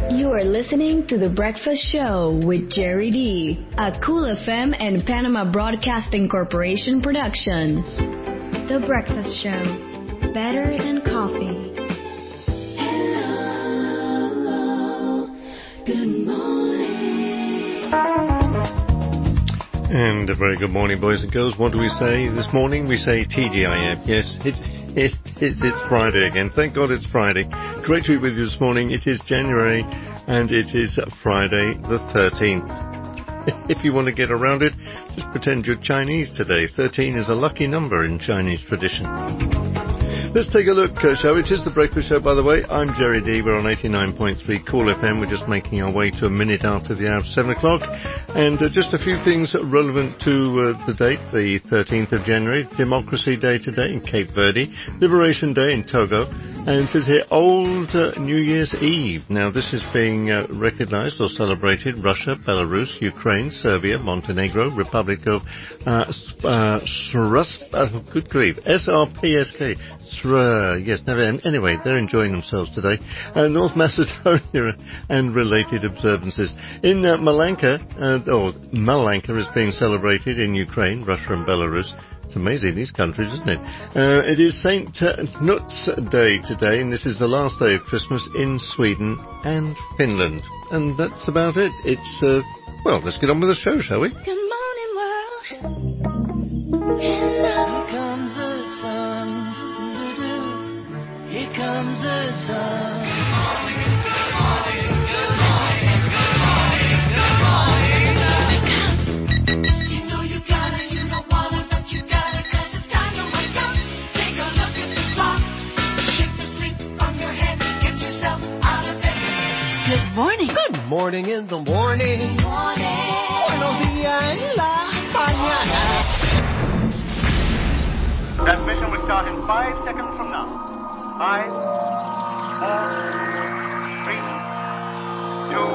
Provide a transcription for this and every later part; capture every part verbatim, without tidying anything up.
You are listening to The Breakfast Show with Jerry D, a Cool F M and Panama Broadcasting Corporation production. The Breakfast Show, better than coffee. Hello, good morning. And a very good morning, boys and girls. What do we say this morning? We say T G I F. Yes, it, it, it, it's Friday again. Thank God it's Friday. Great to be with you this morning. It is January, and it is Friday the thirteenth. If you want to get around it, just pretend you're Chinese today. thirteen is a lucky number in Chinese tradition. Let's take a look, uh, shall we? It is The Breakfast Show, by the way. I'm Jerry D. We're on eighty-nine point three Cool F M. We're just making our way to a minute after the hour of seven o'clock. And uh, just a few things relevant to uh, the date, the thirteenth of January. Democracy Day today in Cape Verde. Liberation Day in Togo. And it says here, Old uh, New Year's Eve. Now, this is being uh, recognized or celebrated. Russia, Belarus, Ukraine, Serbia, Montenegro, Republic of uh, uh, Srus, uh, good grief, S R P S K. Sr, yes, never. Anyway, they're enjoying themselves today. Uh, North Macedonia and related observances. In uh, Malanka, uh, or Malanka is being celebrated in Ukraine, Russia and Belarus. It's amazing, these countries, isn't it? Uh, it is Saint Knut's Day today, and this is the last day of Christmas in Sweden and Finland. And that's about it. It's, uh, well, let's get on with the show, shall we? Good morning, world. Hello. Here comes the sun. Here comes the sun. Morning. Good morning in the morning. Morning. Buenos días en la mañana. Transmission will start in five seconds from now. Five, four, three, two,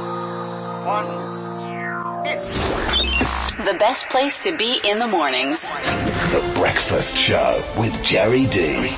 one, hit. The best place to be in the mornings. The Breakfast Show with Jerry D.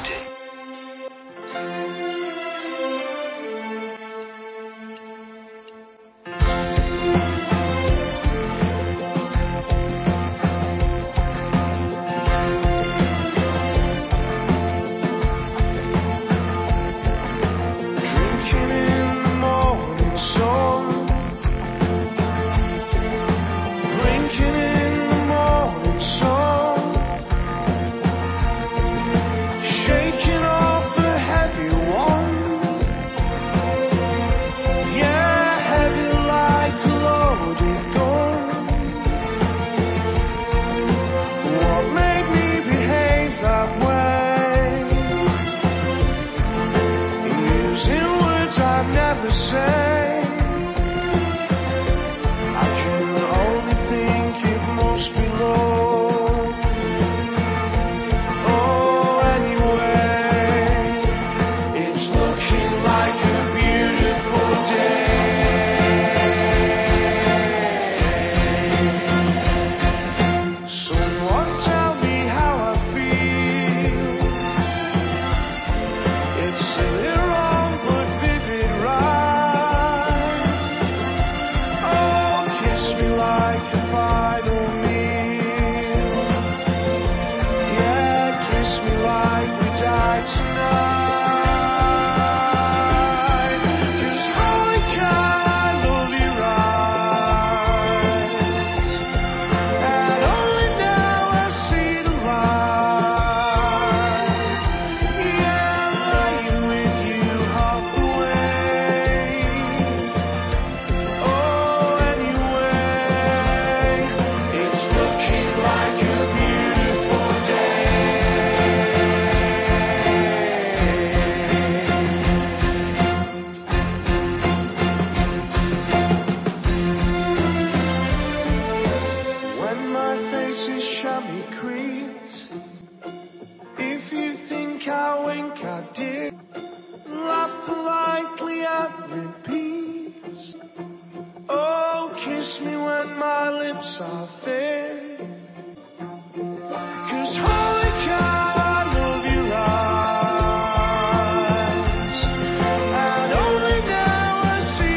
See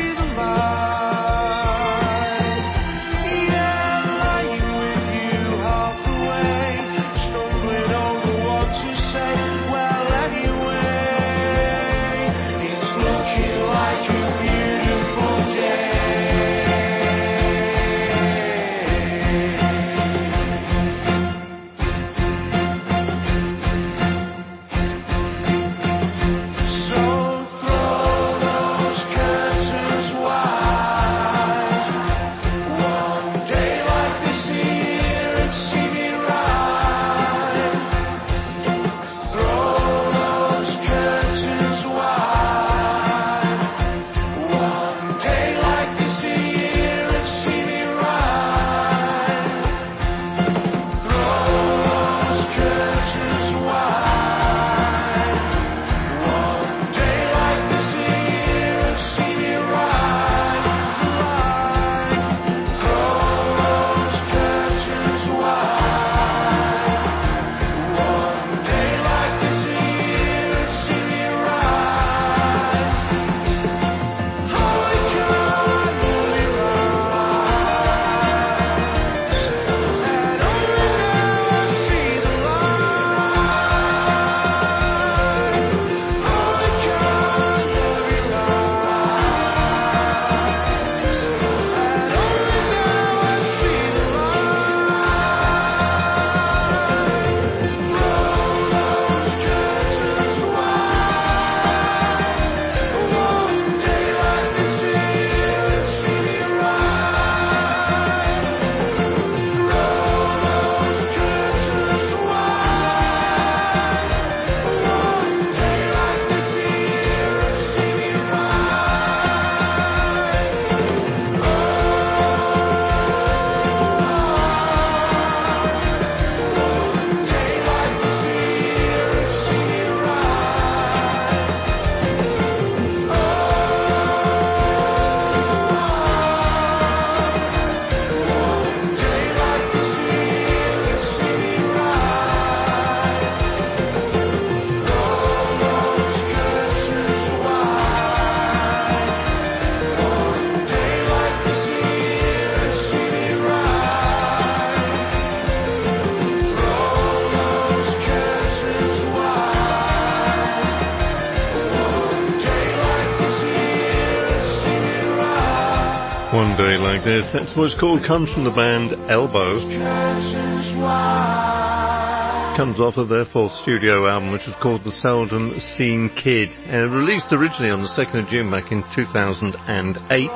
One Day Like This. That's what it's called. Comes from the band Elbow. Comes off of their fourth studio album, which was called The Seldom Seen Kid. Uh, released originally on the second of June back in two thousand eight.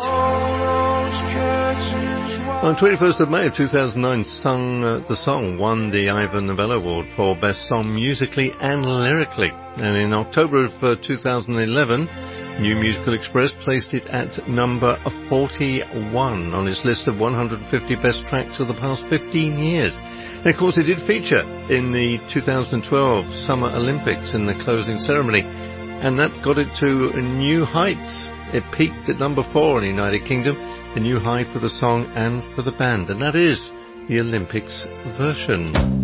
On twenty-first of May of two thousand nine, sung uh, the song won the Ivor Novello Award for Best Song Musically and Lyrically. And in October of uh, two thousand eleven, New Musical Express placed it at number forty-one on its list of one hundred fifty best tracks of the past fifteen years. And of course it did feature in the two thousand twelve Summer Olympics in the closing ceremony, and that got it to new heights. It peaked at number four in the United Kingdom, a new high for the song and for the band, and that is the Olympics version.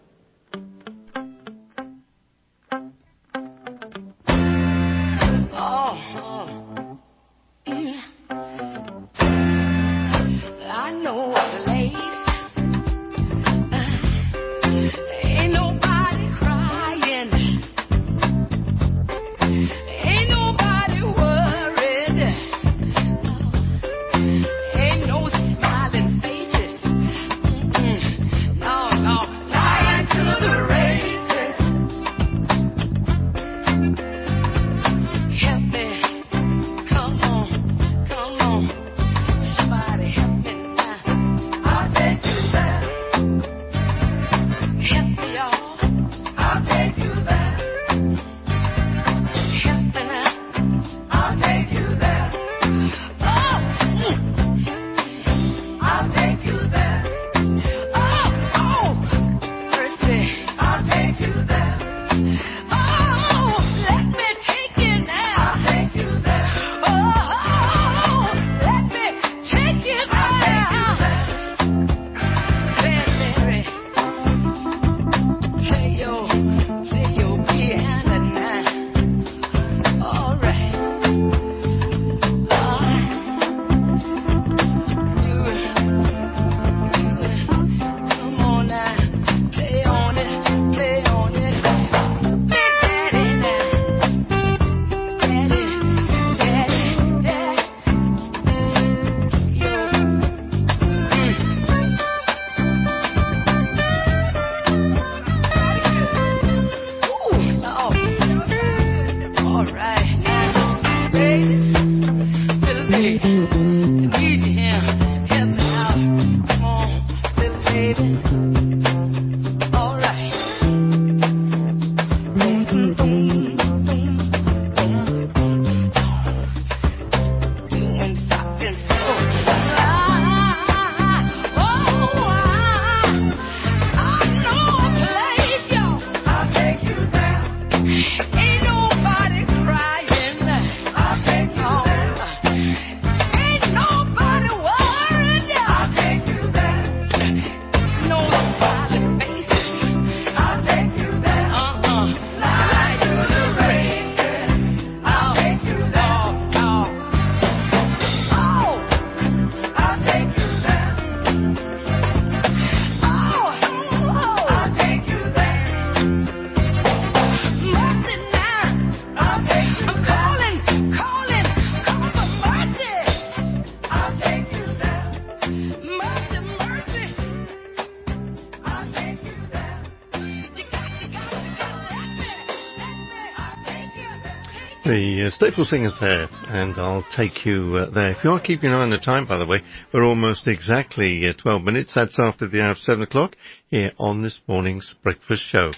The uh, Staple Singers there, and I'll take you uh, there. If you are keeping an eye on the time, by the way, we're almost exactly uh, twelve minutes. That's after the hour of seven o'clock here on this morning's breakfast show.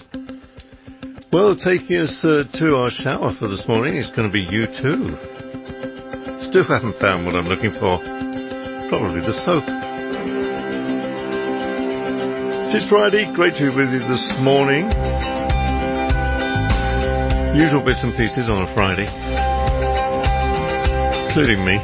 Well, taking us uh, to our shower for this morning is going to be U two. Still haven't found what I'm looking for. Probably the soap. It's Friday. Great to be with you this morning. Usual bits and pieces on a Friday, including me.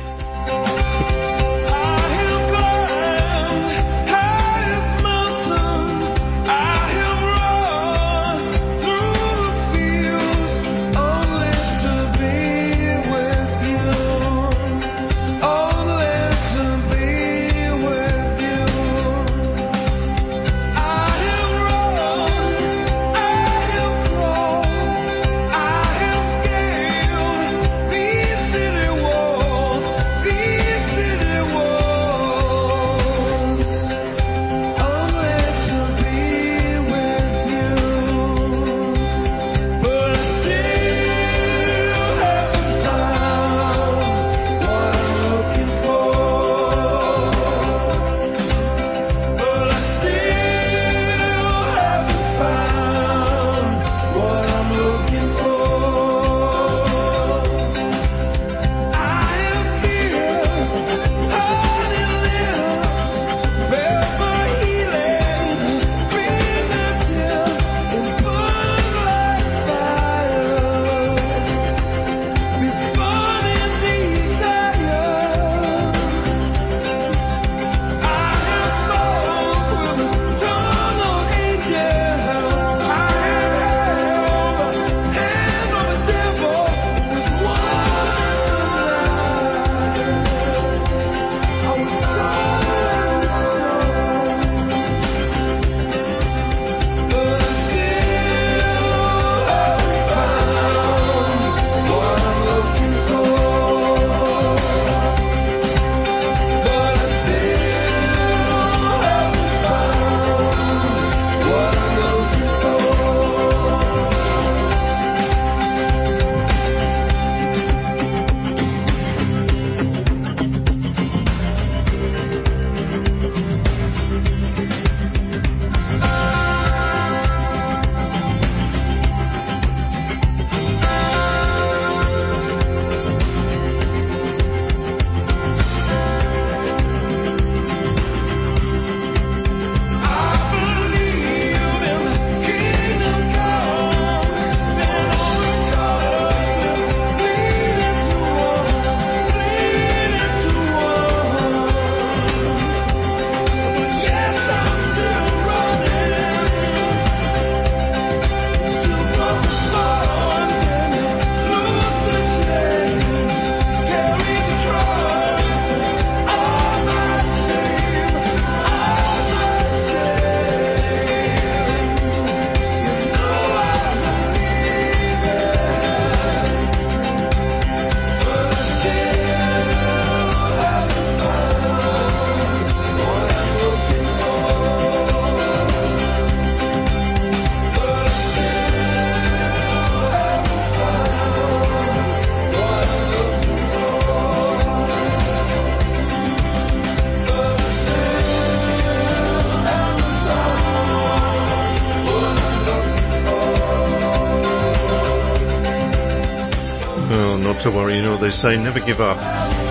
to worry. You know what they say, never give up.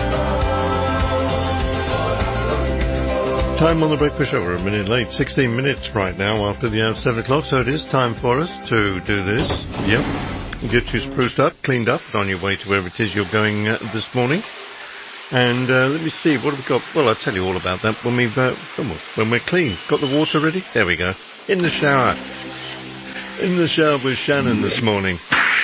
Time on the breakfast show, we're a minute late, sixteen minutes right now after the hour of seven o'clock, so it is time for us to do this. Yep, get you spruced up, cleaned up, on your way to wherever it is you're going uh, this morning. And uh, let me see, what have we got? Well, I'll tell you all about that when we've uh, when we're clean. Got the water ready? There we go. In the shower. In the shower with Shannon this morning.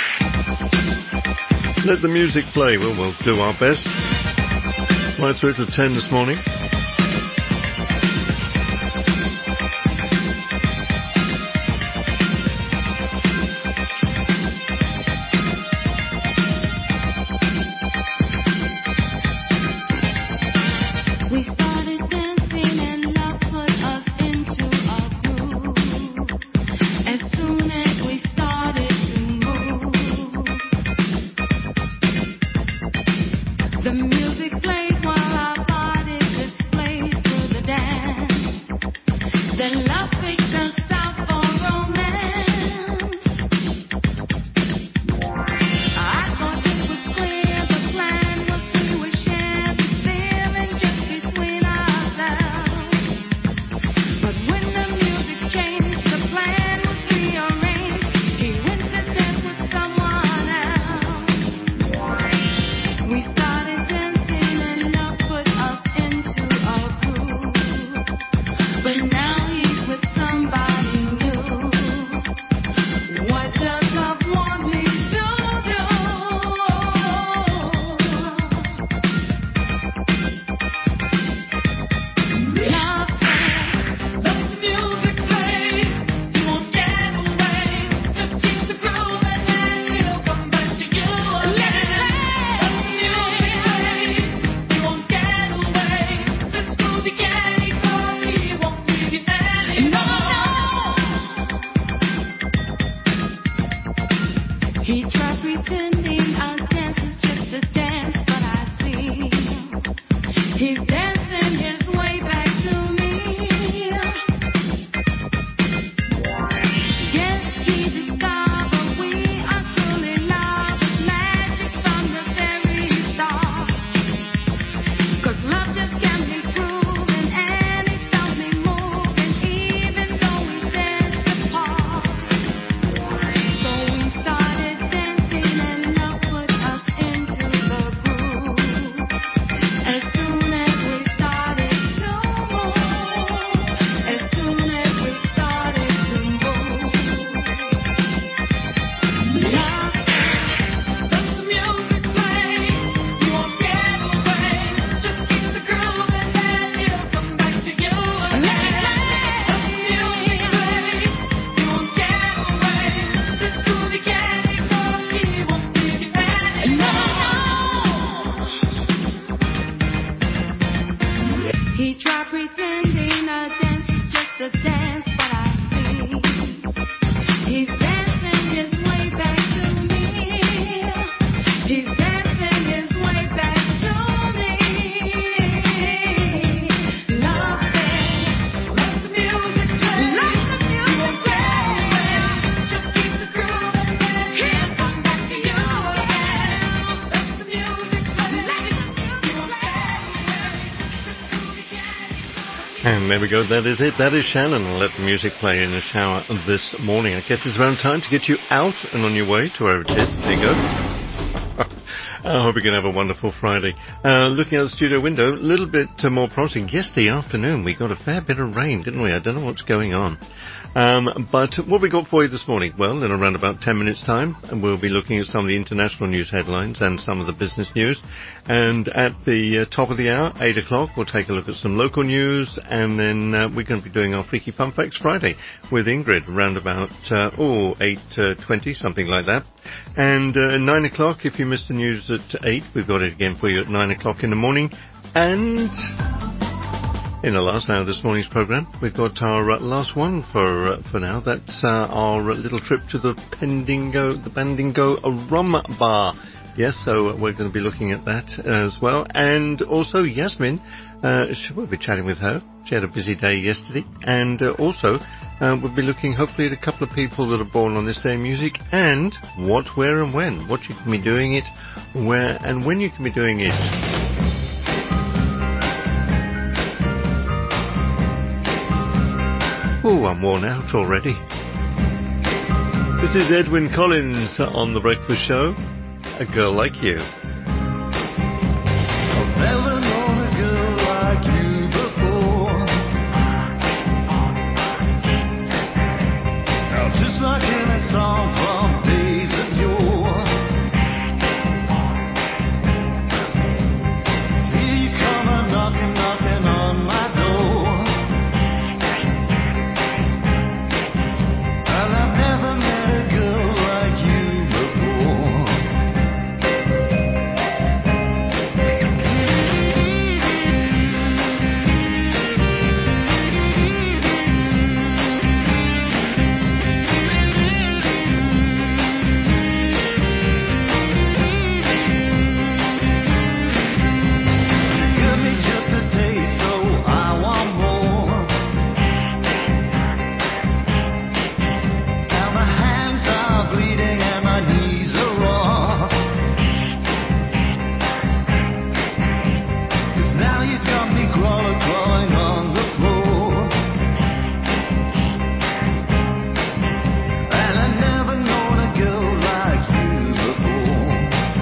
Let the music play. Well, we'll do our best. Right through to ten this morning. And there we go, that is it. That is Shannon. Let the music play in the shower this morning. I guess it's around time to get you out and on your way to wherever it is. There you go. I hope you're going to have a wonderful Friday. Uh, looking out the studio window, a little bit uh, more promising. Yesterday afternoon, we got a fair bit of rain, didn't we? I don't know what's going on. Um, but what we got for you this morning? Well, in around about ten minutes' time, and we'll be looking at some of the international news headlines and some of the business news. And at the uh, top of the hour, eight o'clock, we'll take a look at some local news, and then uh, we're going to be doing our Freaky Fun Facts Friday with Ingrid around about, uh, oh, eight twenty, something like that. And uh, nine o'clock, if you missed the news at eight, we've got it again for you at nine o'clock in the morning. And in the last hour of this morning's programme, we've got our uh, last one for uh, for now. That's uh, our uh, little trip to the Pendingo, the Bandingo Rum Bar. Yes, so we're going to be looking at that as well. And also Yasmin, uh, we'll be chatting with her. She had a busy day yesterday. And uh, also, Uh, we'll be looking hopefully at a couple of people that are born on this day in music and what, where and when. What you can be doing it, where and when you can be doing it. Oh, I'm worn out already. This is Edwyn Collins on The Breakfast Show. A Girl Like You. I've never known a girl like you before. Now just like in a song from days of yore. Here you come a knocking, knocking on my door. And I've never met a girl like you before. Give me just a taste, so I want more. Now my hands are bleeding and my knees are raw. 'Cause now you got me crawling, crawling on the floor. And I've never known a girl like you before.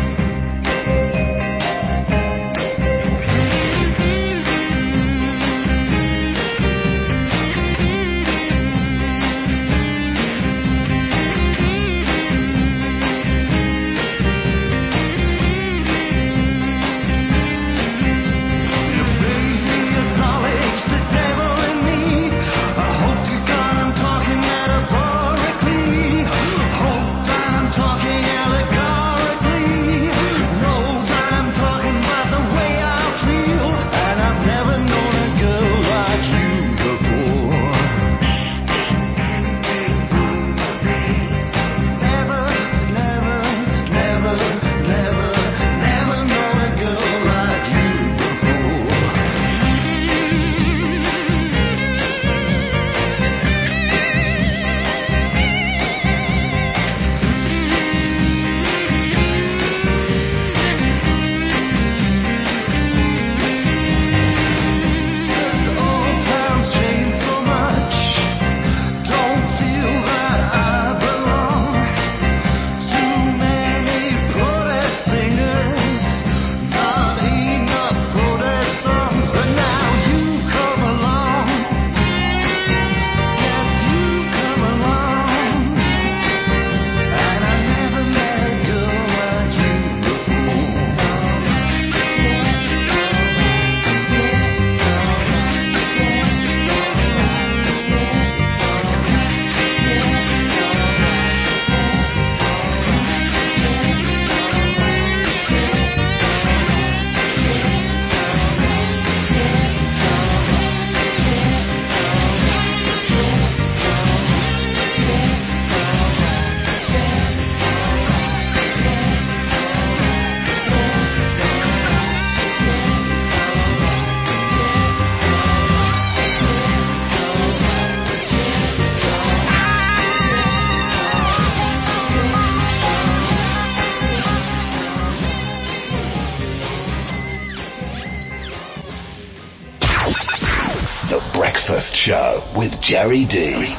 You made me acknowledge the devil in me. I hope to God I'm talking metaphorically. Hope that I'm talking allegorically. Know that I'm talking about the way I feel. And I've never known a girl like you before. Never, never, never, never, never known a girl like you before. This old town's changed so much. Don't feel that I belong. Too many protest singers, not enough protest songs. And now you've come along. Yes, you've come along. And I never met a girl like you before. The Breakfast Show with Jerry D.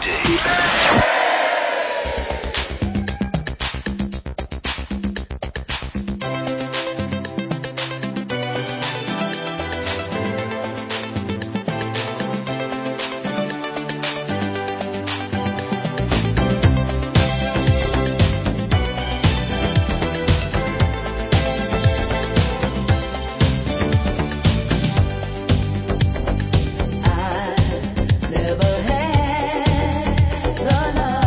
I never had the love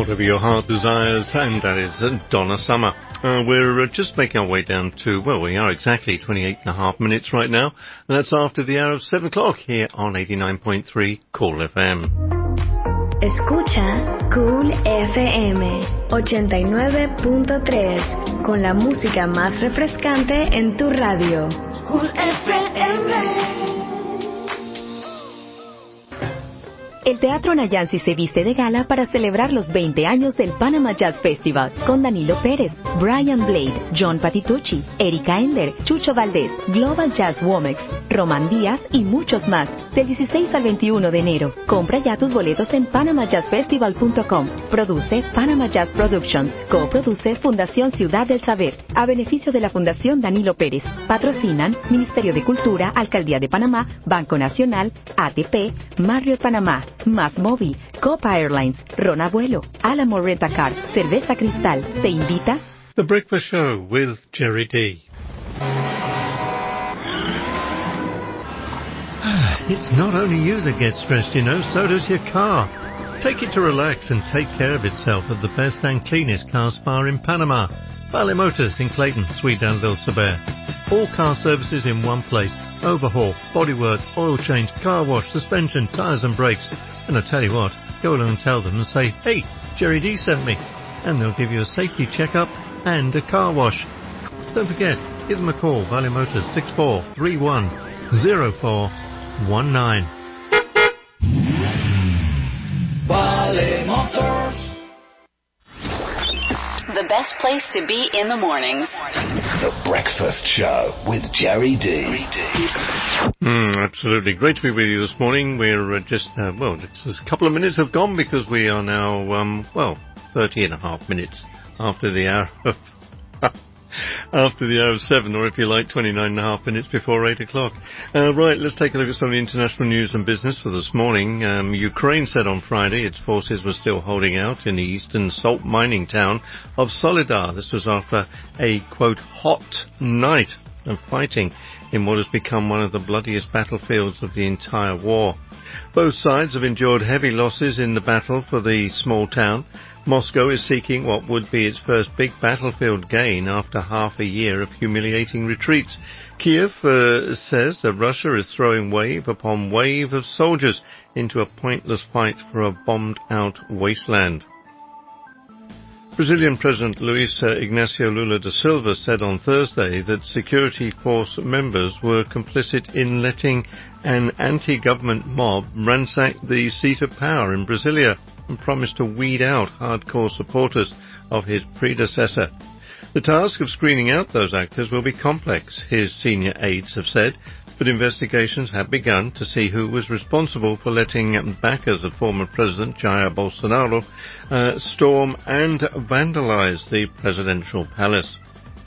Whatever Your Heart Desires, and that is Donna Summer. Uh, we're uh, just making our way down to, well, we are exactly twenty-eight and a half minutes right now. And that's after the hour of seven o'clock here on eighty-nine point three Cool F M. Escucha Cool F M ochenta y nueve punto tres con la música más refrescante en tu radio. Cool F M. El Teatro Nayansi se viste de gala para celebrar los veinte años del Panama Jazz Festival con Danilo Pérez, Brian Blade, John Patitucci, Erika Ender, Chucho Valdés, Global Jazz Womex, Román Díaz y muchos más. Del dieciséis al veintiuno de enero. Compra ya tus boletos en panama jazz festival punto com. Produce Panama Jazz Productions. Coproduce Fundación Ciudad del Saber. A beneficio de la Fundación Danilo Pérez. Patrocinan Ministerio de Cultura, Alcaldía de Panamá, Banco Nacional, A T P, Marriott Panamá, Más Móvil, Copa Airlines, Ron Abuelo, Alamo Rent-A-Car, Cerveza Cristal. Te invita The Breakfast Show with Jerry D. It's not only you that gets stressed, you know, so does your car. Take it to relax and take care of itself at the best and cleanest car spa in Panama. Vale Motors in Clayton, Sweet and Little Saber. All car services in one place. Overhaul, bodywork, oil change, car wash, suspension, tyres and brakes. And I tell you what, go along and tell them and say, hey, Jerry D sent me. And they'll give you a safety checkup and a car wash. Don't forget, give them a call, Vale Motors, six four three one zero four one nine. Vale Motors. The best place to be in the mornings. The Breakfast Show with Jerry D. Mm, absolutely. Great to be with you this morning. We're uh, just, uh, well, just a couple of minutes have gone because we are now, um, well, thirty and a half minutes after the hour of after the hour of seven, or if you like, twenty-nine and a half minutes before eight o'clock. Uh, right, let's take a look at some of the international news and business for this morning. Um, Ukraine said on Friday its forces were still holding out in the eastern salt mining town of Solidar. This was after a, quote, hot night of fighting in what has become one of the bloodiest battlefields of the entire war. Both sides have endured heavy losses in the battle for the small town. Moscow is seeking what would be its first big battlefield gain after half a year of humiliating retreats. Kiev uh, says that Russia is throwing wave upon wave of soldiers into a pointless fight for a bombed-out wasteland. Brazilian President Luiz Ignacio Lula da Silva said on Thursday that security force members were complicit in letting an anti-government mob ransack the seat of power in Brasilia and promised to weed out hardcore supporters of his predecessor. The task of screening out those actors will be complex, his senior aides have said, but investigations have begun to see who was responsible for letting backers of former President Jair Bolsonaro uh, storm and vandalize the presidential palace.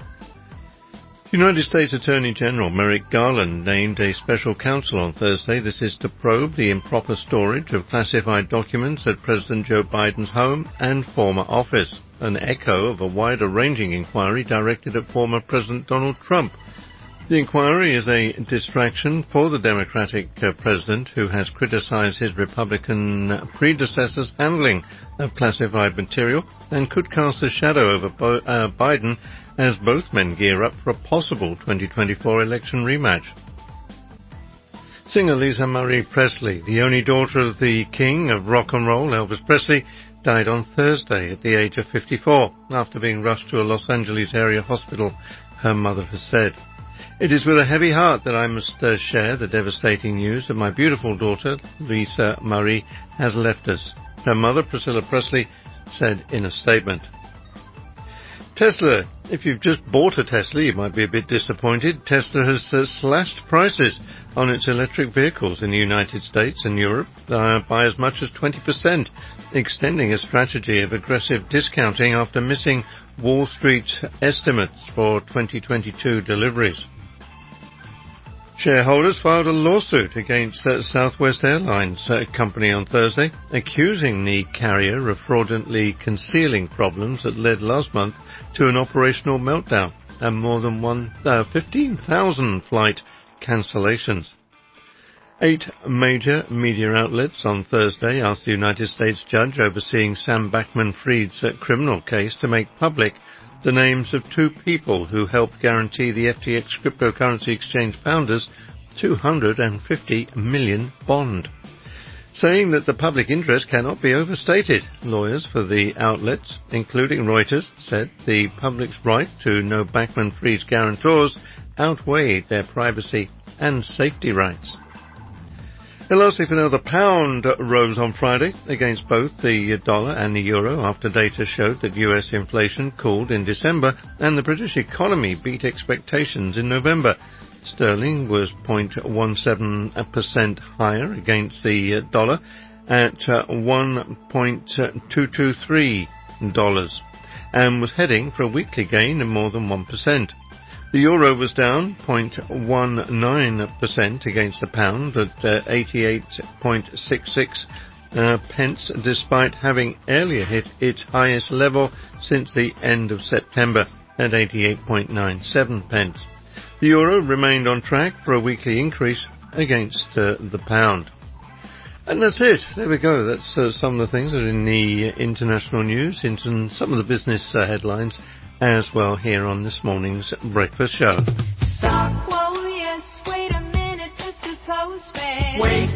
United States Attorney General Merrick Garland named a special counsel on Thursday. This is to probe the improper storage of classified documents at President Joe Biden's home and former office, an echo of a wider-ranging inquiry directed at former President Donald Trump. The inquiry is a distraction for the Democratic uh, president, who has criticized his Republican predecessor's handling of classified material and could cast a shadow over Bo- uh, Biden as both men gear up for a possible twenty twenty-four election rematch. Singer Lisa Marie Presley, the only daughter of the king of rock and roll, Elvis Presley, died on Thursday at the age of fifty-four after being rushed to a Los Angeles area hospital, her mother has said. It is with a heavy heart that I must uh, share the devastating news that my beautiful daughter, Lisa Marie, has left us, her mother, Priscilla Presley, said in a statement. Tesla. If you've just bought a Tesla, you might be a bit disappointed. Tesla has uh, slashed prices on its electric vehicles in the United States and Europe uh, by as much as twenty percent, extending a strategy of aggressive discounting after missing Wall Street estimates for twenty twenty-two deliveries. Shareholders filed a lawsuit against uh, Southwest Airlines uh, company on Thursday, accusing the carrier of fraudulently concealing problems that led last month to an operational meltdown and more than one, uh, fifteen thousand flight cancellations. Eight major media outlets on Thursday asked the United States judge overseeing Sam Bankman-Fried's criminal case to make public the names of two people who helped guarantee the F T X cryptocurrency exchange founders two hundred fifty million dollars bond. Saying that the public interest cannot be overstated, lawyers for the outlets, including Reuters, said the public's right to know Bankman-Fried's guarantors outweighed their privacy and safety rights. And lastly, for now, the pound rose on Friday against both the dollar and the euro after data showed that U S inflation cooled in December and the British economy beat expectations in November. Sterling was zero point one seven percent higher against the dollar at one point two two three dollars and was heading for a weekly gain of more than one percent. The euro was down zero point one nine percent against the pound at uh, eighty-eight point six six uh, pence, despite having earlier hit its highest level since the end of September at eighty-eight point nine seven pence. The euro remained on track for a weekly increase against uh, the pound. And that's it. There we go. That's uh, some of the things that are in the international news, into some of the business uh, headlines as well here on this morning's breakfast show. Stop, whoa, yes, wait a minute, Mister Postman. Wait,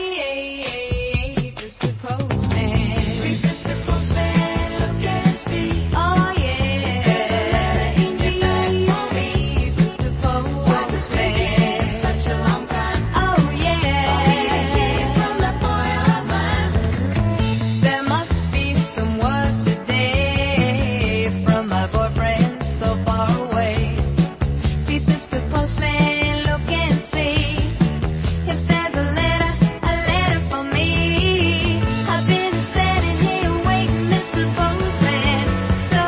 wait, Mister Postman. Please, Mister Postman, look and see. Oh, yeah. Please, Mister Postman. Such a long time. Oh, yeah. From the boy of mine. There must be some word today from my boy. So far away. Please, Mister Postman, look and see if there's a letter, a letter for me. I've been standing here waiting, Mister Postman, so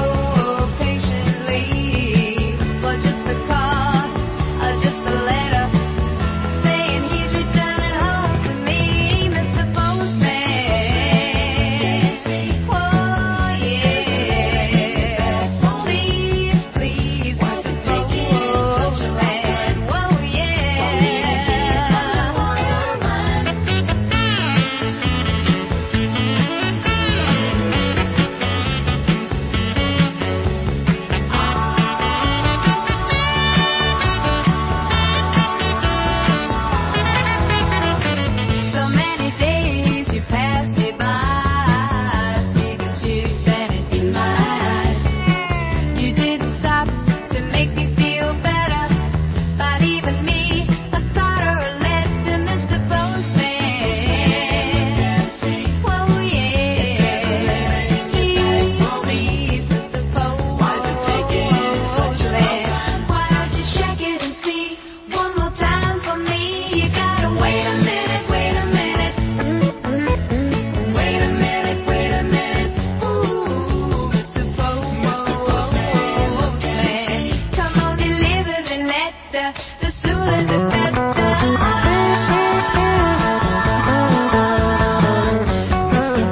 patiently for just a card, or just a letter saying he's returning home to me, Mister Postman. Oh, yeah. Please, please, Mister Postman. Whoa, yeah. So many days you passed me by, sneaking chicks and it in my eyes. You didn't stop to make me feel better by leaving me a card or a letter, Mister Postman. Whoa, yeah. Please, Mister Postman. Why don't you check it and see one more time for me? You gotta wait a minute, wait a minute. Wait a minute, wait a minute. Ooh, Mister Postman. Come on, deliver the letter. The sooner the better. Mister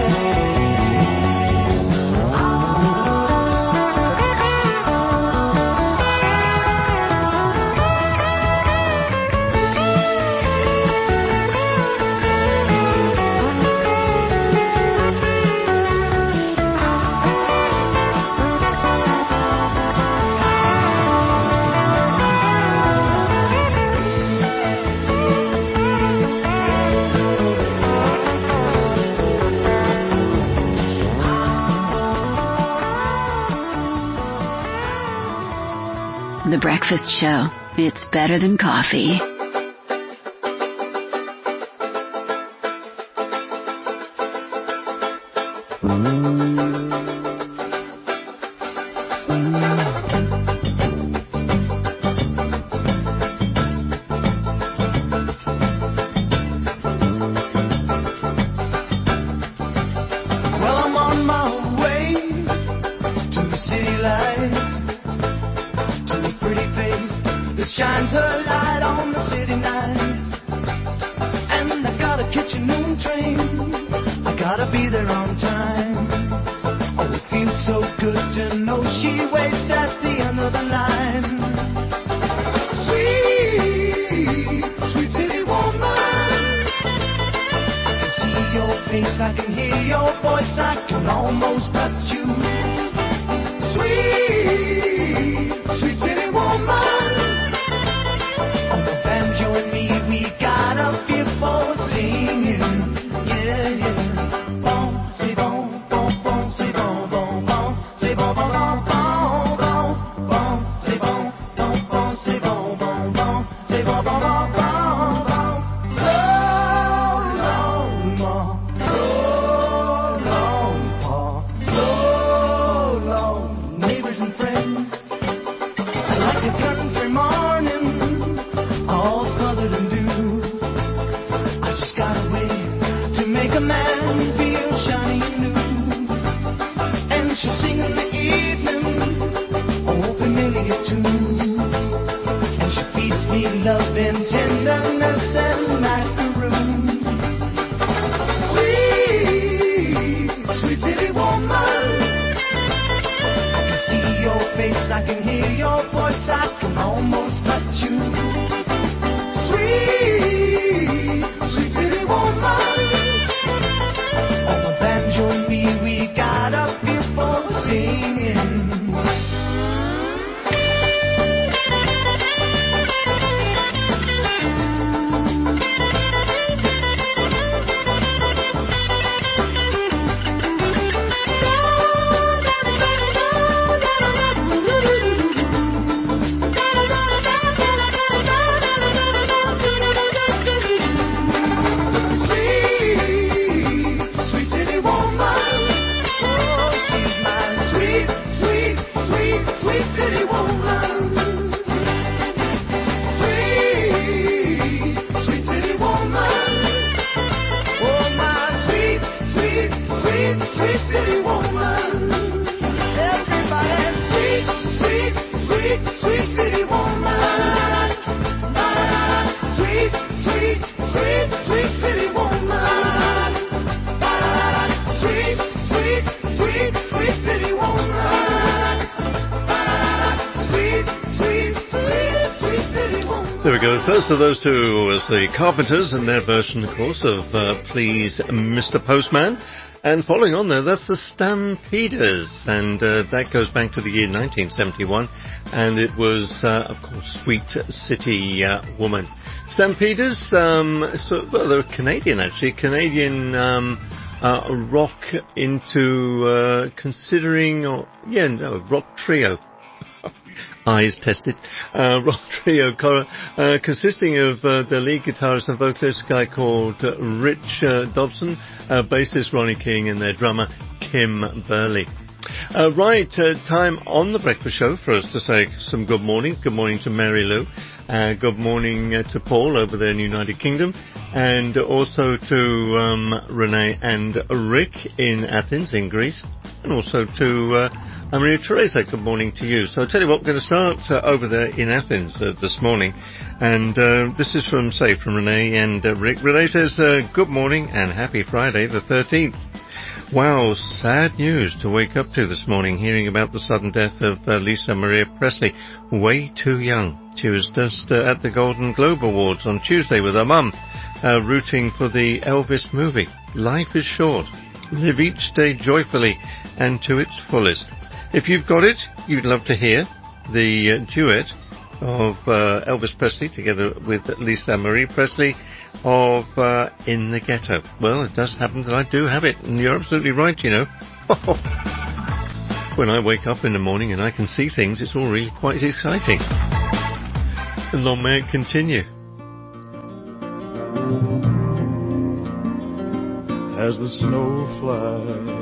The Breakfast Show. It's better than coffee. Well, I'm on my way to the city lights, to a pretty face that shines her light on the city nights. And I gotta catch a noon train, I gotta be there on time. Oh, it feels so good to know she waits at the end of the line. Sweet, sweet city woman. face, I can hear your voice, I can almost touch you. Sweet, sweet city woman. On the banjo and me, we got a feel for singing. Yeah, yeah. Bon, c'est bon, bon, bon, c'est bon, bon, bon, c'est bon, bon, bon, bon, bon, bon, c'est bon, bon, bon, c'est bon, bon, bon, c'est bon, bon, bon, bon, bon. So long, ma, so long, pa, so long, neighbors and friends. Like a country morning, all smothered in dew. I just got a way to make a man feel shiny and new. And she'll sing in the evening, oh, familiar tunes. And she feeds me love and tenderness and macaroons. Sweet, sweet city woman. I can see your face, I can hear your voice, I can almost touch you. Sweet, sweet city woman. On the banjo and me, we got a feel for singing. Sweet, sweet city woman. Oh, she's my sweet, sweet, sweet, sweet city woman. Sweet, sweet city woman. Oh, my sweet, sweet, sweet, sweet city woman. Everybody, sweet, sweet, sweet, sweet city woman. Ba-da-da-da. Sweet, sweet, sweet, sweet city woman. Ba-da-da-da. Sweet, sweet, sweet, sweet city woman. Ba-da-da-da. Sweet, sweet, sweet, sweet city woman. There we go. The first of those two was the Carpenters and their version, of course, of uh, Please Mister Postman. And following on there, that's the Stampeders. And uh, that goes back to the year nineteen seventy-one. And it was, uh, of course, Sweet City uh, Woman. Stampeders, um, so, well, they're Canadian, actually. Canadian um, uh, rock into uh, considering, or, yeah, no, rock trio. Eyes tested. Uh, rock trio co- uh, consisting of uh, the lead guitarist and vocalist, a guy called uh, Rich uh, Dobson, uh, bassist Ronnie King, and their drummer Kim Burley. Uh, right, uh, time on the breakfast show for us to say some good morning. Good morning to Mary Lou. Uh, good morning uh, to Paul over there in the United Kingdom, and also to um, Renee and Rick in Athens, in Greece, and also to uh, Maria Teresa. Good morning to you. So I'll tell you what, we're going to start uh, over there in Athens uh, this morning, and uh, this is from, say, from Renee and uh, Rick. Renee says, uh, good morning and happy Friday the thirteenth. Wow, sad news to wake up to this morning, hearing about the sudden death of uh, Lisa Maria Presley, way too young. She was just uh, at the Golden Globe Awards on Tuesday with her mum, uh, rooting for the Elvis movie. Life is short. Live each day joyfully and to its fullest. If you've got it, you'd love to hear the uh, duet of uh, Elvis Presley together with Lisa Marie Presley of uh, In the Ghetto. Well, it does happen that I do have it, and you're absolutely right, you know. When I wake up in the morning and I can see things, it's all really quite exciting. And long may it continue. As the snow flies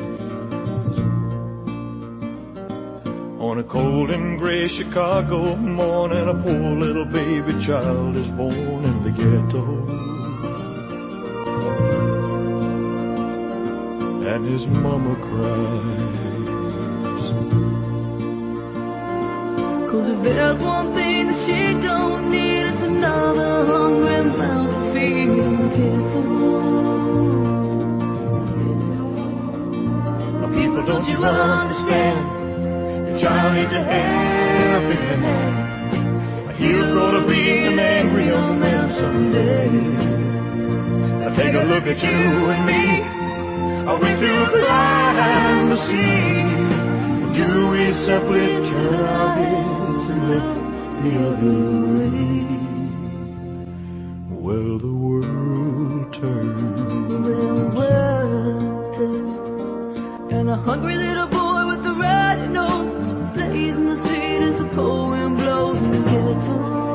on a cold and gray Chicago morning, a poor little baby child is born in the ghetto. And his mama cries, 'cause if there's one thing that she don't need, it's another hungry mouth to feed. Ghetto. People, don't you understand? The child needs a helping hand. He'll grow to be an angry young man someday. Now take a look look at you and me. Are we too blind to see? Do we simply turn our heads and look the other way? Well, the world turns. Well, the world turns. And a hungry little boy with a red nose plays in the street as the cold wind blows in the ghetto.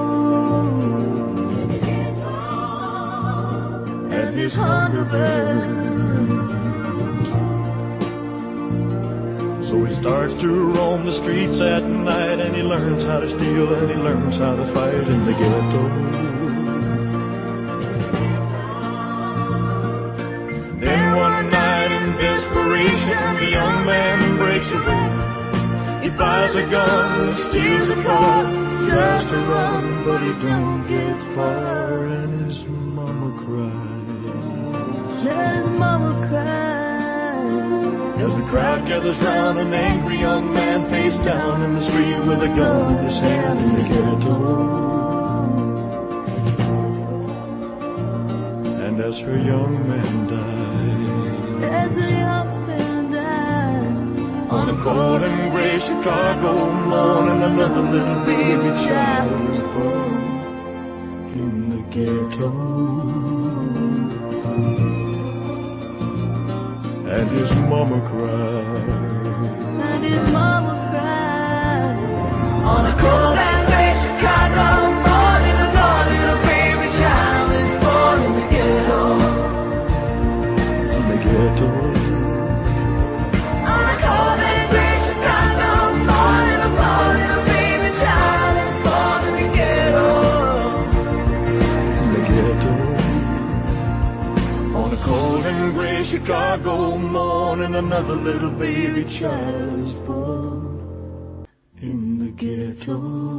And his hunger burns. So he starts to roam the streets at night, and he learns how to steal, and he learns how to fight in the ghetto. Then one night in desperation, the young man breaks away. He buys a gun and steals a car, tries to run, but he don't get far, and his mama cries. Let his mama cry. As the crowd gathers round, an angry young man face down in the street with a gun in his hand in the ghetto. And as her young man died, as a young man died, on a cold and gray Chicago morning, another little baby child was born in the ghetto. And his mama cried. And his mama cried. On a cold and gray Chicago morning, another little baby child is born in the ghetto. In the ghetto. On a cold and gray Chicago morning, another little baby child is born in the ghetto. In the ghetto. On a cold and gray Chicago morning, another little baby child is born in the ghetto.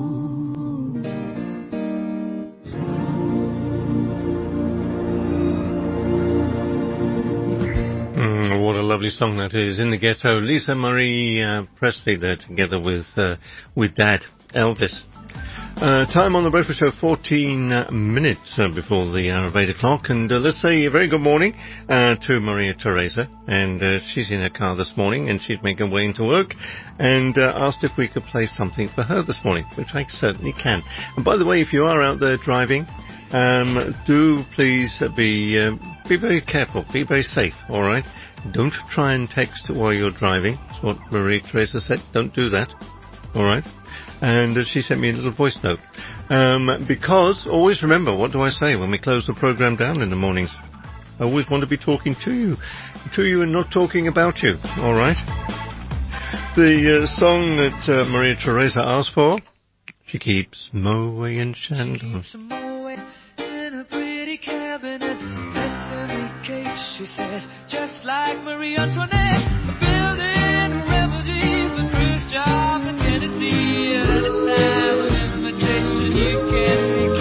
Mm, what a lovely song that is, In the Ghetto. Lisa Marie uh, Presley there together with uh, with Dad, Elvis. Uh, time on the Breakfast Show, fourteen uh, minutes uh, before the hour of eight o'clock. And uh, let's say a very good morning uh, to Maria Teresa. And uh, she's in her car this morning, and she's making her way into work, and uh, asked if we could play something for her this morning, which I certainly can. And by the way, if you are out there driving, um, do please be uh, be very careful, be very safe, all right? Don't try and text while you're driving. That's what Maria Teresa said. Don't do that, all right? And uh, she sent me a little voice note. Um, because, always remember, what do I say when we close the program down in the mornings? I always want to be talking to you, to you and not talking about you, all right? The uh, song that uh, Maria Teresa asked for, She Keeps Moe and Chandler. She keeps Moe in a pretty cabinet, Bethany cakes, she says, just like Marie Antoinette, a building a remedy for Khrushchev and Kennedy. Anytime an invitation you can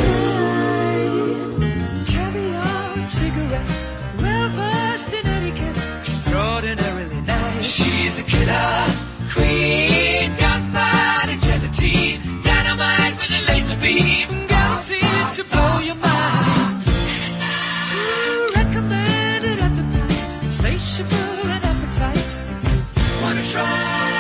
decline. Caviar and cigarettes, well versed in etiquette, extraordinarily nice. She's a killer queen, gunpowder gelatine, dynamite with a laser beam, guaranteed to blow your mind. Ooh, recommended at the price, insatiable and appetite. Wanna try?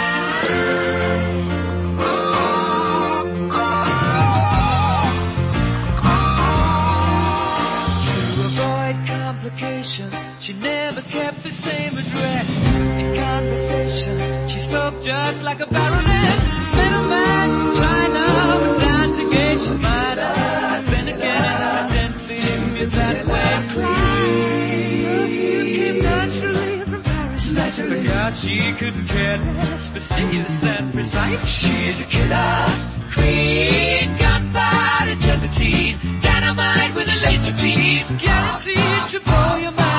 She never kept the same address. In conversation, she spoke just like a baroness. Middleman from China, but down to Geisha Minor. Then again, I didn't leave you that way. Perfume came naturally from Paris. Naturally. Because she couldn't care less, fastidious and precise. She's a killer queen, gunpowder gelatine, dynamite with a laser beam, guaranteed to blow your mind.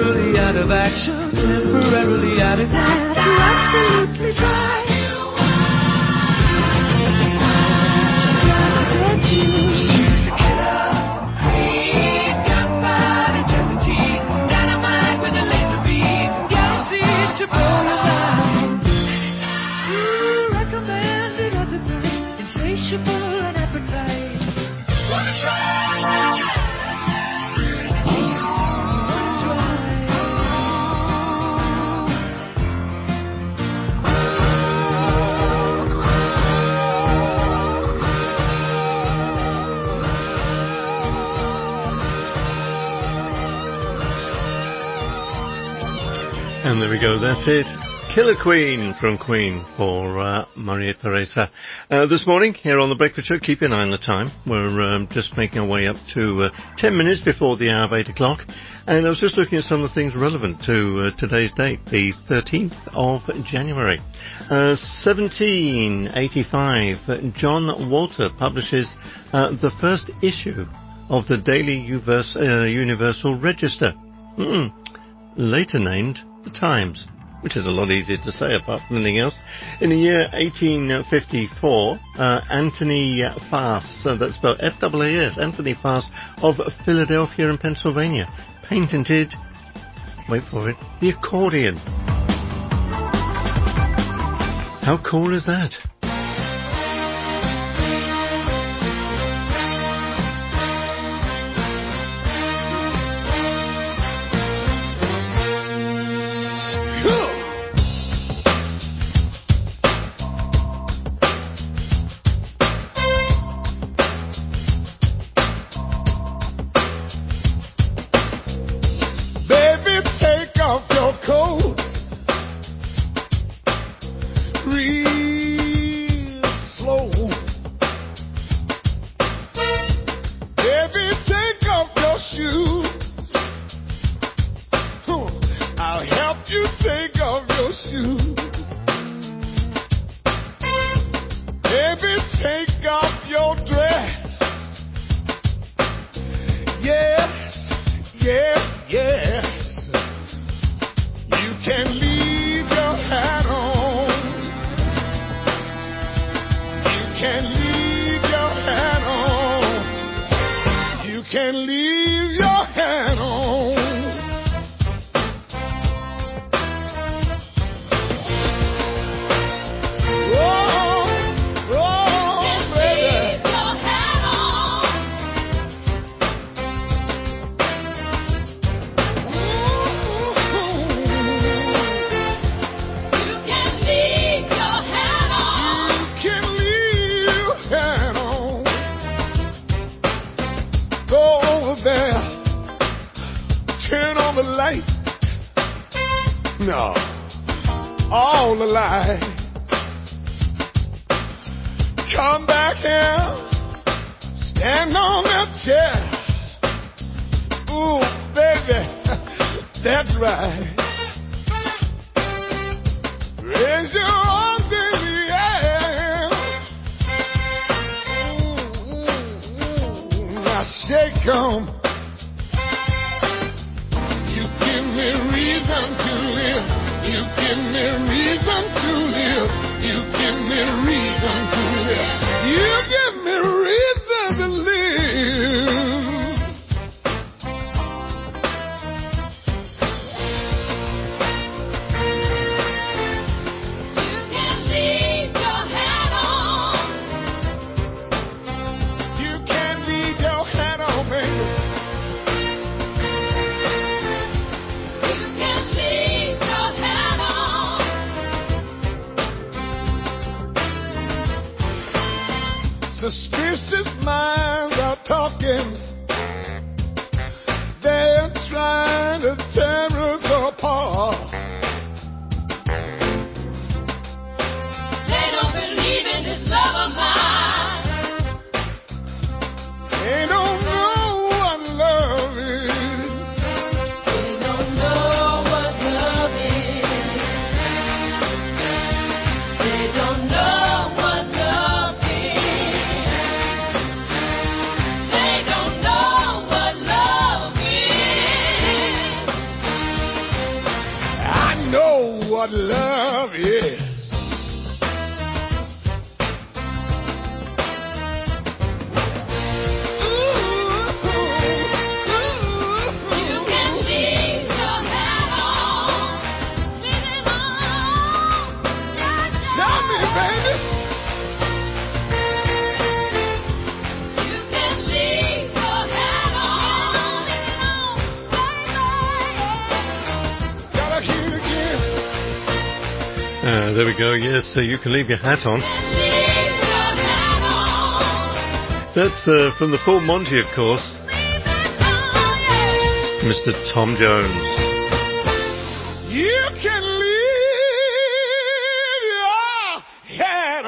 temporarily out of action, temporarily out of gas. You're absolutely dry. Get you. She's a killer queen, gunpowder, gelatine, dynamite with a laser beam, guaranteed to blow your mind. You recommended at the price, insatiable and appetite. Wanna try? And there we go, that's it. Killer Queen from Queen for uh, Maria Teresa. Uh, this morning, here on The Breakfast Show, keep an eye on the time. We're um, just making our way up to uh, ten minutes before the hour of eight o'clock. And I was just looking at some of the things relevant to uh, today's date, the thirteenth of January. Uh, seventeen eighty-five, John Walter publishes uh, the first issue of the Daily Universe, uh, Universal Register, mm, later named The Times, which is a lot easier to say apart from anything else. In the year eighteen fifty-four, uh, Anthony Fass, so that's spelled F A A S, Anthony Fass of Philadelphia in Pennsylvania, patented, wait for it, the accordion. How cool is that? Suspicious minds are talking. They're trying to tear us apart. They don't believe in this love of mine. They don't know what love is. They don't know what love is. They don't know what love is. what love is. Uh, there we go, yes, so you can leave your hat on. That's uh, from the Full Monty, of course. Mister Tom Jones. You can leave your hat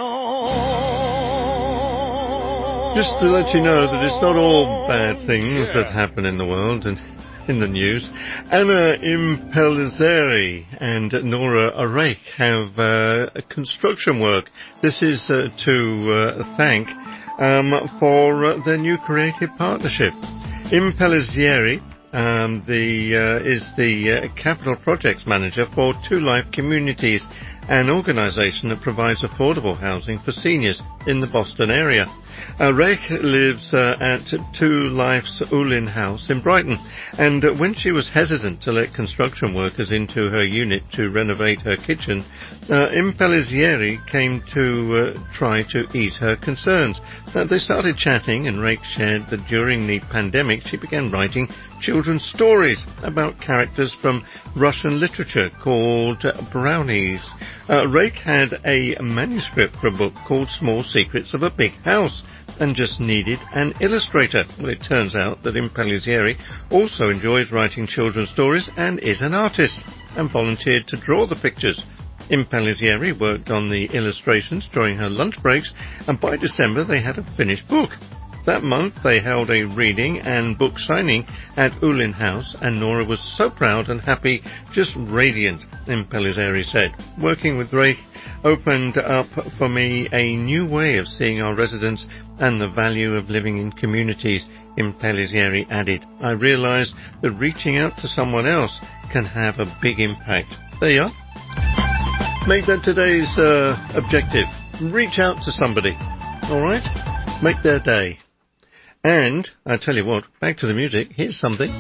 on. Just to let you know that it's not all bad things yeah. that happen in the world and in the news. Anna Impellizzeri and Nora Arake have uh, construction work. This is uh, to uh, thank um, for uh, their new creative partnership. Impellizzeri um, the, uh, is the uh, Capital Projects Manager for Two Life Communities, an organisation that provides affordable housing for seniors in the Boston area. Uh, Rake lives uh, at Two Life's Ulin House in Brighton, and uh, when she was hesitant to let construction workers into her unit to renovate her kitchen, uh, Impellizzeri came to uh, try to ease her concerns. Uh, they started chatting, and Rake shared that during the pandemic she began writing children's stories about characters from Russian literature called uh, Brownies. Uh, Rake had a manuscript for a book called Small Secrets of a Big House and just needed an illustrator. Well, it turns out that Impellizzeri also enjoys writing children's stories and is an artist, and volunteered to draw the pictures. Impellizzeri worked on the illustrations during her lunch breaks, and by December they had a finished book. That month they held a reading and book signing at Ulin House, and Nora was so proud and happy, just radiant, Impellizzeri said. Working with Rake opened up for me a new way of seeing our residents and the value of living in communities, Impellizzeri added. I realised that reaching out to someone else can have a big impact. There you are. Make that today's uh, objective. Reach out to somebody. All right? Make their day. And, I tell you what, back to the music, here's something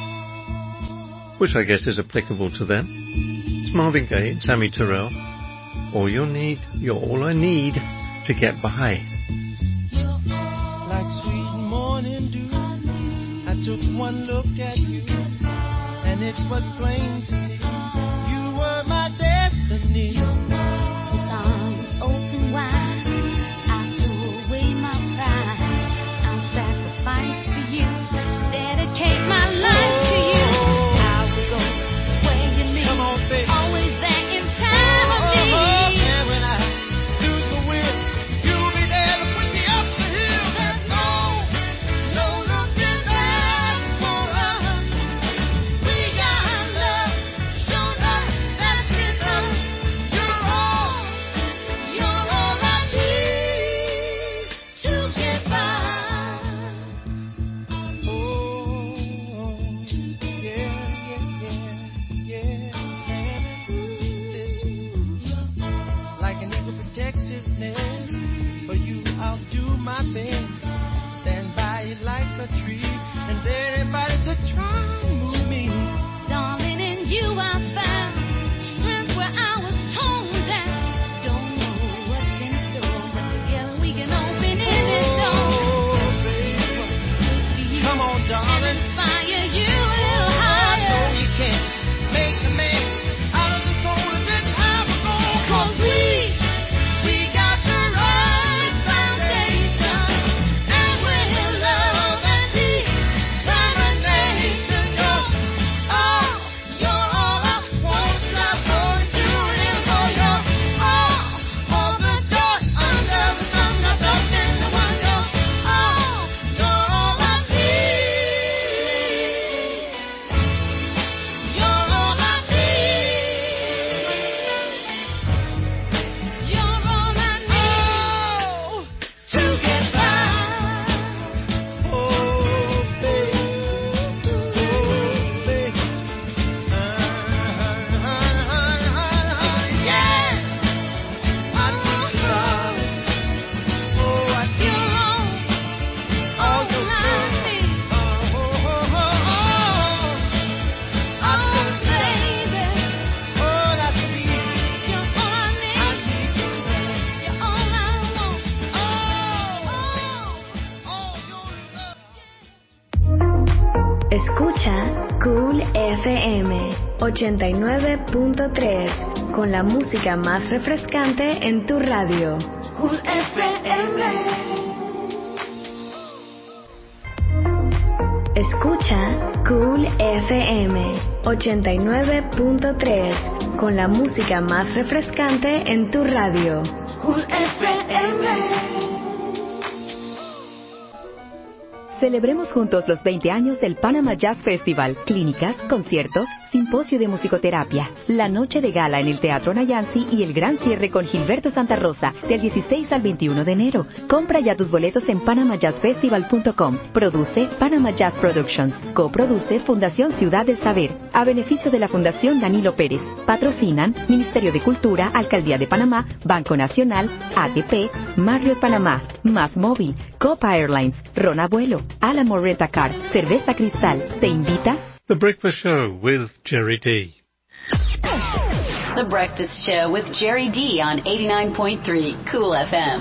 which I guess is applicable to them. It's Marvin Gaye and Tammy Terrell. All you need, you're all I need to get by. Like sweet morning dew, I took one look at you, and it was plain to see you were my destiny. With arms open wide, I threw away my pride. I'll sacrifice for you, dedicate my life to you. I will go where you lead. Come on, baby. Always there in time of need. And when I lose my will, you'll be there to put me up the hill. There's no, no looking back for us. We got love ochenta y nueve punto tres, con la música más refrescante en tu radio. Cool F M. Escucha Cool F M ochenta y nueve punto tres, con la música más refrescante en tu radio. Cool F M. Celebremos juntos los veinte años del Panama Jazz Festival. Clínicas, conciertos, simposio de musicoterapia, la noche de gala en el Teatro Nayansi y el gran cierre con Gilberto Santa Rosa del dieciséis al veintiuno de enero. Compra ya tus boletos en panama jazz festival punto com. Produce Panama Jazz Productions. Coproduce Fundación Ciudad del Saber. A beneficio de la Fundación Danilo Pérez. Patrocinan Ministerio de Cultura, Alcaldía de Panamá, Banco Nacional, A T P, Marriott Panamá, Más Móvil, Copa Airlines, Ron Abuelo, Alamo Rent-A-Car, Cerveza Cristal. Te invita The Breakfast Show with Jerry D. The Breakfast Show with Jerry D on eighty-nine point three Cool F M.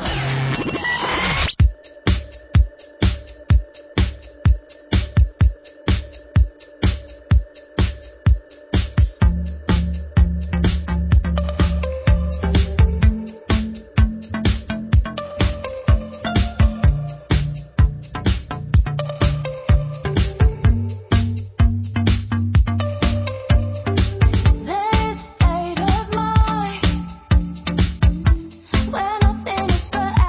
This state of mind, where nothing is forever.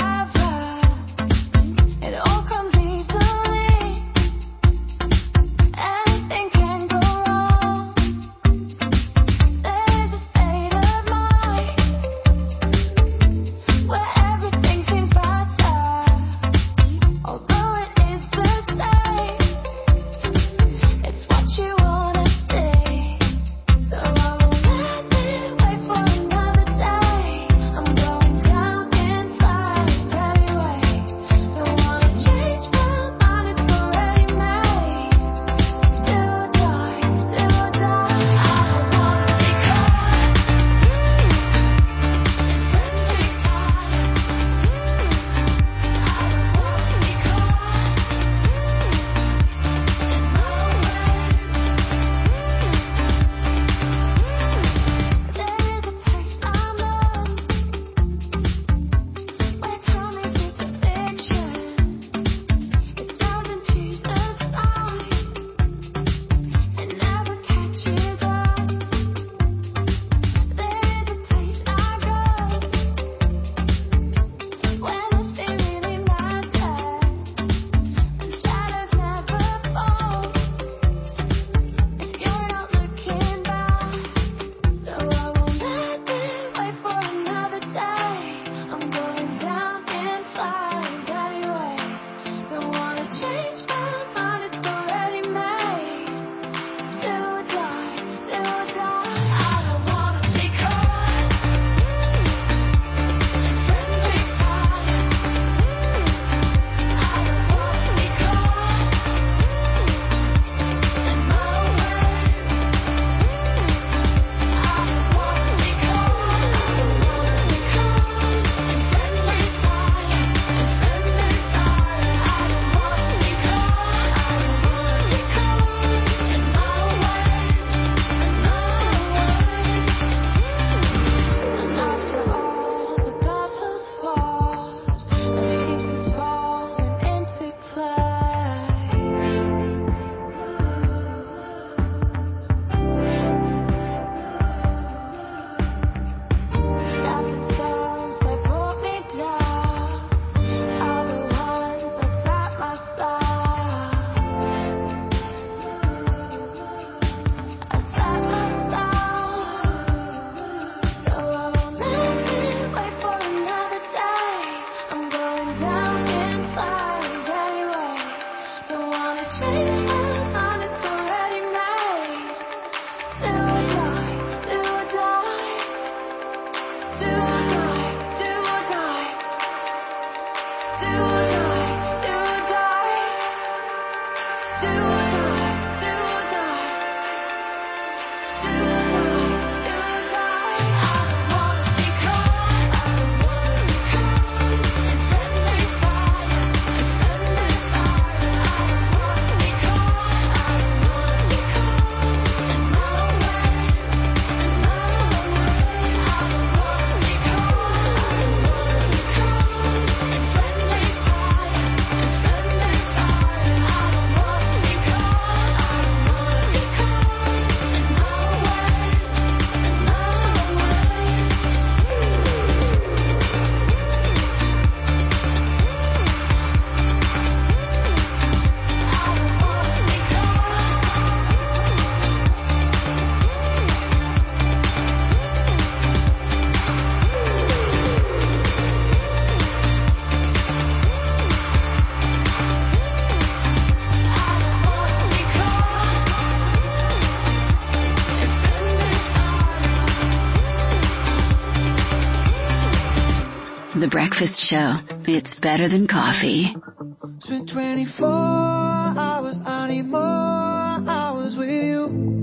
The Breakfast Show. It's better than coffee. It's been twenty-four hours, I need more hours with you.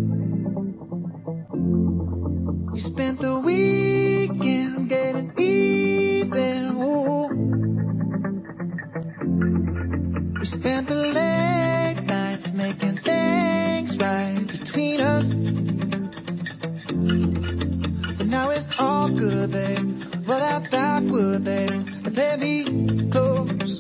We spent the weekend getting even. Ooh. We spent the late nights making things right between us. But now it's all good, babe. Well, I thought would, babe. Let me close.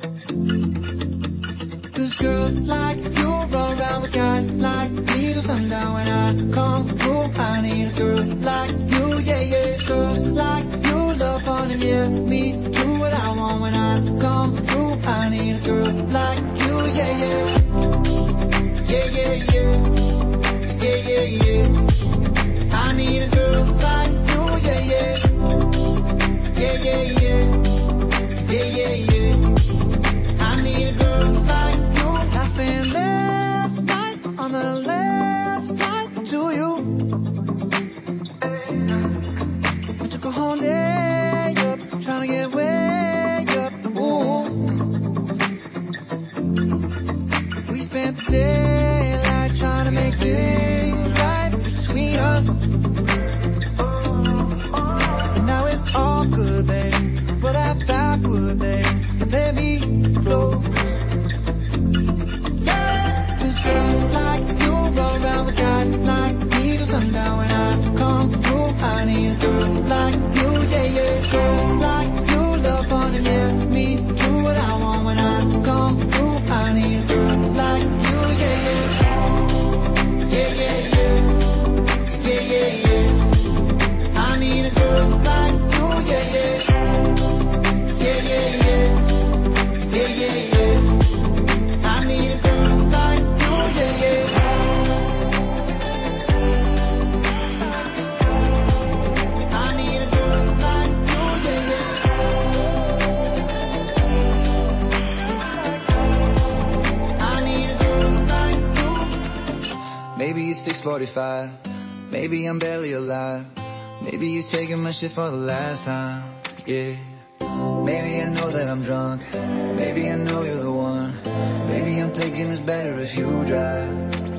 Cause girls like you roll around with guys like me till sundown. When I come through, I need a girl like you, yeah, yeah. Girls like you love fun and yeah, me do what I want. When I come through, I need a girl like you, yeah, yeah. Yeah, yeah, yeah. Yeah, yeah, yeah. I need a girl like you, yeah, yeah. Yeah, yeah, yeah. Yeah, yeah, yeah. I need a girl like you. I spent last night on the last flight to you. I took a whole day up, trying to get way up. Ooh. We spent the daylight trying to make things right between us. And now it's all good, babe. But I thought would, babe. Let me go. Yeah. Cause girls like you roll around with guys like me till sundown. When I come through, I need a girl like you, yeah, yeah. Girls like you love fun and yeah, me do what I want. When I come through, I need a girl like you, yeah, yeah. Yeah, yeah, yeah. Yeah, yeah, yeah. I need a girl like you, yeah, yeah. Yeah, yeah, yeah. Yeah, yeah, yeah. I need a girl like you, yeah, yeah. I need a girl like you, yeah, yeah. I need a girl like you. Maybe it's six forty-five. Maybe I'm barely alive. Maybe you're taking my shit for the last time. Yeah. Maybe I know that I'm drunk. Maybe I know you're the one. Maybe I'm thinking it's better if you drive.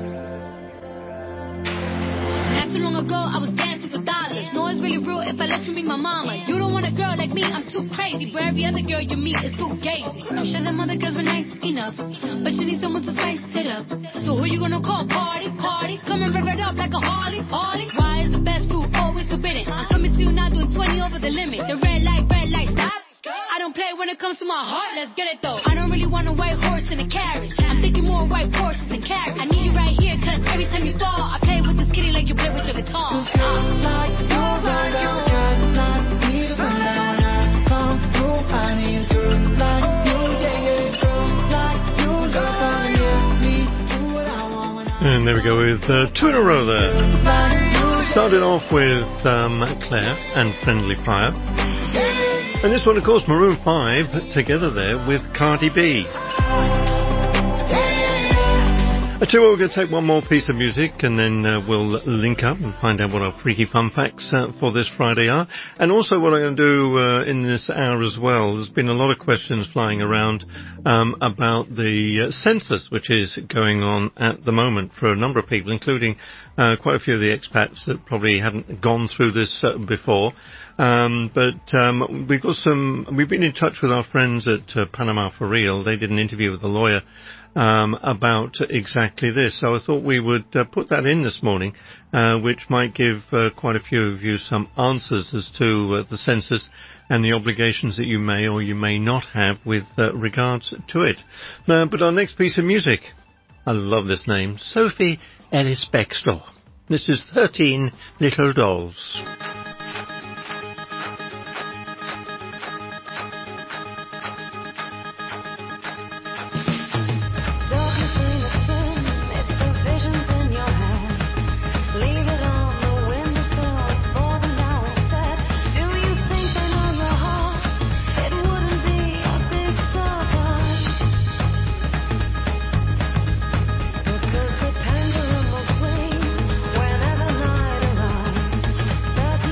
Not too long ago, I was dancing for dollars. No, it's really real if I let you meet my mama. You don't want a girl like me, I'm too crazy. But every other girl you meet is too gazy. I'm sure them other girls were nice enough, but you need someone to spice it up. So who you gonna call? Cardi, Cardi. Come and rev it up like a Harley, Harley. Why is the best food always forbidden? I'm coming to you now doing twenty over the limit. The red light, red light, stop. I don't play when it comes to my heart, let's get it though. I don't really want a white horse in a carriage. I'm thinking more white horses and carriage. I need you right here, cause every time you fall, I play with this kitty like you play with your guitar. Cause girls like you right now, guys like me till sundown. When I come through, I need a girl like you, yeah, yeah. Girls like you love fun and yeah, me do what I want. When I And there we go with uh, two in a row there. Started off with um, Claire and Friendly Fire. And this one, of course, Maroon five, together there with Cardi B. I tell you what, we're going to take one more piece of music and then uh, we'll link up and find out what our freaky fun facts uh, for this Friday are. And also what I'm going to do uh, in this hour as well, there's been a lot of questions flying around um, about the uh, census, which is going on at the moment for a number of people, including uh, quite a few of the expats that probably haven't gone through this uh, before. Um, but um, we've got some. We've been in touch with our friends at uh, Panama for Real. They did an interview with a lawyer um, about exactly this. So I thought we would uh, put that in this morning, uh, which might give uh, quite a few of you some answers as to uh, the census and the obligations that you may or you may not have with uh, regards to it. Uh, but our next piece of music, I love this name, Sophie Ellis-Bextor. This is thirteen Little Dolls. Because the pendulum will swing whenever night arrives.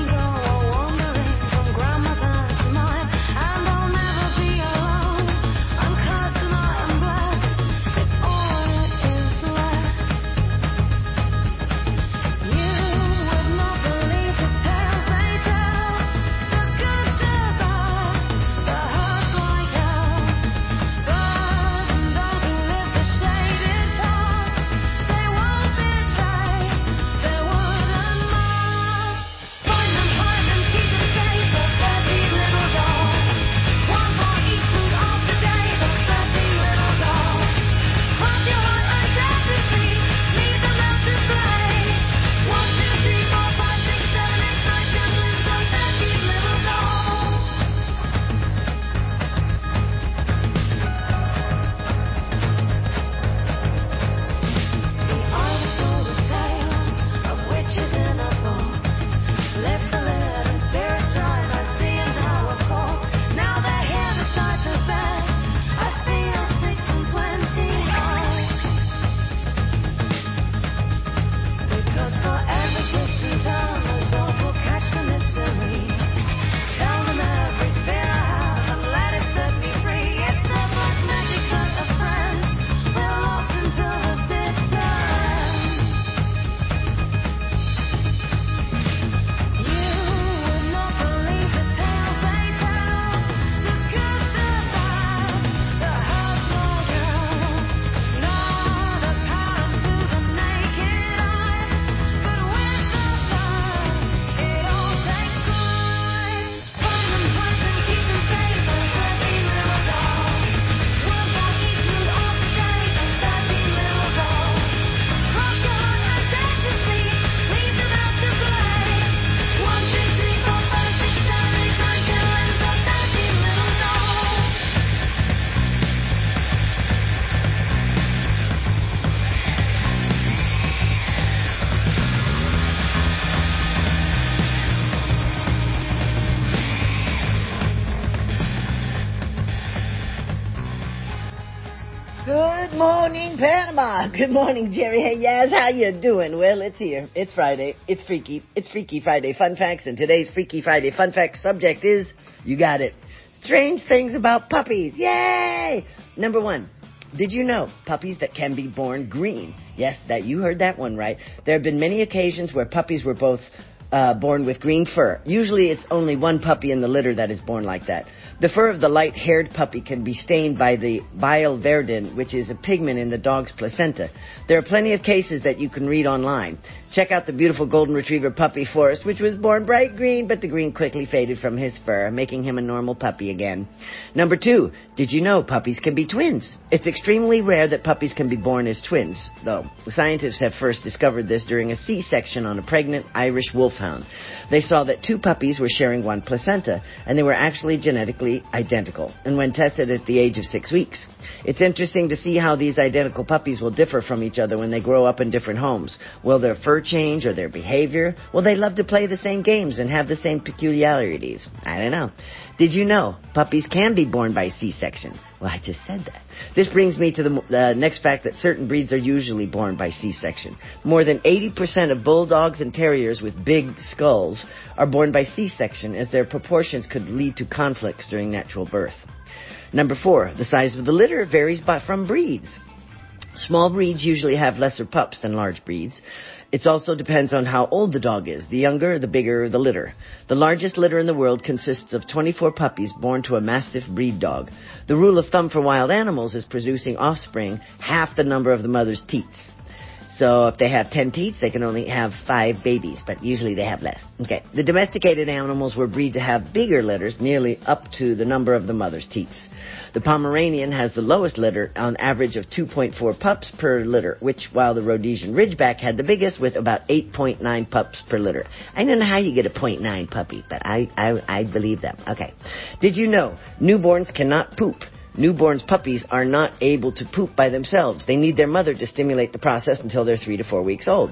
morning, Panama. Good morning, Jerry. Hey, Yaz, how you doing? Well, it's here. It's Friday. It's Freaky. It's Freaky Friday Fun Facts, and today's Freaky Friday Fun Facts subject is, you got it, strange things about puppies. Yay! Number one. Did you know puppies that can be born green? Yes, that you heard that one right. There have been many occasions where puppies were both uh, born with green fur. Usually it's only one puppy in the litter that is born like that. The fur of the light-haired puppy can be stained by the biliverdin, which is a pigment in the dog's placenta. There are plenty of cases that you can read online. Check out the beautiful golden retriever puppy Forrest, which was born bright green, but the green quickly faded from his fur, making him a normal puppy again. Number two, did you know puppies can be twins? It's extremely rare that puppies can be born as twins, though. The scientists have first discovered this during a C-section on a pregnant Irish wolfhound. They saw that two puppies were sharing one placenta, and they were actually genetically identical, and when tested at the age of six weeks. It's interesting to see how these identical puppies will differ from each other when they grow up in different homes. Will their fur change or their behavior? Will they love to play the same games and have the same peculiarities? I don't know. Did you know puppies can be born by C-section? Well, I just said that. This brings me to the uh, next fact that certain breeds are usually born by C-section. More than eighty percent of bulldogs and terriers with big skulls are born by C-section, as their proportions could lead to conflicts during natural birth. Number four, the size of the litter varies by, from breeds. Small breeds usually have lesser pups than large breeds. It also depends on how old the dog is. The younger, the bigger the litter. The largest litter in the world consists of twenty-four puppies born to a Mastiff breed dog. The rule of thumb for wild animals is producing offspring half the number of the mother's teats. So if they have ten teats, they can only have five babies, but usually they have less. Okay. The domesticated animals were bred to have bigger litters, nearly up to the number of the mother's teats. The Pomeranian has the lowest litter, on average of two point four pups per litter, which, while the Rhodesian Ridgeback had the biggest with about eight point nine pups per litter. I don't know how you get a point nine puppy, but I, I, I believe them. Okay. Did you know newborns cannot poop? Newborns puppies are not able to poop by themselves. They need their mother to stimulate the process until they're three to four weeks old.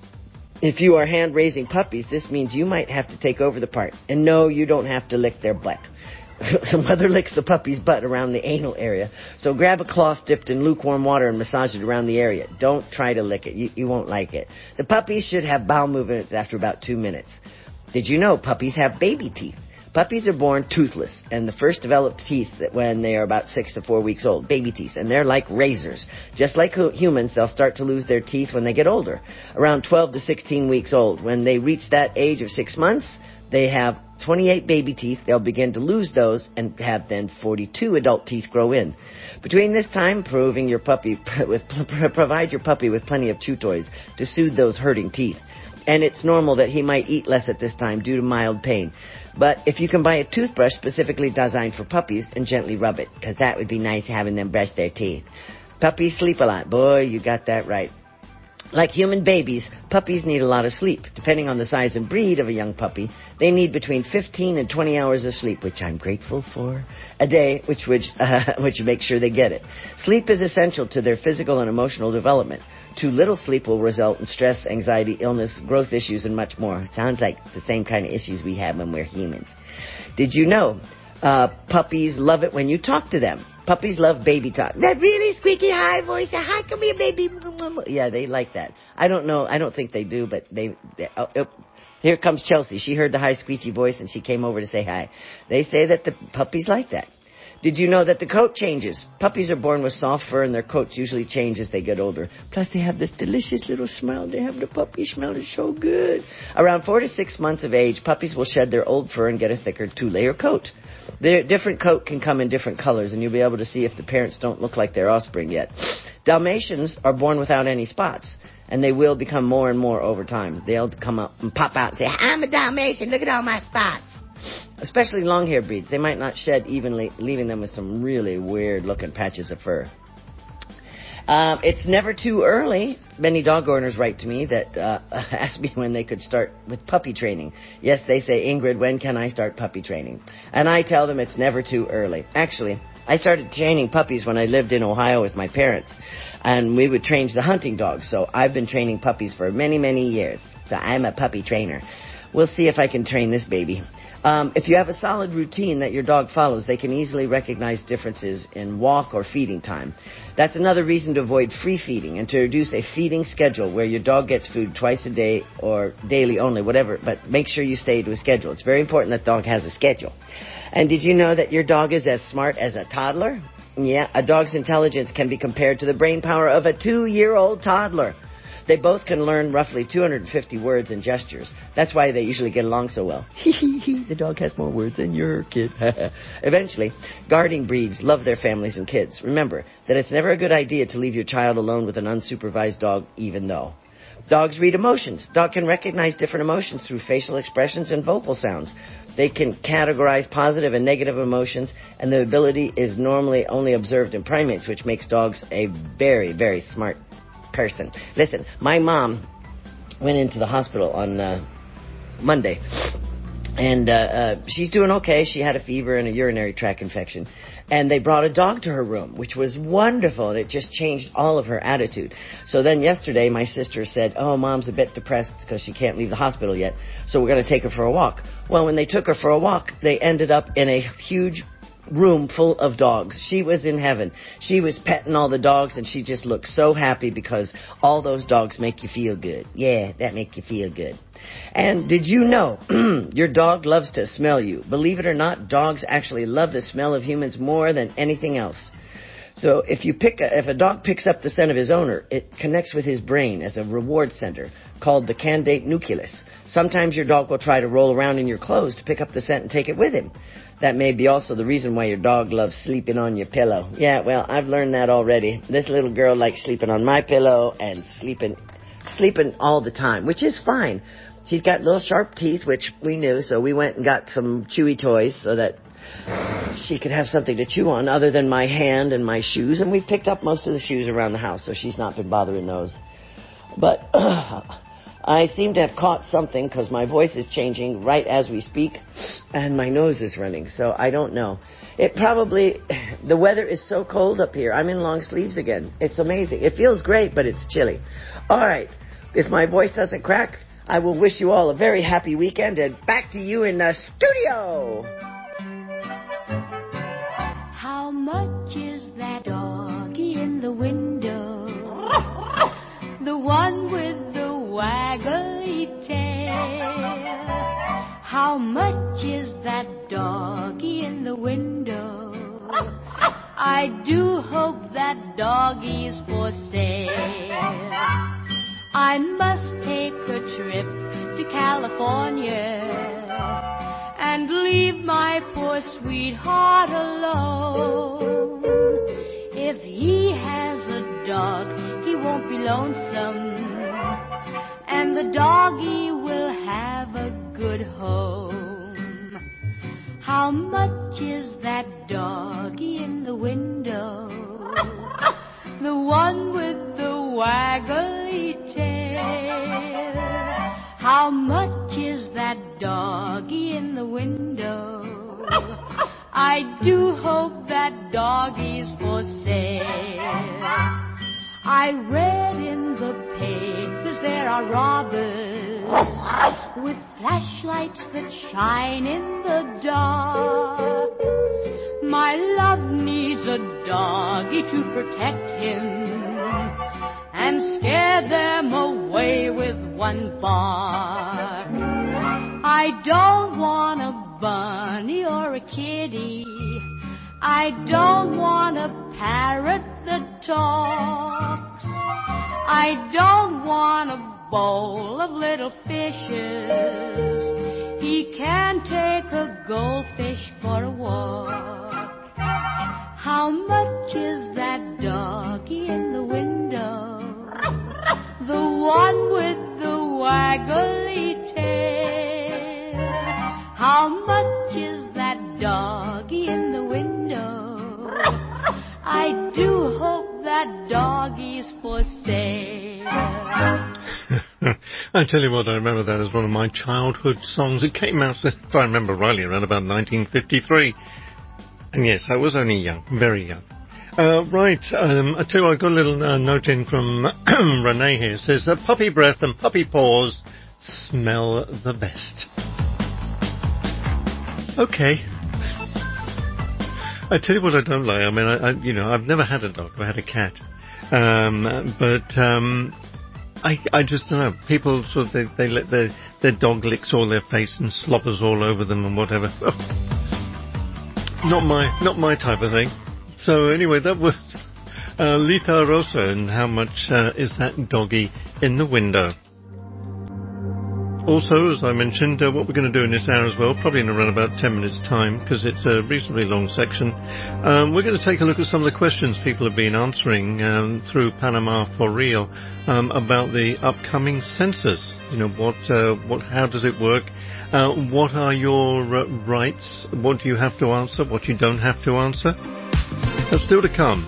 If you are hand-raising puppies, this means you might have to take over the part. And no, you don't have to lick their butt. The mother licks the puppy's butt around the anal area. So grab a cloth dipped in lukewarm water and massage it around the area. Don't try to lick it. You, you won't like it. The puppies should have bowel movements after about two minutes. Did you know puppies have baby teeth? Puppies are born toothless, and the first developed teeth when they are about six to four weeks old, baby teeth, and they're like razors. Just like humans, they'll start to lose their teeth when they get older, around twelve to sixteen weeks old. When they reach that age of six months, they have twenty-eight baby teeth. They'll begin to lose those and have then forty-two adult teeth grow in. Between this time, proving your puppy with provide your puppy with plenty of chew toys to soothe those hurting teeth. And it's normal that he might eat less at this time due to mild pain. But if you can buy a toothbrush specifically designed for puppies and gently rub it, because that would be nice having them brush their teeth. Puppies sleep a lot. Boy, you got that right. Like human babies, puppies need a lot of sleep. Depending on the size and breed of a young puppy, they need between fifteen and twenty hours of sleep, which I'm grateful for, a day, which would uh, which make sure they get it. Sleep is essential to their physical and emotional development. Too little sleep will result in stress, anxiety, illness, growth issues, and much more. Sounds like the same kind of issues we have when we're humans. Did you know uh, puppies love it when you talk to them? Puppies love baby talk. That really squeaky high voice. Hi, come here, baby. Yeah, they like that. I don't know. I don't think they do, but they... they oh, oh. Here comes Chelsea. She heard the high squeaky voice, and she came over to say hi. They say that the puppies like that. Did you know that the coat changes? Puppies are born with soft fur, and their coats usually change as they get older. Plus, they have this delicious little smell. They have the puppy smell. It's so good. Around four to six months of age, puppies will shed their old fur and get a thicker two-layer coat. Their different coat can come in different colors, and you'll be able to see if the parents don't look like their offspring yet. Dalmatians are born without any spots, and they will become more and more over time. They'll come up and pop out and say, I'm a Dalmatian. Look at all my spots. Especially long-haired breeds. They might not shed evenly, leaving them with some really weird-looking patches of fur. Um, it's never too early. Many dog owners write to me that uh, ask me when they could start with puppy training. Yes, they say, Ingrid, when can I start puppy training? And I tell them it's never too early. Actually, I started training puppies when I lived in Ohio with my parents, and we would train the hunting dogs. So I've been training puppies for many, many years. So I'm a puppy trainer. We'll see if I can train this baby. Um, if you have a solid routine that your dog follows, they can easily recognize differences in walk or feeding time. That's another reason to avoid free feeding and to reduce a feeding schedule where your dog gets food twice a day or daily only, whatever, but make sure you stay to a schedule. It's very important that dog has a schedule. And did you know that your dog is as smart as a toddler? Yeah, a dog's intelligence can be compared to the brain power of a two-year-old toddler. They both can learn roughly two hundred fifty words and gestures. That's why they usually get along so well. The dog has more words than your kid. Eventually, guarding breeds love their families and kids. Remember that it's never a good idea to leave your child alone with an unsupervised dog, even though. Dogs read emotions. Dog can recognize different emotions through facial expressions and vocal sounds. They can categorize positive and negative emotions, and the ability is normally only observed in primates, which makes dogs a very, very smart person. Listen, my mom went into the hospital on uh, Monday, and uh, uh, she's doing okay. She had a fever and a urinary tract infection, and they brought a dog to her room, which was wonderful, and it just changed all of her attitude. So then yesterday, my sister said, oh, Mom's a bit depressed because she can't leave the hospital yet, so we're going to take her for a walk. Well, when they took her for a walk, they ended up in a huge room full of dogs. She was in heaven. She was petting all the dogs, and she just looked so happy because all those dogs make you feel good. Yeah, that make you feel good. And did you know your dog loves to smell you? Believe it or not, dogs actually love the smell of humans more than anything else. So if you pick a, if a dog picks up the scent of his owner, it connects with his brain as a reward center called the candidate nucleus. Sometimes your dog will try to roll around in your clothes to pick up the scent and take it with him. That may be also the reason why your dog loves sleeping on your pillow. Yeah, well, I've learned that already. This little girl likes sleeping on my pillow and sleeping sleeping all the time, which is fine. She's got little sharp teeth, which we knew, so we went and got some chewy toys so that she could have something to chew on other than my hand and my shoes. And we picked up most of the shoes around the house, so she's not been bothering those. But I seem to have caught something because my voice is changing right as we speak, and my nose is running, so I don't know. It probably, the weather is so cold up here. I'm in long sleeves again. It's amazing. It feels great, but it's chilly. All right, if my voice doesn't crack, I will wish you all a very happy weekend, and back to you in the studio. How much is that doggy in the window? The one with the waggly tail. How much is that doggy in the window? I do hope that doggy's for sale. I must take a trip to California and leave my poor sweetheart alone. If he has a dog, he won't be lonesome, and the doggy will have a good home. How much is that doggy in the window? The one with the waggly tail. How much is that doggy in the window? I do hope that doggy's for sale. I read in the papers there are robbers with flashlights that shine in the dark. My love needs a doggy to protect him and scare them away with one bark. I don't want a bunny or a kitty. I don't want a parrot that talks. I don't want a bowl of little fishes. He can take a goldfish for a walk. How much is that doggy in the window? The one with the waggly tail. How much is that doggy in the window? I do hope that doggy's for sale. I tell you what, I remember that as one of my childhood songs. It came out, if I remember rightly, around about nineteen fifty-three. And yes, I was only young, very young. Uh, right, um, I tell you, I got a little uh, note in from Renee here. It says, uh, puppy breath and puppy paws smell the best. Okay. I tell you what I don't like. I mean, I, I you know, I've never had a dog. I had a cat. Um, but um, I, I just don't know. People sort of they, they let their their dog licks all their face and slobbers all over them and whatever. Not my not my type of thing. So anyway, that was uh, Lita Rosa and How Much uh, Is That Doggy in the Window. Also, as I mentioned, uh, what we're going to do in this hour as well, probably in around about ten minutes' time, because it's a reasonably long section, um, we're going to take a look at some of the questions people have been answering um, through Panama for Real um, about the upcoming census. You know, what, uh, what, how does it work? Uh, what are your uh, rights? What do you have to answer? What you don't have to answer? That's still to come.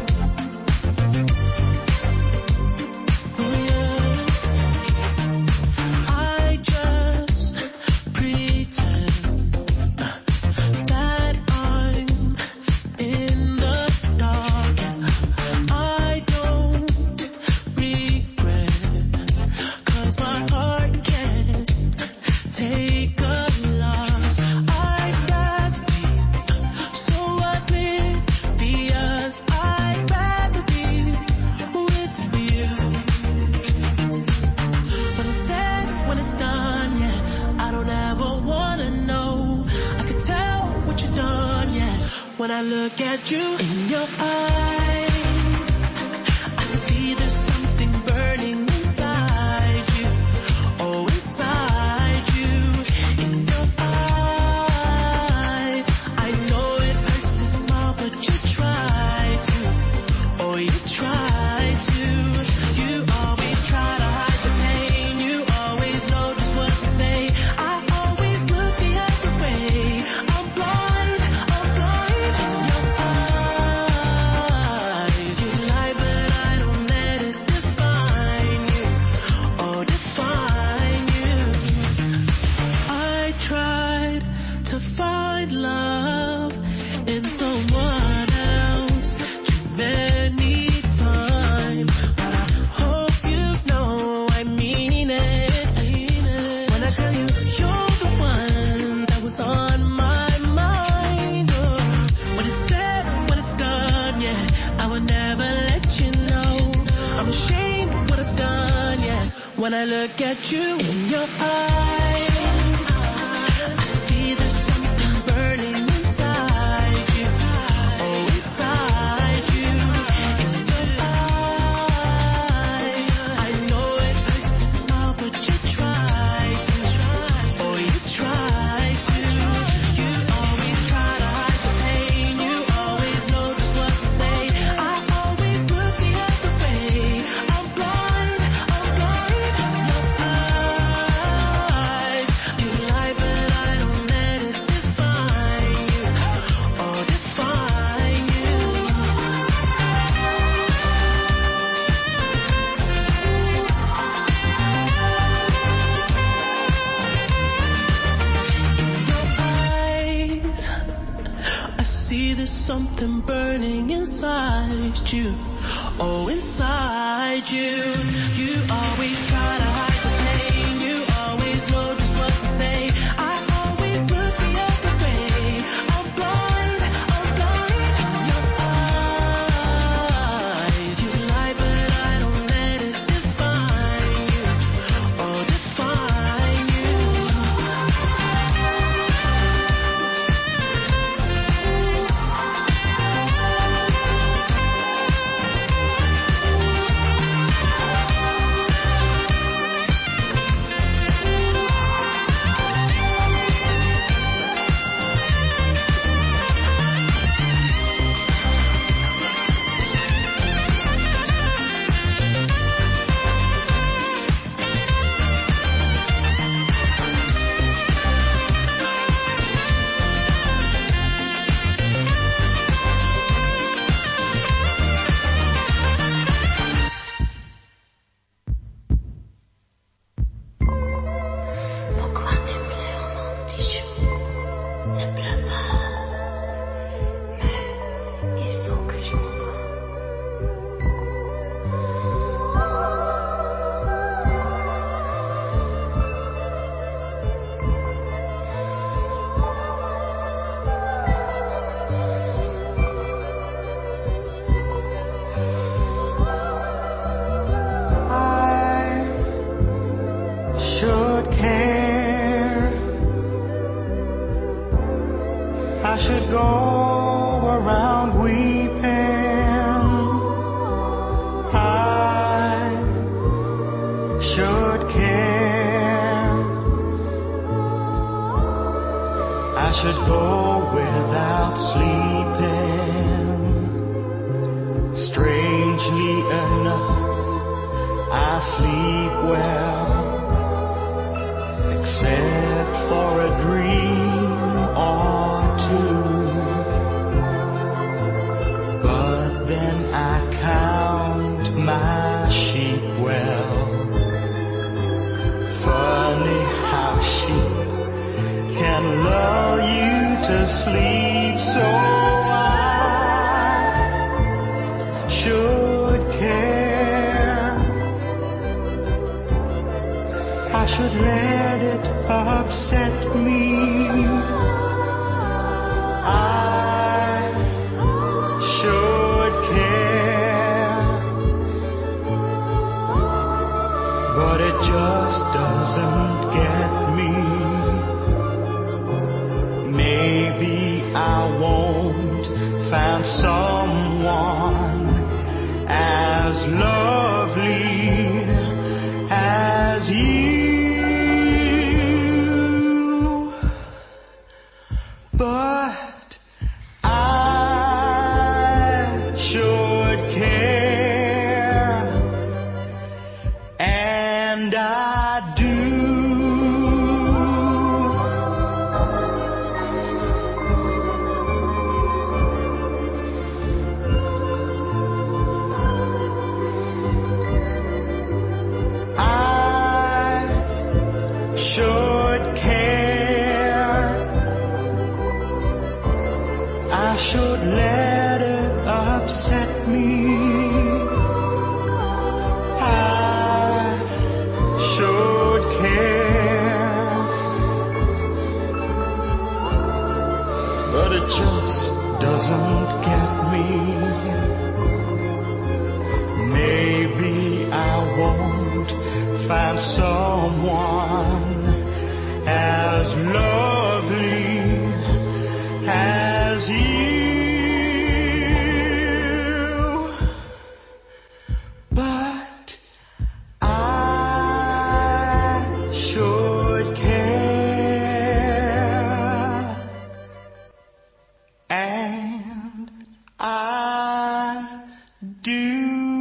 When I look at you in your eyes, I see there's something burning inside you. Oh, inside you, in your eyes. I know it hurts to smile, but you try to. Oh, you try to. You always try to hide the pain. You always know just what to say. I always look the other way. I'm blind, I'm blind. When I look at you in your eyes, I see there's something burning inside you. Oh, inside you, in your eyes. I know it hurts to smile, but you try to. Oh, you try to. You always try to hide the pain. You always know just what to say. I always look the other way. I'm blind, I'm blind. Something burning inside you. Oh, inside you. You always try to hide the pain. You always know just what to say. I always look the other way. I'm blind, I'm blind. Your eyes, you lie, but I don't let it define you. Oh, define you. I should go around weeping. I should care. I should go without sleeping. Strangely enough, I sleep well, except for a dream or two. But then I count my sheep well. Funny how sheep can lull you to sleep, so I should care. I should let it upset me. I should care, but it just doesn't get me. Maybe I won't find someone as lovely as you, but I should care, and I do. Should care. I should let it upset me. I should care, but it just doesn't get me. Maybe I won't find someone as lovely as you, but I should care, and I do.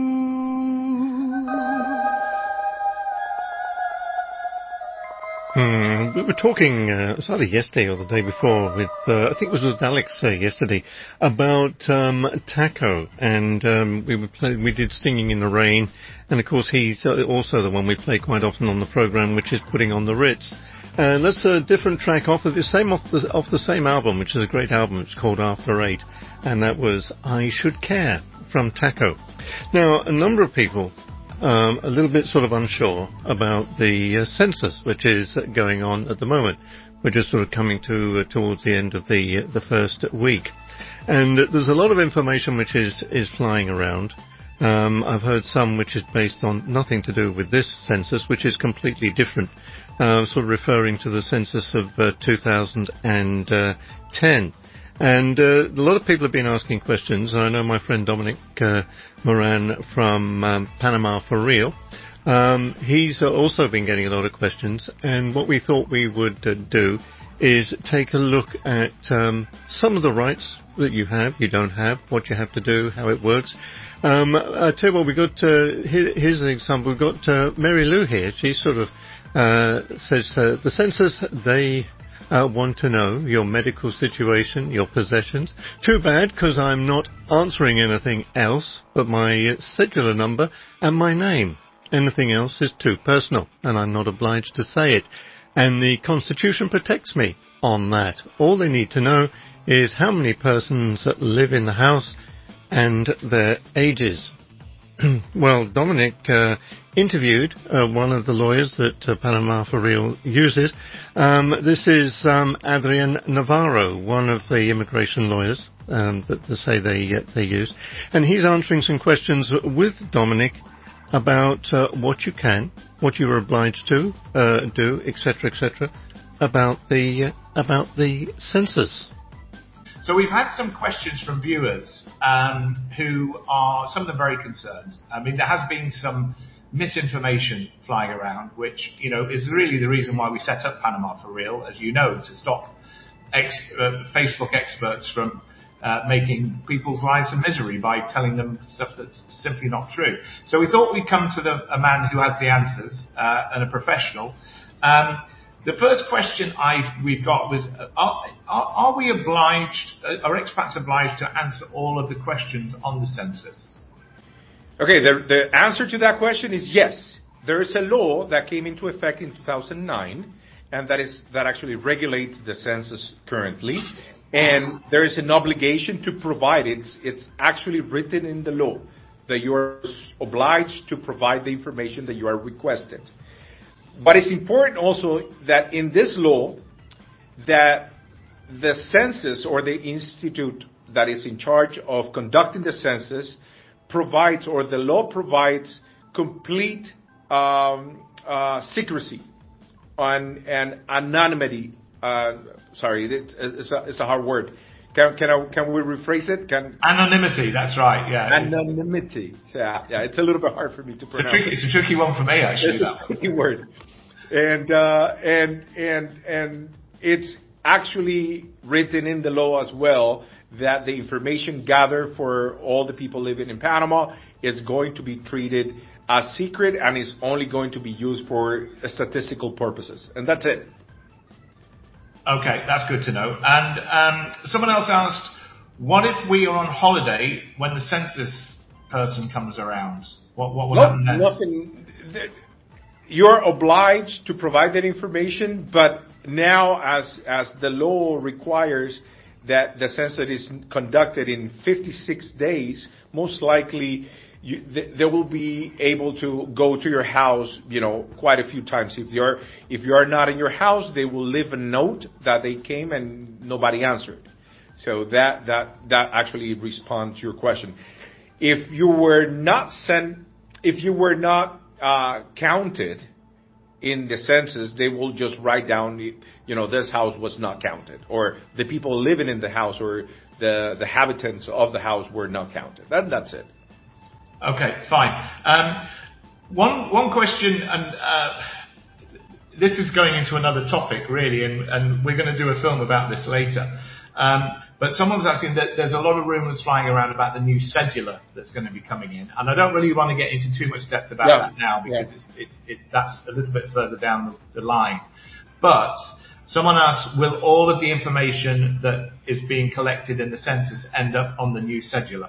Hmm, we were talking, uh, it was either yesterday or the day before, with uh, I think it was with Alex uh, yesterday, about um, Taco, and um, we were play, we did Singing in the Rain, and of course he's uh, also the one we play quite often on the program, which is Putting on the Ritz. And that's a different track off of the same off the off the same album, which is a great album. It's called After Eight, and that was I Should Care from Taco. Now, a number of people. Um, a little bit sort of unsure about the uh, census which is going on at the moment. We're just sort of coming to uh, towards the end of the uh, the first week, and uh, there's a lot of information which is is flying around. Um, I've heard some which is based on nothing to do with this census, which is completely different, uh, sort of referring to the census of uh, two thousand ten. And uh, a lot of people have been asking questions, and I know my friend Dominic uh, Moran from um, Panama for Real, um, he's also been getting a lot of questions, and what we thought we would uh, do is take a look at um, some of the rights that you have, you don't have, what you have to do, how it works. Um, I tell you what, we got, uh, here, here's an example, we've got uh, Mary Lou here. She sort of uh, says uh, the census, they... Uh, want to know your medical situation, your possessions. Too bad, because I'm not answering anything else but my uh, cedular number and my name. Anything else is too personal, and I'm not obliged to say it. And the Constitution protects me on that. All they need to know is how many persons live in the house and their ages. Well, Dominic uh, interviewed uh, one of the lawyers that uh, Panama for Real uses. Um, this is um, Adrian Navarro, one of the immigration lawyers um, that they say they uh, they use, and he's answering some questions with Dominic about uh, what you can, what you are obliged to uh, do, et cetera, et cetera, about the uh, about the census. So we've had some questions from viewers um, who are, some of them very concerned. I mean, there has been some misinformation flying around, which, you know, is really the reason why we set up Panama for Real, as you know, to stop ex- uh, Facebook experts from uh, making people's lives a misery by telling them stuff that's simply not true. So we thought we'd come to the, a man who has the answers uh, and a professional. Um, the first question I've, we've got was, are, are, are we obliged, are expats obliged to answer all of the questions on the census? Okay, the, the answer to that question is yes. There is a law that came into effect in two thousand nine, and that is that actually regulates the census currently. And there is an obligation to provide it. It's, it's actually written in the law that you are obliged to provide the information that you are requested. But it's important also that in this law, that the census or the institute that is in charge of conducting the census provides, or the law provides, complete um, uh, secrecy and, and anonymity. Uh, sorry, it, it's, a, it's a hard word. Can, can, I, can we rephrase it? Can, Anonymity, that's right, yeah. Anonymity. Yeah, yeah, it's a little bit hard for me to pronounce. It's a tricky, it's a tricky one for me, actually. It's a tricky word. And, uh, and, and, and it's actually written in the law as well that the information gathered for all the people living in Panama is going to be treated as secret and is only going to be used for statistical purposes. And that's it. Okay, that's good to know. And um, someone else asked, what if we are on holiday when the census person comes around? What, what will no, happen then? Nothing. You're obliged to provide that information, but now as as the law requires that the census is conducted in fifty-six days, most likely you, th- they will be able to go to your house, you know, quite a few times. If you're if you are not in your house, they will leave a note that they came and nobody answered. So that that that actually responds to your question. If you were not sent, if you were not uh, counted in the census, they will just write down, you know, this house was not counted, or the people living in the house, or the the habitants of the house were not counted. That that's it. Okay, fine. Um, one one question, and uh, this is going into another topic really, and, and we're going to do a film about this later. Um, but someone was asking that there's a lot of rumours flying around about the new cedula that's going to be coming in, and I don't really want to get into too much depth about yeah. that now because yeah. it's, it's it's that's a little bit further down the, the line. But someone asked, will all of the information that is being collected in the census end up on the new cedula?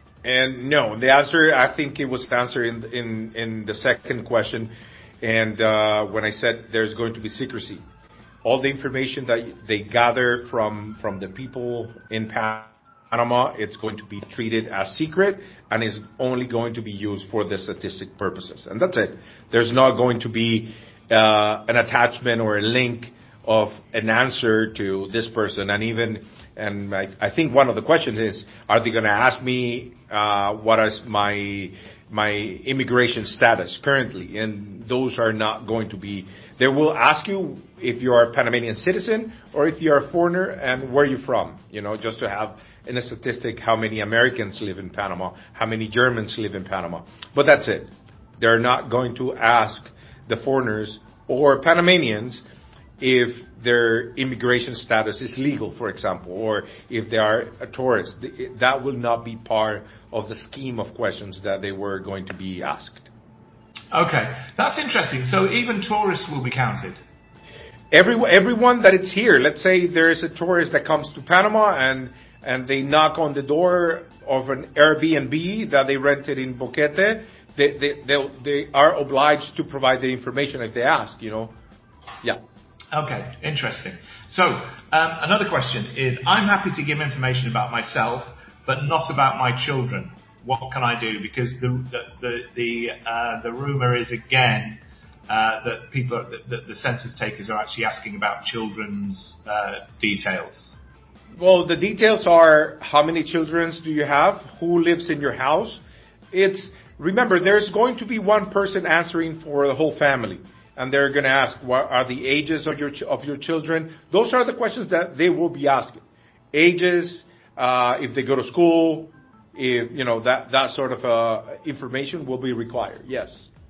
And no, the answer, I think it was answered in in in the second question, and uh, when I said there's going to be secrecy. All the information that they gather from from the people in Panama, it's going to be treated as secret and is only going to be used for the statistic purposes. And that's it. There's not going to be uh, an attachment or a link of an answer to this person. And even, and I, I think one of the questions is, are they going to ask me uh, what is my my immigration status currently? And those are not going to be. They will ask you if you are a Panamanian citizen or if you are a foreigner and where you're from, you know, just to have in a statistic how many Americans live in Panama, how many Germans live in Panama. But that's it. They're not going to ask the foreigners or Panamanians if their immigration status is legal, for example, or if they are a tourist. That will not be part of the scheme of questions that they were going to be asked. Okay, that's interesting. So even tourists will be counted? Every, everyone that is here, let's say there is a tourist that comes to Panama and, and they knock on the door of an Airbnb that they rented in Boquete, they, they, they, they are obliged to provide the information if they ask, you know. Yeah. Okay, interesting. So, um, another question is, I'm happy to give information about myself, but not about my children. What can I do? Because the the the the, uh, the rumor is again uh, that people, that, that the census takers are actually asking about children's uh, details. Well, the details are how many children do you have, who lives in your house. It's remember, there's going to be one person answering for the whole family, and they're going to ask, what are the ages of your of your children? Those are the questions that they will be asking. Ages, uh, if they go to school, if, you know, that, that sort of uh, information will be required, yes.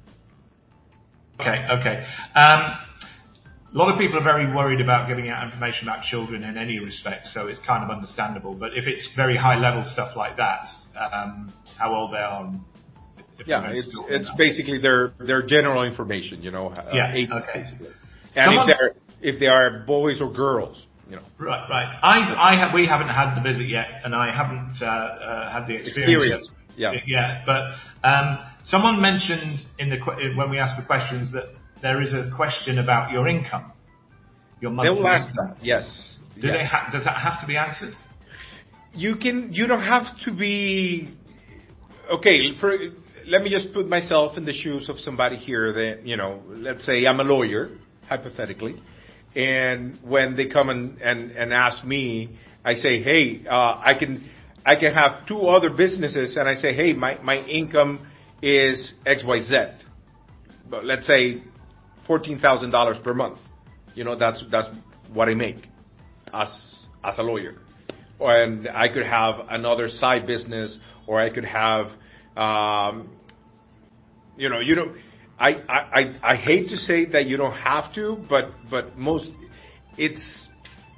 Okay, okay. Um, a lot of people are very worried about giving out information about children in any respect, so it's kind of understandable. But if it's very high-level stuff like that, um, how old they are, and if yeah, it's it's basically their their general information, you know. Uh, yeah. age, okay. Basically. And Someone's, if they're if they are boys or girls, you know. Right, right. I I have we haven't had the visit yet, and I haven't uh, uh, had the experience, experience. Yet. Yeah. Yeah, but um, someone mentioned in the when we asked the questions that there is a question about your income, your monthly They will ask income. that. Yes. Do yes. they ha- does that have to be answered? You can. You don't have to be. Okay. For let me just put myself in the shoes of somebody here that, you know, let's say I'm a lawyer, hypothetically, and when they come and, and, and ask me, I say, hey, uh, I can I can have two other businesses, and I say, hey, my, my income is X Y Z. But let's say fourteen thousand dollars per month. You know, that's that's what I make as as a lawyer. And I could have another side business, or I could have, um, you know, you don't. I, I I hate to say that you don't have to, but but most it's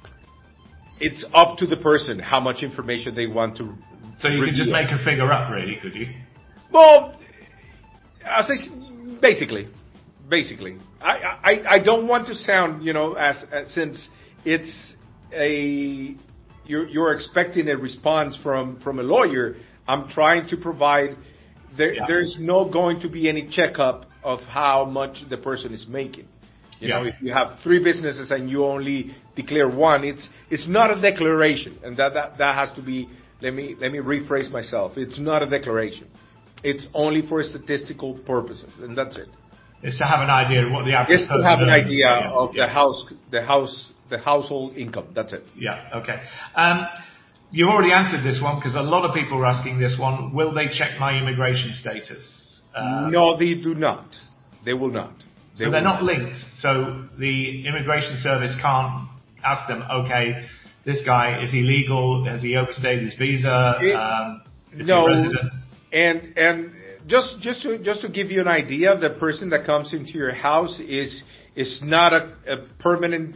it's up to the person how much information they want to. So you reveal. can just make a figure up, really, could you? Well, as I, basically, basically, I, I I don't want to sound, you know, as, as since it's a you're you're expecting a response from from a lawyer. I'm trying to provide. There, yeah. There's no going to be any checkup of how much the person is making. You yeah. know, if you have three businesses and you only declare one, it's it's not a declaration, and that, that that has to be. Let me let me rephrase myself. It's not a declaration. It's only for statistical purposes, and that's it. It's to have an idea of what the average. It's to have an idea yeah. of yeah. the house, the house, the household income. That's it. Yeah. Okay. Um, You already answered this one because a lot of people are asking this one. Will they check my immigration status? Uh, no, they do not. They will not. They so they're not, not linked. So the immigration service can't ask them, okay, this guy, is he legal? Has he overstayed his visa? It, um, is no, he a resident? And, and just, just to, just to give you an idea, the person that comes into your house is, is not a, a permanent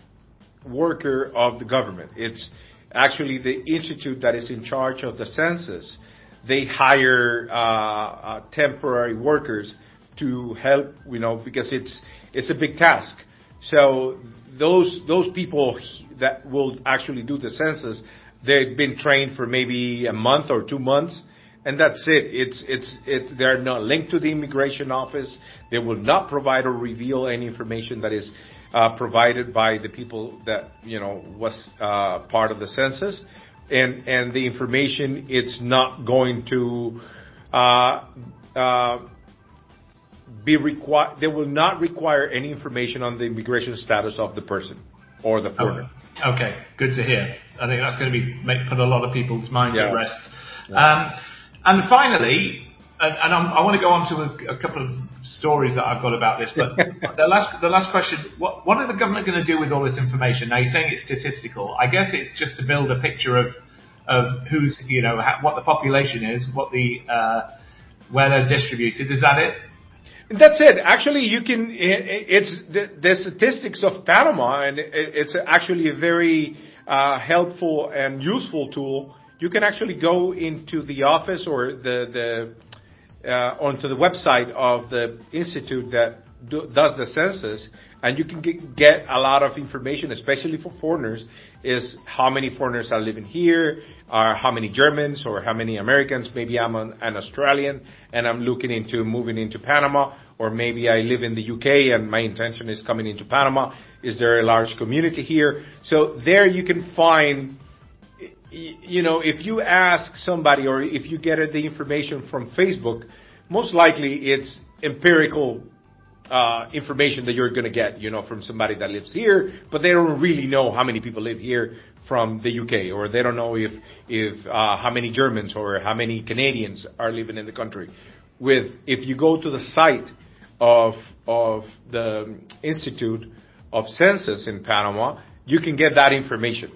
worker of the government. It's, actually, the institute that is in charge of the census, they hire uh, uh, temporary workers to help, you know, because it's it's a big task. So those those people that will actually do the census, they've been trained for maybe a month or two months, and that's it. It's it's it's they're not linked to the immigration office. They will not provide or reveal any information that is Uh, provided by the people that, you know, was uh, part of the census, and and the information, it's not going to uh, uh, be required. They will not require any information on the immigration status of the person or the foreigner. Okay. okay, good to hear. I think that's going to be make, put a lot of people's minds yeah. at rest. Yeah. Um, and finally. And, and I'm, I want to go on to a, a couple of stories that I've got about this, but the last the last question: what what are the government going to do with all this information? Now you're saying it's statistical. I guess it's just to build a picture of of who's you know ha, what the population is, what the uh, where they're distributed. Is that it? That's it. Actually, you can. It's the, the statistics of Panama, and it's actually a very uh, helpful and useful tool. You can actually go into the office or the the Uh, onto the website of the institute that do, does the census, and you can get, get a lot of information, especially for foreigners, is how many foreigners are living here, or how many Germans, or how many Americans. Maybe I'm an, an Australian, and I'm looking into moving into Panama, or maybe I live in the U K, and my intention is coming into Panama. Is there a large community here? So there you can find, you know, if you ask somebody or if you get the information from Facebook, most likely it's empirical uh, information that you're going to get, you know, from somebody that lives here, but they don't really know how many people live here from the U K, or they don't know if if uh, how many Germans or how many Canadians are living in the country. With if you go to the site of of the Institute of Census in Panama, you can get that information.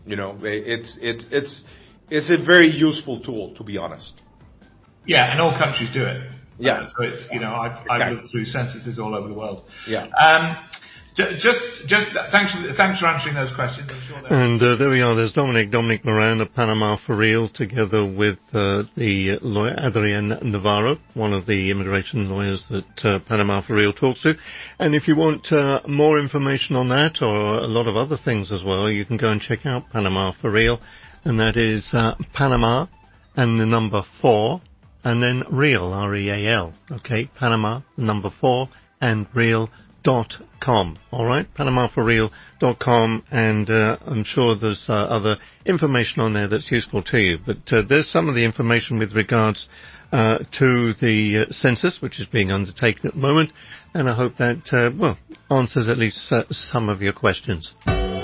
You know, it's it's it's it's a very useful tool, to be honest. Yeah, and all countries do it. Yeah. Uh, so it's, you know, I've, Exactly. I've lived through censuses all over the world. Yeah. Um, ju- just, just thanks, for, thanks for answering those questions. I'm sure they're- And uh, there we are. There's Dominic, Dominic Moran of Panama for Real, together with uh, the lawyer Adrian Navarro, one of the immigration lawyers that uh, Panama for Real talks to. And if you want uh, more information on that or a lot of other things as well, you can go and check out Panama for Real. And that is uh, Panama and the number four and then Real, R E A L. Okay, Panama, number four and Real. Dot com. All right, Panama for Real dot com, and uh, I'm sure there's uh, other information on there that's useful to you. But uh, there's some of the information with regards uh, to the uh, census, which is being undertaken at the moment, and I hope that uh, well answers at least uh, some of your questions.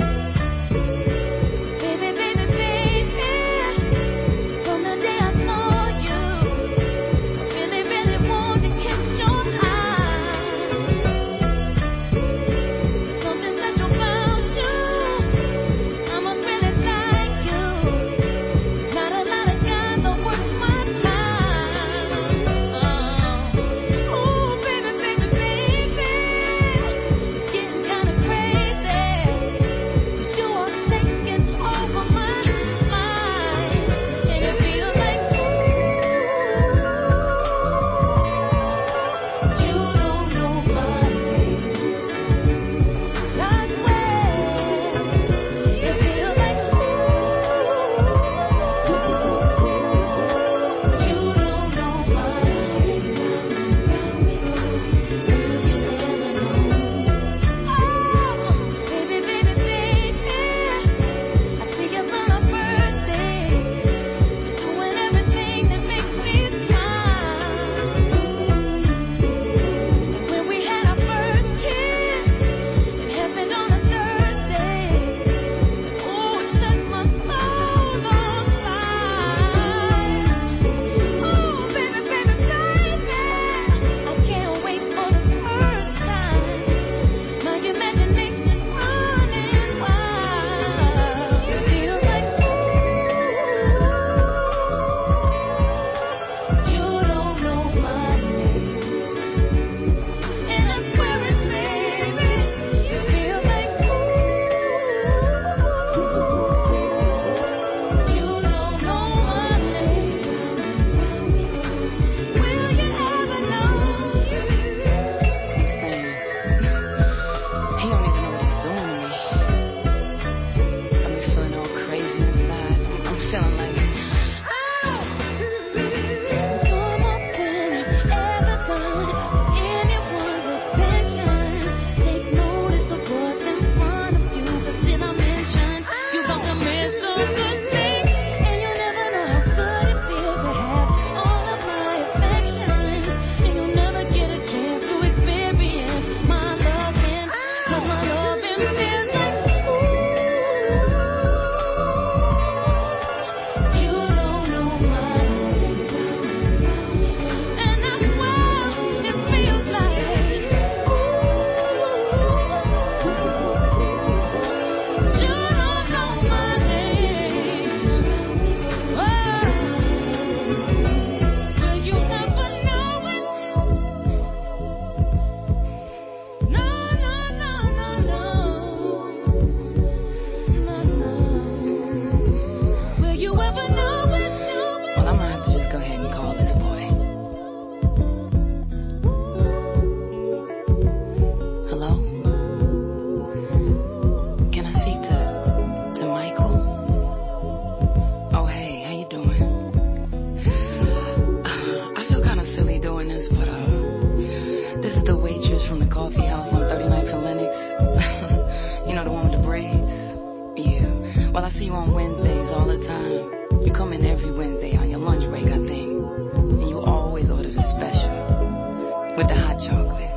see you on Wednesdays all the time. You come in every Wednesday on your lunch break, I think. And you always order the special with the hot chocolate.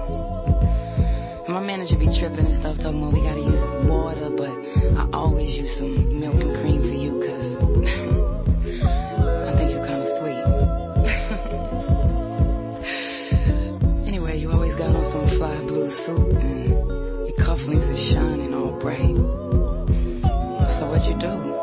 And my manager be tripping and stuff, talking about we gotta use water, but I always use some milk and cream for you, cause I think you're kind of sweet. Anyway, you always got on some fly blue suit and your cufflinks are shining all bright. So what you do?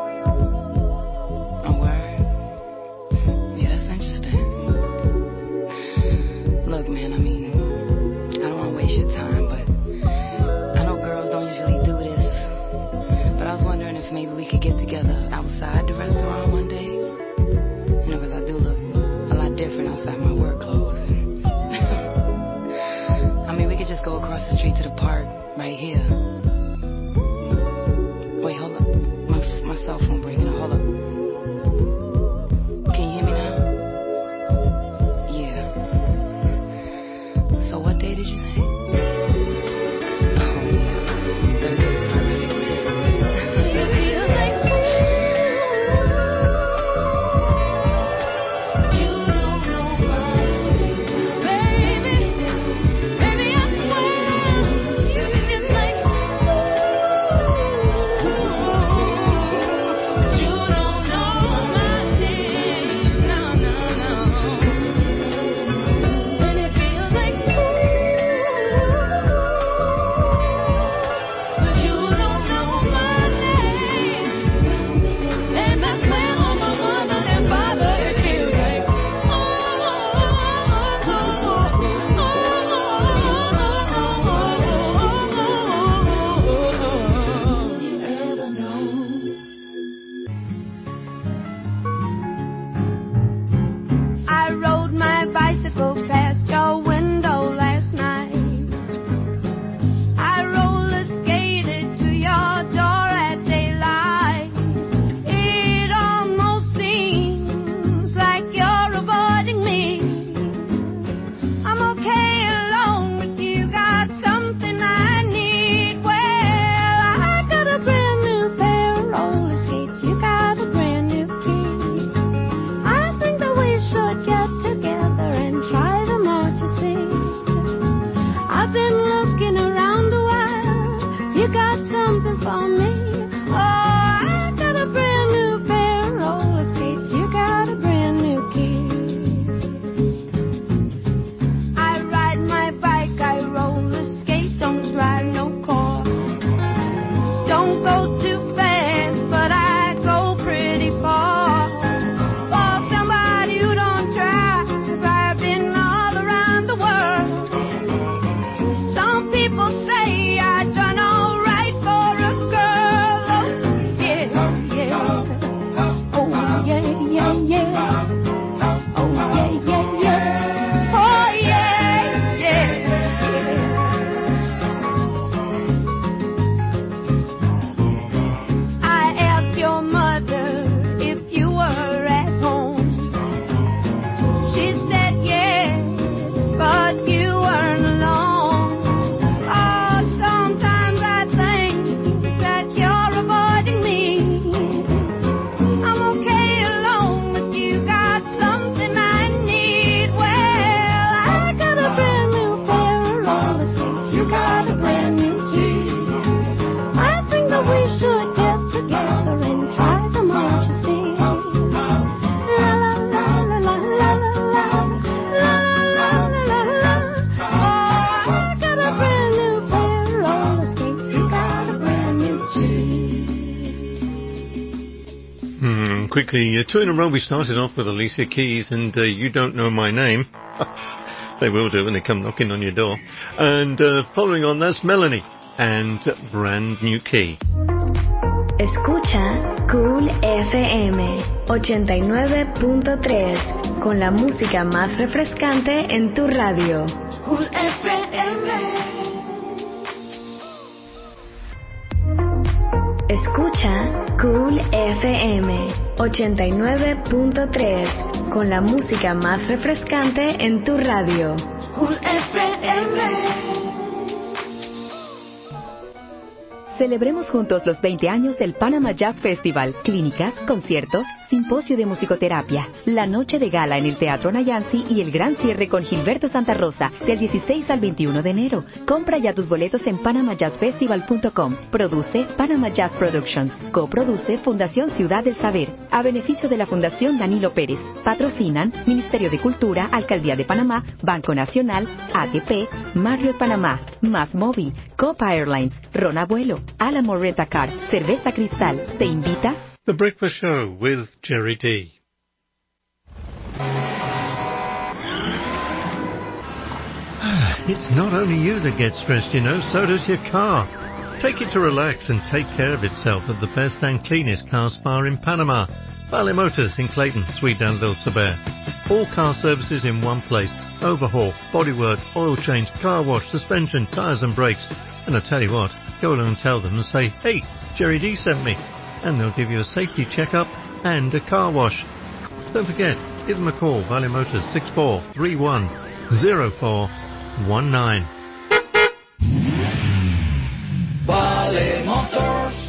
quickly, uh, two in a row. We started off with Alicia Keys and uh, You Don't Know My Name. They will do when they come knocking on your door. And uh, following on, that's Melanie and Brand New Key. Escucha Cool F M ochenta y nueve punto tres con la música más refrescante en tu radio. Cool F M. Escucha Cool F M ochenta y nueve punto tres con la música más refrescante en tu radio. Cool F M. Celebremos juntos los veinte años del Panama Jazz Festival. Clínicas, conciertos, simposio de musicoterapia, la noche de gala en el Teatro Nayansi y el gran cierre con Gilberto Santa Rosa del dieciséis al veintiuno de enero. Compra ya tus boletos en panama jazz festival punto com. Produce Panama Jazz Productions. Coproduce Fundación Ciudad del Saber. A beneficio de la Fundación Danilo Pérez. Patrocinan Ministerio de Cultura, Alcaldía de Panamá, Banco Nacional, A T P, Marriott Panamá, Más Móvil, Copa Airlines, Ron Abuelo, Alamo Rent-A-Car, Cerveza Cristal. Te invita The Breakfast Show with Jerry D. It's not only you that gets stressed, you know, so does your car. Take it to relax and take care of itself at the best and cleanest car spa in Panama. Vale Motors in Clayton, Sweetdale del Saber. All car services in one place. Overhaul, bodywork, oil change, car wash, suspension, tyres and brakes. And I tell you what, go along and tell them and say, hey, Jerry D sent me. And they'll give you a safety checkup and a car wash. Don't forget, give them a call, Valley Motors, six four three one zero four one nine. Vale Motors.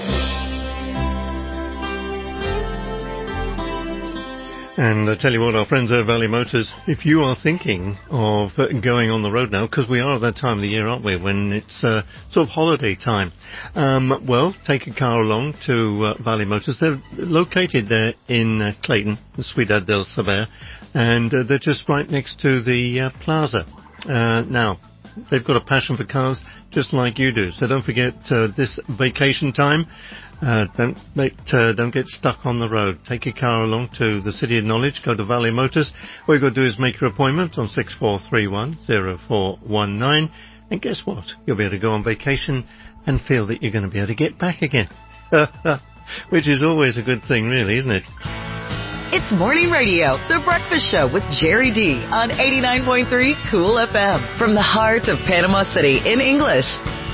And I tell you what, our friends at Valley Motors, if you are thinking of uh, going on the road now, because we are at that time of the year, aren't we, when it's uh, sort of holiday time, um, well, take a car along to uh, Valley Motors. They're located there in uh, Clayton, Ciudad del Saber, and uh, they're just right next to the uh, plaza. Uh, now, they've got a passion for cars just like you do, so don't forget uh, this vacation time. Uh, don't make, uh, don't get stuck on the road. Take your car along to the City of Knowledge. Go to Valley Motors. What you've got to do is make your appointment on six four three one zero four one nine. And guess what? You'll be able to go on vacation and feel that you're going to be able to get back again. Which is always a good thing, really, isn't it? It's Morning Radio, The Breakfast Show with Jerry D on eighty-nine point three Cool F M. From the heart of Panama City in English.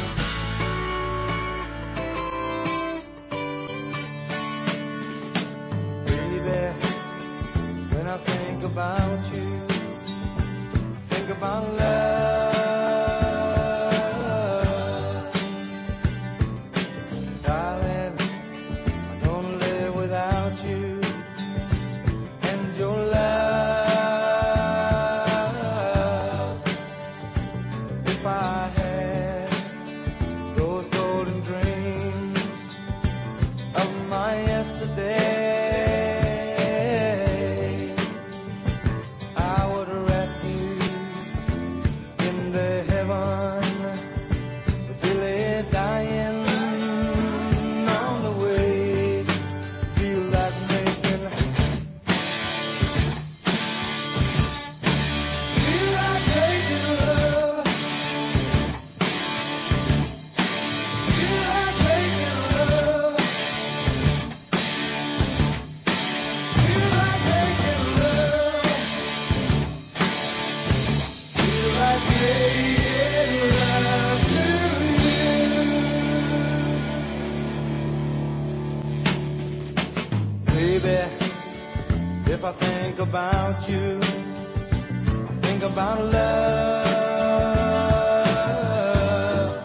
If I think about you, I think about love.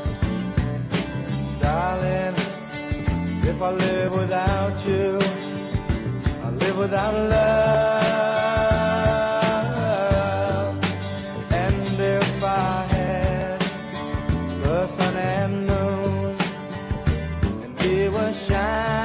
Darling, if I live without you, I live without love. And if I had the sun and moon, and we were shining,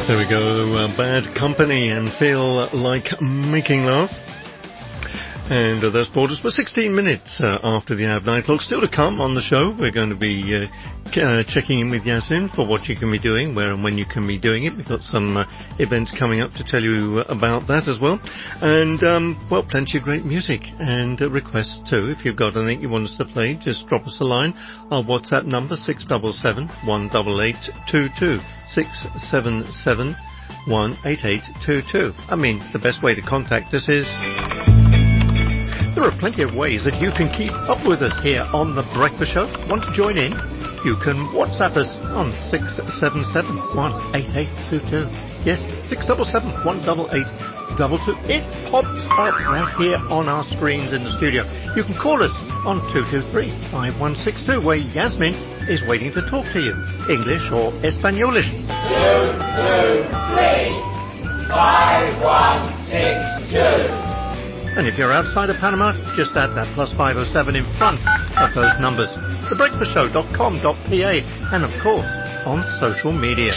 There we go, uh, Bad Company and Feel Like Making Love. And uh, those brought us for sixteen minutes uh, after the hour of nine o'clock. Still to come on the show, we're going to be uh, uh, checking in with Yasin for what you can be doing, where and when you can be doing it. We've got some uh, events coming up to tell you about that as well. And, um, well, plenty of great music and uh, requests too. If you've got anything you want us to play, just drop us a line. Our WhatsApp number, six seven seven, one eight eight two two. six seven seven, one eight eight two two. I mean, the best way to contact us is... There are plenty of ways that you can keep up with us here on The Breakfast Show. Want to join in? You can WhatsApp us on six seven seven, one eight eight two two. Yes, six seven seven, one eight eight two two. It pops up right here on our screens in the studio. You can call us on two two three, five one six two, where Yasmin is waiting to talk to you. English or Espanolish. two two three, five one six two. And if you're outside of Panama, just add that plus five oh seven in front of those numbers. the breakfast show dot com dot p a, and of course, on social media.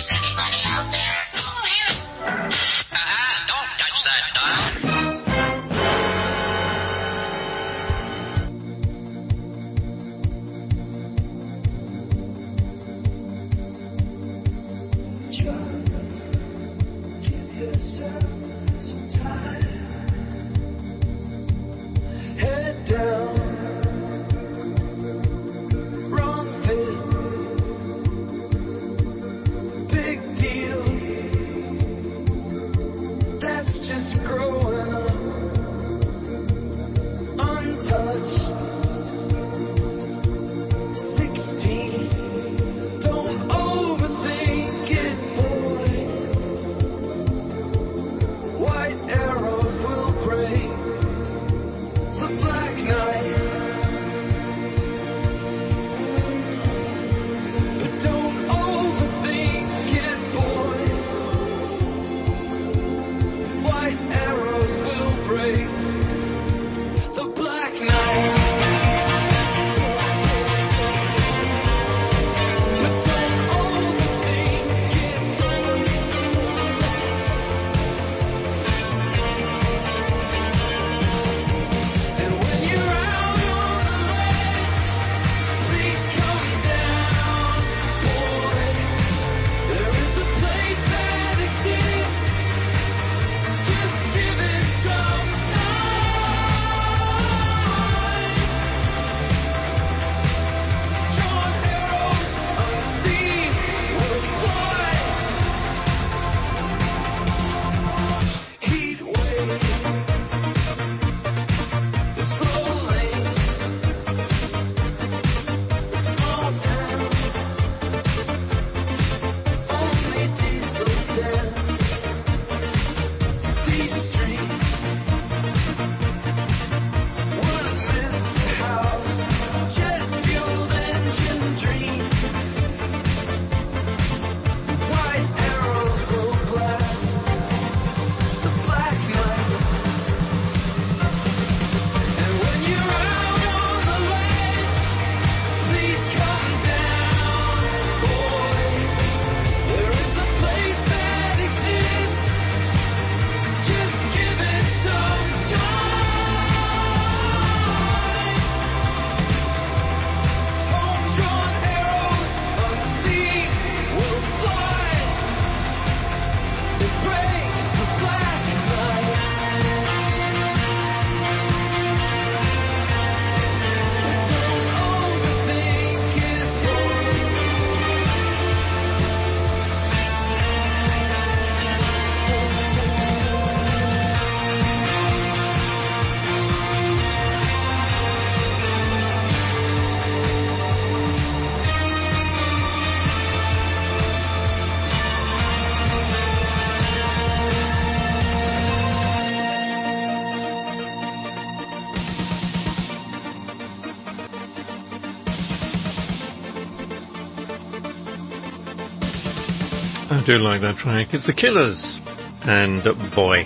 I do like that track. It's the Killers and Boy.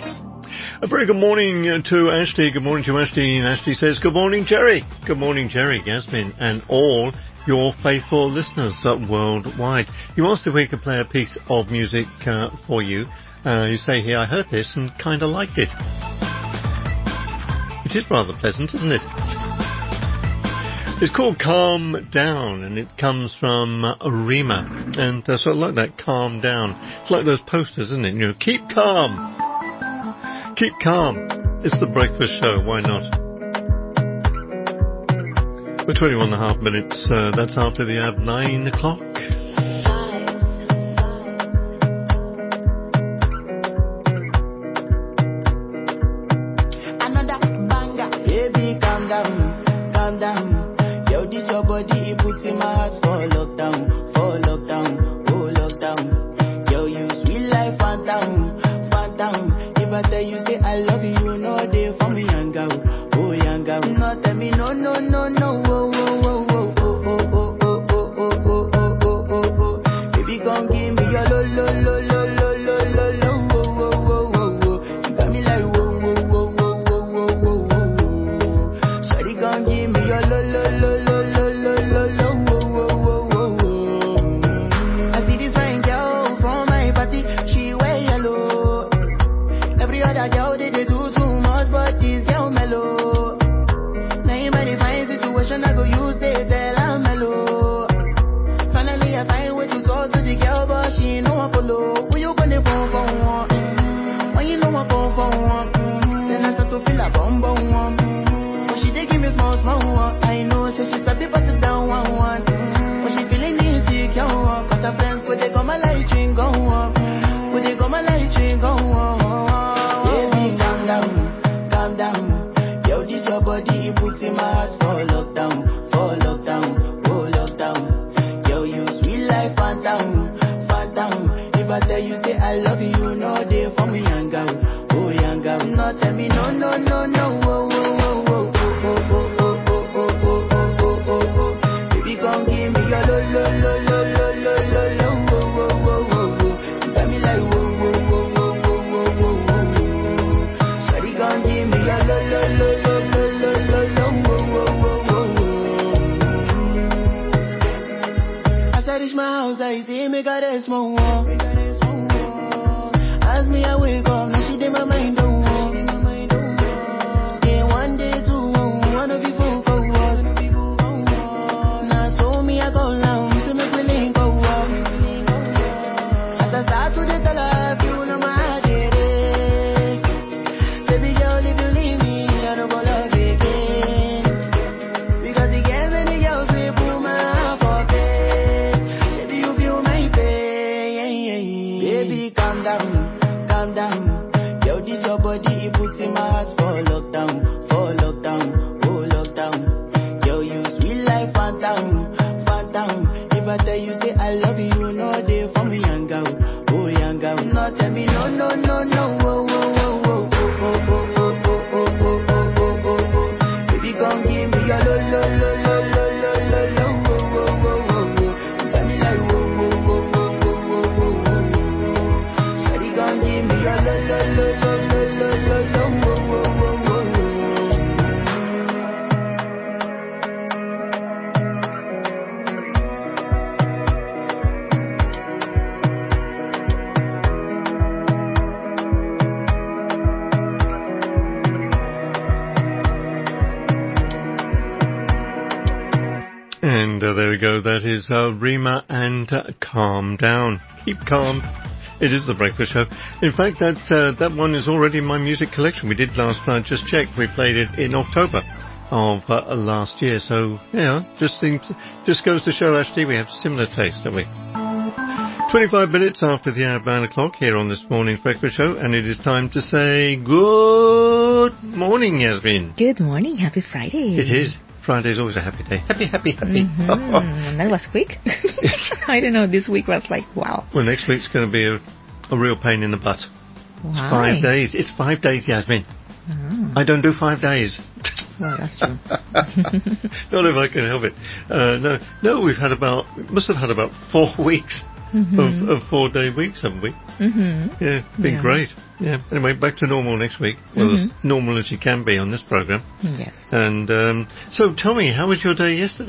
A very good morning to Ashley. Good morning to Ashley. And Ashley says, good morning, Jerry. Good morning, Jerry, Yasmin, and all your faithful listeners uh, worldwide. You asked if we could play a piece of music uh, for you. Uh, you say here, I heard this and kind of liked it. It is rather pleasant, isn't it? It's called Calm Down, and it comes from uh, Rima. And uh, sort of like that, calm down. It's like those posters, isn't it? You know, keep calm. Keep calm. It's the breakfast show, why not? We're twenty-one and a half minutes. Uh, that's after the hour of nine o'clock. Another banger. Baby, calm down, calm down. Yo, this your body, it puts in my heart for lockdown, for lockdown, oh lockdown. Yo, you sweet life, phantom, phantom. If I tell you, say I love you, no day for me, young girl, oh young girl. No, tell me, no, no, no, no, oh, oh, oh, oh, oh, oh, oh, oh, oh, oh, oh, oh, oh, oh. Baby, gon' give me your lo, lo, lo, lo, lo, lo, lo, lo, oh, oh, oh, oh, oh. You got me like, whoa, whoa, whoa, whoa, whoa, whoa, whoa, whoa. Shawty gon' give me your lo, lo, lo, lo, lo, lo, lo, lo, whoa, whoa, whoa, whoa, whoa. I see this fine girl from my party, she wear yellow. Every other girl they, they do too much, but this girl mellow. Now in my fine situation, I go use they tell I'm mellow. Finally I find way to talk to the girl, but she ain't no one follow. Who you gonna phone for one? Mm-hmm. When you know I phone for one, mm-hmm. Then I start to feel a bum bum one. Mm-hmm. But she dey give me small small one. I know, say she start to pass it down one one. Mm-hmm. But she feeling insecure, cause her friends go they come my light ring go on. Go they come my light ring go on. Baby, calm down, calm down. Yo, this your body, it puts in my heart for lockdown, for lockdown, oh lockdown. Yo, you sweet life, phantom, phantom. If I tell you, say I love you, no day for me, young girl, oh young girl. No, tell me, no, no, no, no, oh, oh, oh, oh, oh, oh, oh, oh, oh, oh, oh, oh, oh, oh. Baby, gon' give me your lo, lo, lo, lo, lo, lo, lo, lo, oh, oh, oh, oh, oh. You got me like, whoa, whoa, whoa, whoa, whoa, whoa, whoa, whoa. Shawty gon' give me your lo, lo, lo, lo, lo, lo, lo, lo, oh, oh, oh, oh, oh. As I reach my house, I see me got a small wall. As me, I wake up, now she did my mind don't walk. Yeah, one day, two, one of you folk go was. Now, so me, I go down, so me willing go walk. As I start to the tell her, you know my heart it is. Baby girl, if you leave me, I don't go love again. Because you gave many girls, we put my heart for pain. Baby, you feel my pain. Baby, calm down, calm down. Yo, this your body, it puts in my heart for lockdown, for lockdown, oh lockdown. Yo, you sweet life, phantom, phantom. If I tell you, say I love you, no day for me, young girl, oh young girl. No, tell me, no, no, no, no, oh, oh, oh, oh, oh, oh, oh, oh, oh, oh, oh, oh, oh, oh. Baby, gon' give me your lo, lo, lo, lo, lo, lo, lo, lo, oh, oh, oh, oh, oh. You got me like, whoa, whoa, whoa, whoa, whoa, whoa, whoa, whoa. Shawty gon' give me your lo, lo, lo, lo, lo, lo, lo, lo, oh, oh, oh, oh, oh. And uh, there we go. That is uh, Rima and uh, Calm Down. Keep calm. It is the breakfast show. In fact, that uh, that one is already in my music collection. We did last night. Just check. We played it in October of uh, last year. So yeah, just think, just goes to show, actually, we have similar taste, don't we? twenty-five minutes after the hour of nine o'clock here on this morning's breakfast show, and it is time to say good morning, Yasmin. Good morning. Happy Friday. It is. Friday's always a happy day. Happy, happy, happy. Mm-hmm. That was quick. I don't know. This week was like, wow. Well, next week's going to be a, a real pain in the butt. Why? It's five days. It's five days, Yasmin. Oh. I don't do five days. Well, that's true. Not if I can help it. Uh, no, no, we've had about, must have had about four weeks mm-hmm. of, of four-day weeks, haven't we? Mm-hmm. Yeah, been yeah. great. Yeah. Anyway, back to normal next week. Well, mm-hmm. as normal as you can be on this program. Yes. And um, so, tell me, how was your day yesterday?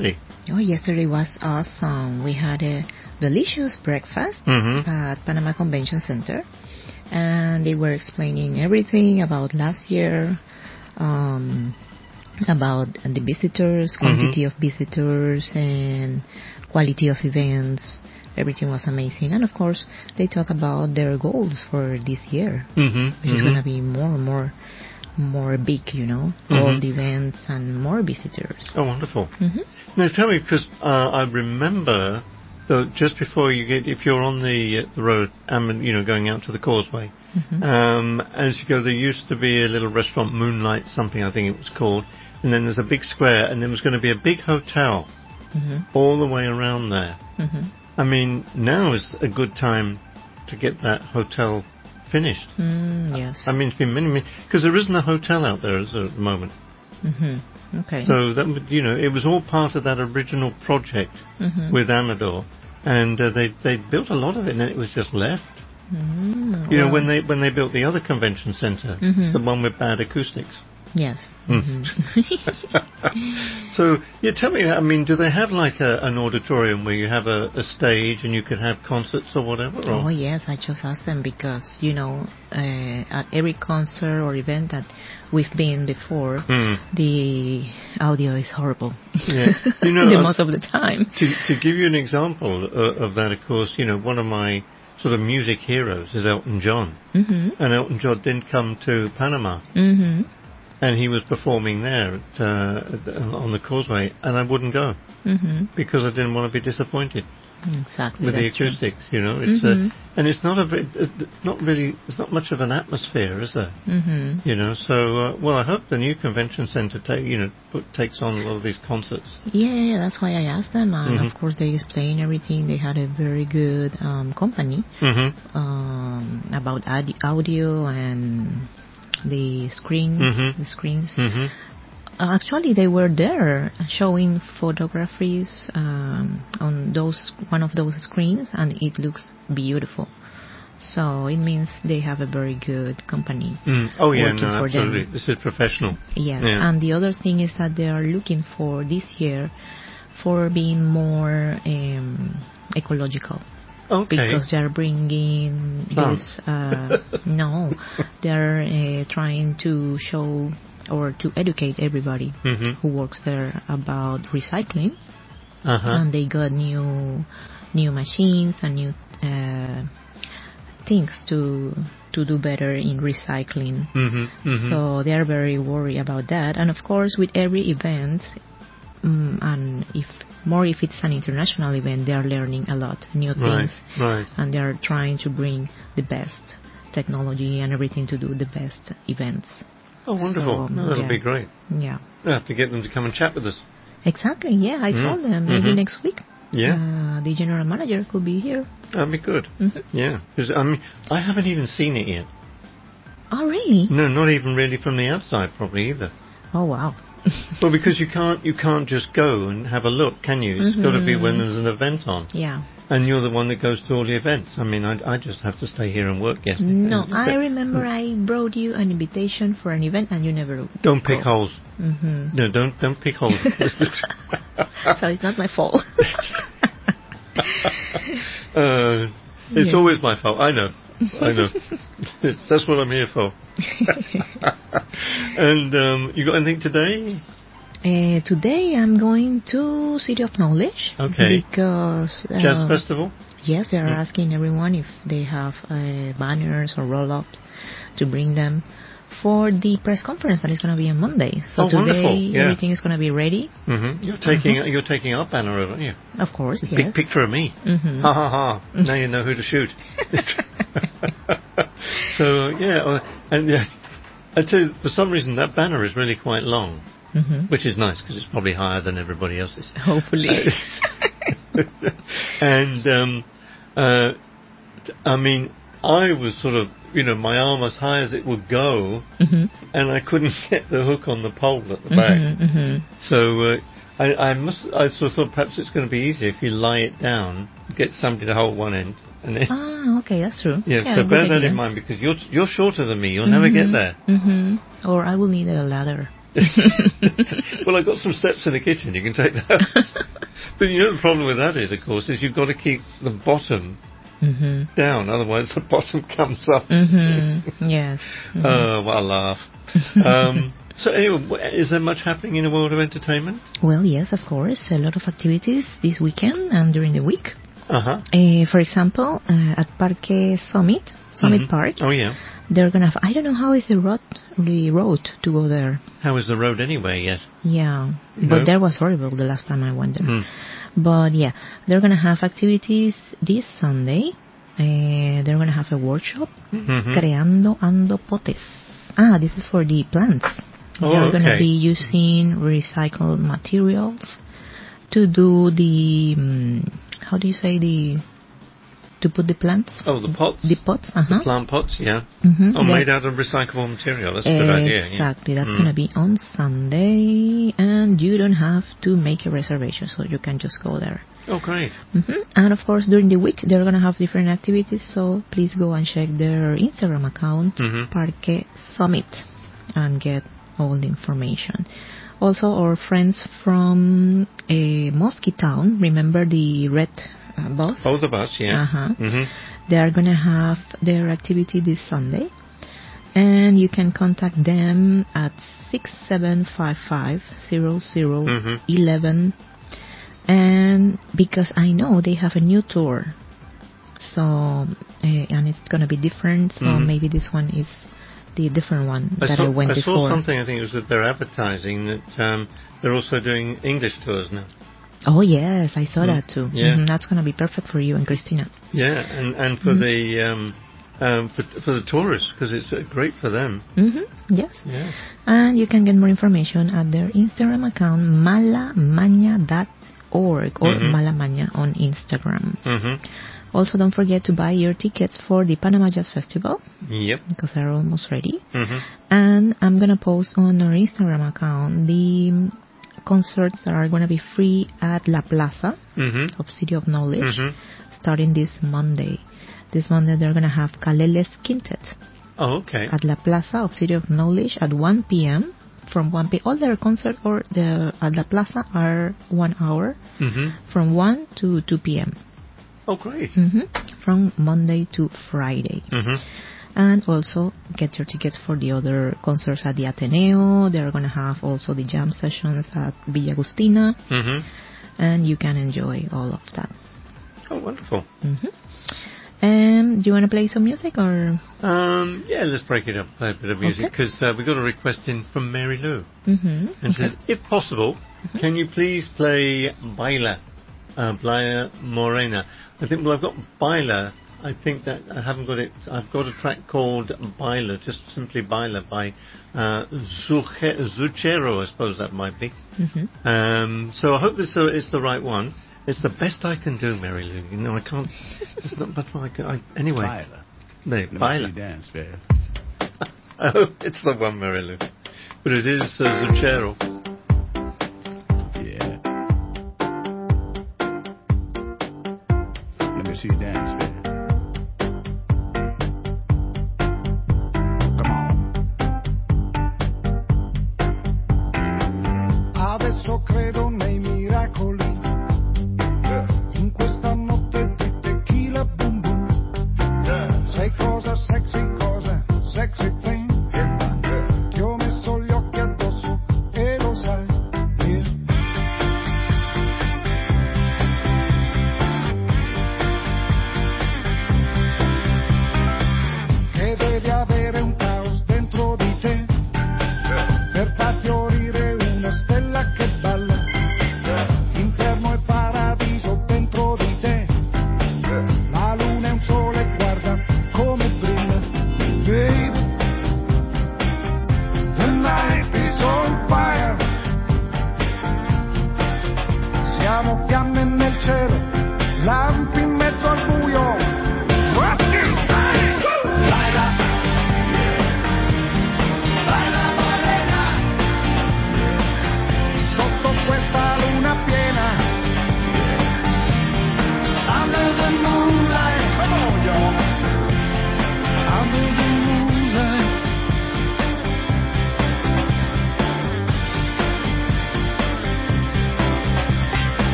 Oh, yesterday was awesome. We had a delicious breakfast Mm-hmm. at Panama Convention Center, and they were explaining everything about last year, um, about the visitors, quantity of visitors, and quality of events. Everything was amazing, and of course, they talk about their goals for this year, Mm-hmm. which is going to be more and more, more big, you know, all Mhm. the events and more visitors. Oh, wonderful. Mhm. Now, tell me, because uh, I remember that just before you get, if you're on the, uh, the road, um, you know, going out to the causeway, Mhm. um, as you go, there used to be a little restaurant, Moonlight something, I think it was called, and then there's a big square, and there was going to be a big hotel Mhm. all the way around there. Mhm. I mean, now is a good time to get that hotel finished. Mm, yes. I mean, it's been many, many, because there isn't a hotel out there at the moment. Mhm. Okay. So that would, you know, it was all part of that original project Mhm. with Amador, and uh, they they built a lot of it, and then it was just left. Mm, You know, well, when they when they built the other convention center, Mhm. the one with bad acoustics. Yes. Mm. Mhm. So, yeah, tell me, I mean, do they have like a, an auditorium where you have a, a stage and you could have concerts or whatever? Or? Oh yes, I just asked them because you know uh, at every concert or event that we've been before, Mm. the audio is horrible. Yeah. You know, the uh, most of the time. To, to give you an example uh, of that, of course, you know, one of my sort of music heroes is Elton John. Mhm. And Elton John did come to Panama, Mhm. and he was performing there at, uh, at the- on the causeway, and I wouldn't go Mhm. because I didn't want to be disappointed Exactly. with the that's true. acoustics. You know, it's Mhm. uh, and it's not a ve- it's not really it's not much of an atmosphere, is there? Mhm. You know, so uh, well, I hope the new convention center ta- you know put, takes on a lot of these concerts. Yeah, yeah, that's why I asked them, and Mhm. of course they explained everything. They had a very good um, company Mm-hmm. um, about audi- audio and the screen, Mhm. the screens. Mm-hmm. Uh, Actually, they were there showing photographies um, on those one of those screens, and it looks beautiful. So it means they have a very good company. Mm. Oh yeah, working no, for absolutely. them. This is professional. Yes, Yeah. and the other thing is that they are looking for this year for being more um, ecological. Okay. Because they are bringing Plants. this. Uh, no, they are uh, trying to show or to educate everybody Mhm. who works there about recycling, Uh-huh. and they got new new machines and new uh, things to to do better in recycling. Mm-hmm. Mm-hmm. So they are very worried about that. And of course, with every event, um, and if more if it's an international event, they are learning a lot, new Right, things, right. and they are trying to bring the best technology and everything to do the best events. Oh, wonderful. So, No, that'll yeah. be great. Yeah. We'll have to get them to come and chat with us. Exactly. Yeah, I Mm. told them maybe Mhm. next week. Yeah. Uh, the general manager could be here. That'd be good. Mhm. Yeah. 'Cause, I mean, I haven't even seen it yet. Oh, really? No, not even really from the outside, probably either. Oh, wow. Well, because you can't, you can't just go and have a look, can you? It's got to be when Mhm. there's an event on. Yeah. And you're the one that goes to all the events. I mean, I, I just have to stay here and work. Yes. No, And- I remember I brought you an invitation for an event and you never. Don't pick holes. Hmm. No, don't don't pick holes. So it's not my fault. uh, it's Yeah. always my fault. I know. I know. That's what I'm here for. And um, you got anything today? Uh, today I'm going to City of Knowledge. Okay. Because uh, Jazz Festival? Yes, they are Mm. asking everyone if they have uh, banners or roll-ups to bring them for the press conference that is going to be on Monday. So Oh, today wonderful. Yeah. everything is going to be ready. Mm-hmm. You're taking Uh-huh. you're taking our banner over, aren't you? Of course, A yes. big picture of me. Mhm. Ha ha ha! Now you know who to shoot. So yeah, uh, and yeah, I tell you, for some reason that banner is really quite long, Mhm. which is nice because it's probably higher than everybody else's. Hopefully. And um, uh, I mean, I was sort of, you know, my arm as high as it would go, Mhm. and I couldn't get the hook on the pole at the back. Mhm, mhm. So uh, I, I must. I sort of thought perhaps it's going to be easier if you lie it down, get somebody to hold one end, and then. Ah, okay, that's true. Yeah, Yeah, so good bear that idea. in mind because you're you're shorter than me. You'll never get there. Mm-hmm. Or I will need a ladder. Well, I've got some steps in the kitchen. You can take those. But you know the problem with that is, of course, is you've got to keep the bottom Mm-hmm. down, otherwise the bottom comes up. Mm-hmm. Yes. Mm-hmm. Oh, what a laugh. um, so anyway, is there much happening in the world of entertainment? Well, yes, of course. A lot of activities this weekend and during the week. Uh-huh. Uh, for example, uh, at Parque Summit, Summit Mm-hmm. Park, Oh, yeah. they're going to have, I don't know how is the road, the road to go there. How is the road anyway, yes? Yeah, No. but that was horrible the last time I went there. Mm. But yeah, they're going to have activities this Sunday. Uh, they're going to have a workshop, Mhm. Creando Ando Potes. Ah, this is for the plants. Oh, they're going to okay. be using recycled materials to do the, um, how do you say the, to put the plants? Oh, the pots? The pots, uh-huh. The plant pots, yeah. Mhm. Oh, They're- made out of recyclable material. That's a good idea. yeah. Exactly. That's Mm. going to be on Sunday, and you don't have to make a reservation, so you can just go there. Oh, great. hmm And of course, during the week, they're going to have different activities, so please go and check their Instagram account, Mhm. Parque Summit, and get all the information. Also, our friends from uh, Mosque Town, remember the red uh, bus? Oh, the bus, yeah. Uh-huh. hmm They are going to have their activity this Sunday, and you can contact them at six seven five five, zero zero Mhm. eleven. And because I know they have a new tour, so uh, and it's going to be different, so Mhm. maybe this one is the different one I that saw, I went I saw before. something, I think it was with their advertising, that um, they're also doing English tours now. Oh yes, I saw Mm, that too. yeah. Mhm, that's going to be perfect for you and Christina. Yeah, and, and for Mhm. the um, um, for, for the tourists, because it's uh, great for them. hmm Yes. Yeah. And you can get more information at their Instagram account, malamaña dot org or Mhm. malamaña on Instagram. hmm Also, don't forget to buy your tickets for the Panama Jazz Festival Yep. because they're almost ready. hmm And I'm going to post on our Instagram account the concerts that are going to be free at La Plaza hmm of City of Knowledge hmm starting this Monday. This Monday they're going to have Kaleles Quintet Oh, okay. at La Plaza of City of Knowledge at one p.m. From one p.m. All their concerts or the at La Plaza are one hour hmm from one to two p.m. Oh, great. hmm From Monday to Friday. hmm And also get your tickets for the other concerts at the Ateneo. They're going to have also the jam sessions at Villa Agustina. hmm And you can enjoy all of that. Oh, wonderful. hmm And do you want to play some music or? Um, yeah, let's break it up, play a bit of music, Okay. because uh, we got a request in from Mary Lou. Mm-hmm. And says, if possible, can you please play Baila, uh, Blaya Morena? I think, well, I've got Baila. I think that I haven't got it. I've got a track called Baila, just simply Baila by uh, Zuche- Zuchero, I suppose that might be. Mm-hmm. Um, so I hope this uh, is the right one. It's the best I can do, Mary Lou. You know, I can't. It's not much more I can. I, anyway. Baila. No, Let me Baila. see you dance, babe. I hope it's the one, Mary Lou. But it is uh, Zuchero. Yeah. Let me see you dance, babe. Adesso credo nei miracoli. In questa notte di tequila boom boom. Sai cosa sexy, cosa sexy thing. Ti ho messo gli occhi addosso e lo sai. Yeah.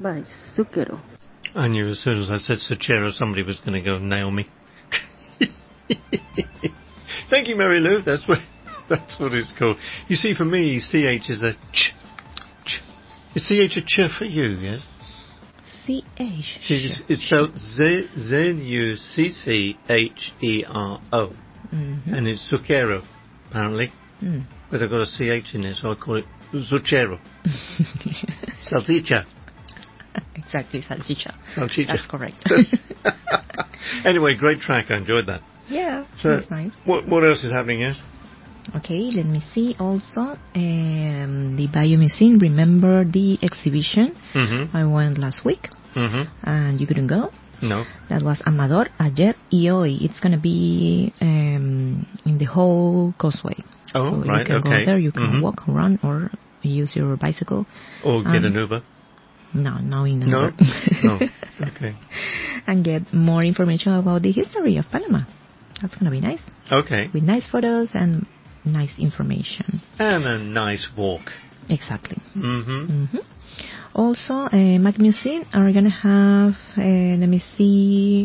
by Zucchero. I knew as soon as I said Zucchero, somebody was going to go nail me. Thank you, Mary Lou. That's what that's what it's called. You see, for me, C H is a ch. ch. Is C H a ch for you? Yes. C H. It's, it's spelled Z Z U C C H E R O, Mm-hmm. and it's Zucchero, apparently. Mm. But I've got a C H in there, so I call it Zucchero. Salchicha. Exactly, salchicha. Salchicha. That's correct. Anyway, great track. I enjoyed that. Yeah, So, that's nice. what what else is happening, yes? Okay, let me see also. Um, the Biomuseum, remember the exhibition? Mm-hmm. I went last week, Mm-hmm. and you couldn't go. No. That was Amador, ayer y hoy. It's going to be um, in the whole causeway. Oh, so right, you can okay. go there, you can Mhm. walk, run, or use your bicycle. Or get Um, an Uber. No, no in No? Uber. No. Okay. And get more information about the history of Panama. That's going to be nice. Okay. With nice photos and nice information. And a nice walk. Exactly. Mm-hmm. hmm Also, uh, Mac Museum are going to have, uh, let me see,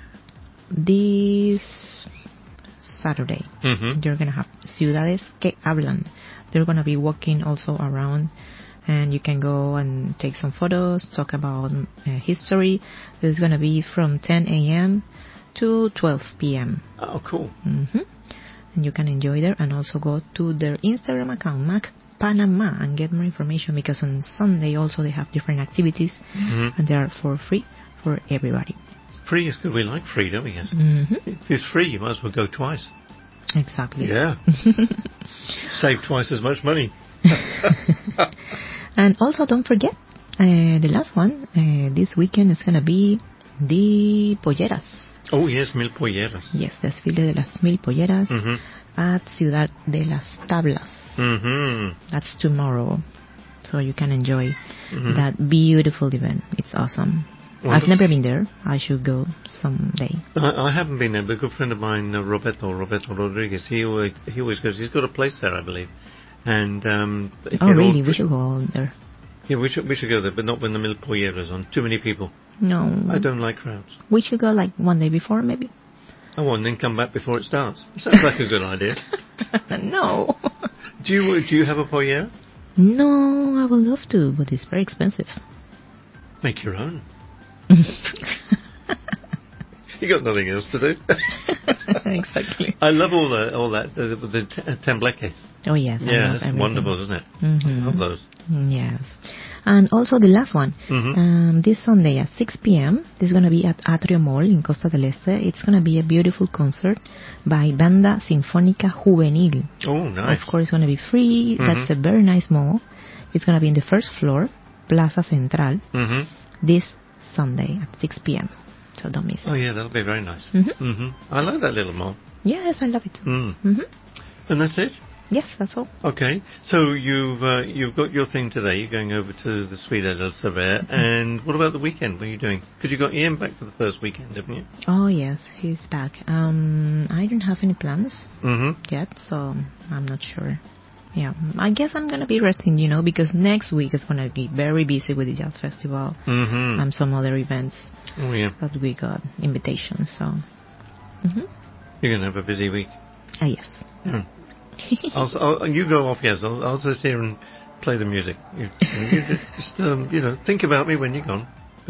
this Saturday. Mm-hmm. They're going to have Ciudades que Hablan. They're going to be walking also around, and you can go and take some photos, talk about uh, history. It's going to be from ten a.m. to twelve p.m. Oh, cool. hmm And you can enjoy there and also go to their Instagram account, Mac Panama, and get more information, because on Sunday also they have different activities, Mm-hmm. and they are for free for everybody. Free is good. We like free, don't we? Yes. hmm If it's free, you might as well go twice. Exactly. Yeah. Save twice as much money. And also don't forget, uh, the last one, uh, this weekend is going to be the Polleras. Oh, yes, Mil Polleras. Yes, desfile de las Mil Polleras Mm-hmm. at Ciudad de las Tablas. Mm-hmm. That's tomorrow. So you can enjoy Mhm. that beautiful event. It's awesome. I've Wonderful. never been there. I should go someday. I, I haven't been there, but a good friend of mine, uh, Roberto, Roberto Rodriguez, he always, he always goes, he's got a place there, I believe. And, um... they Oh, get all really? fr- We should go there. Yeah, we should, we should go there, but not when the Mil Polleras on. Too many people. No. I don't like crowds. We should go like one day before, maybe. Oh, and then come back before it starts. Sounds like a good idea. No. Do you, do you have a pollera? No, I would love to, but it's very expensive. Make your own. You got nothing else to do. Exactly. I love all that, all that, the, the t- uh, tembleques. Oh, yes. I Yeah, love it's everything. wonderful, isn't it? Mhm. Love those. Yes. And also the last one. Mhm. Um, this Sunday at six p.m. This is going to be at Atrio Mall in Costa del Este. It's going to be a beautiful concert by Banda Sinfónica Juvenil. Oh, nice. Of course, it's going to be free. Mhm. That's a very nice mall. It's going to be in the first floor, Plaza Central, Mm-hmm. this Sunday at six p.m. So don't miss it. Oh, yeah, that'll be very nice. Mhm. Mm-hmm. I like that little mall. Yes, I love it. Mm. hmm And that's it? Yes, that's all. Okay, so you've uh, you've got your thing today. You're going over to the Suite del Saber, and what about the weekend? What are you doing? Because you got Ian back for the first weekend, haven't you? Oh, yes, he's back. Um, I don't have any plans Mm-hmm. yet, so I'm not sure. Yeah, I guess I'm going to be resting, you know, because next week is going to be very busy with the Jazz Festival Mm-hmm. and some other events Oh, yeah. that we got invitations, so... hmm You're going to have a busy week. Ah, yes. Mm. I'll, I'll, you go off, yes. I'll, I'll just here and play the music. You, you just, um, you know, think about me when you're gone.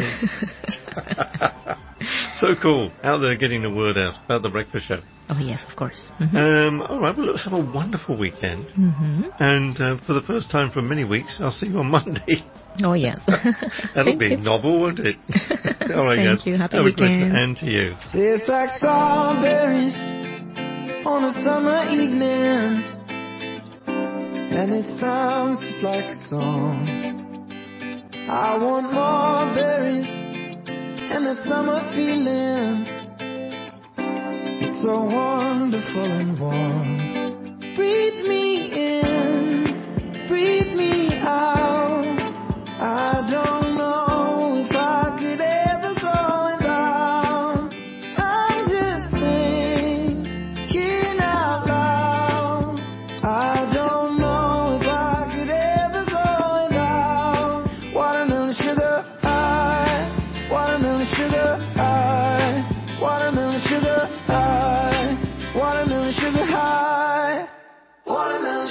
So cool. Out there getting the word out about the breakfast show. Oh, yes, of course. hmm Um, all right, well, look, have a wonderful weekend. hmm And uh, for the first time for many weeks, I'll see you on Monday. Oh, yes. That'll Thank be you. novel, won't it? All right, Thank guys. you. Happy have a great weekend. and to you. Tastes like strawberries on a summer evening, and it sounds just like a song. I want more berries and that summer feeling. It's so wonderful and warm. Breathe me in, breathe me out. I don't know if I could ever go without. I'm just thinking out loud. I don't know if I could ever go without watermelon sugar high.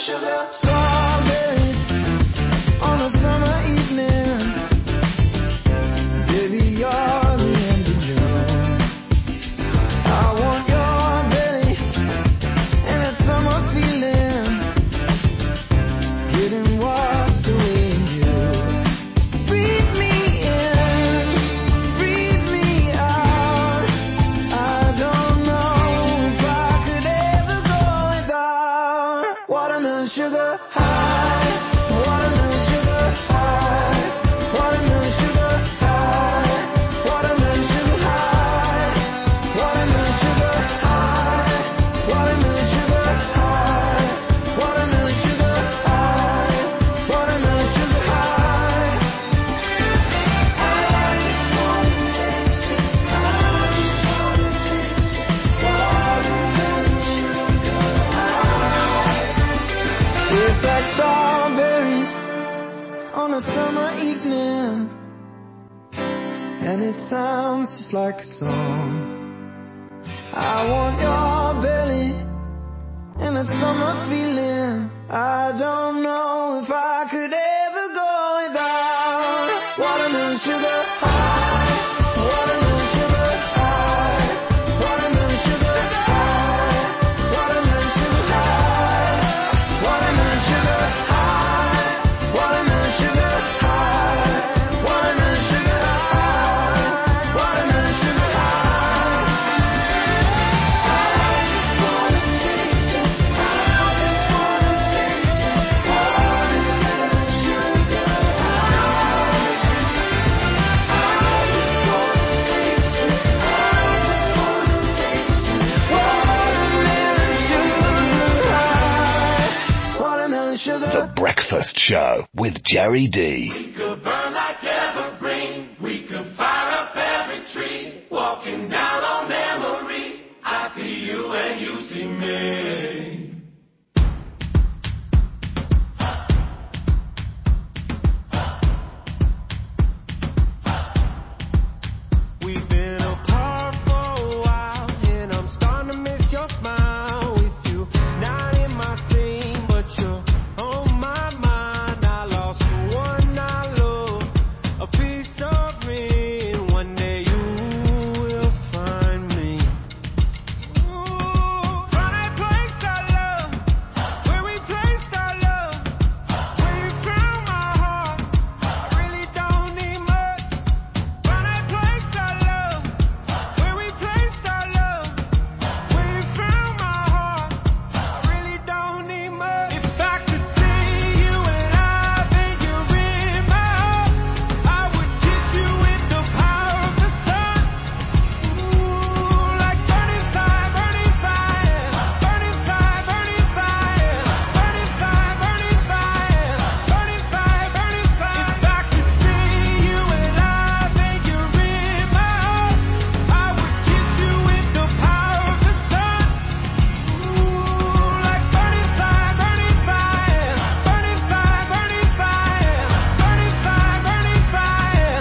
sugar. Strawberries on a summer evening. Baby, you're the end of June. I want your belly and that summer feeling, getting washed away in you. Breathe me in, breathe me out. I don't know if I could ever go without watermelon sugar high, watermelon sugar high, watermelon sugar high, watermelon sugar high, watermelon sugar high, watermelon sugar high, watermelon sugar high, watermelon sugar high. I just wanna taste it, I just wanna taste it, watermelon sugar high. Tastes like strawberries on a summer evening, and it sounds just like a song. I want your belly and that summer feeling. I don't know if I could ever go without watermelon sugar high, watermelon sugar high, watermelon sugar high, watermelon sugar high, watermelon sugar high, watermelon sugar high, watermelon sugar high, watermelon sugar high. I just wanna taste it, I just wanna taste it, watermelon sugar high. I just wanna taste it, I just wanna taste it, watermelon sugar high, watermelon sugar. The Breakfast Show with Jerry D. We could burn like evergreen. We could fire up every tree. Walking down on memory. I see you and you see me. We've been apart for a while, and I'm starting to miss your smile. With you not in my scene, but you're on my mind. I lost the one I love, a piece of me, and one day you will find me. Ooh, find that place I love, where we placed our love, where you found my heart. I really don't need much. Find that place I love, where we placed our love, where you found my heart. I really don't need much. If I could see you alive and you're in my heart, I would kiss you with the power of the sun. Ooh, like burning fire, burning fire, burning fire, burning fire, burning fire, burning fire, burning fire, burning fire. If I could see you alive and you're in my heart, I would kiss you with the power of the sun. Ooh, like burning fire, burning fire, burning fire, burning fire, burning fire, burning fire.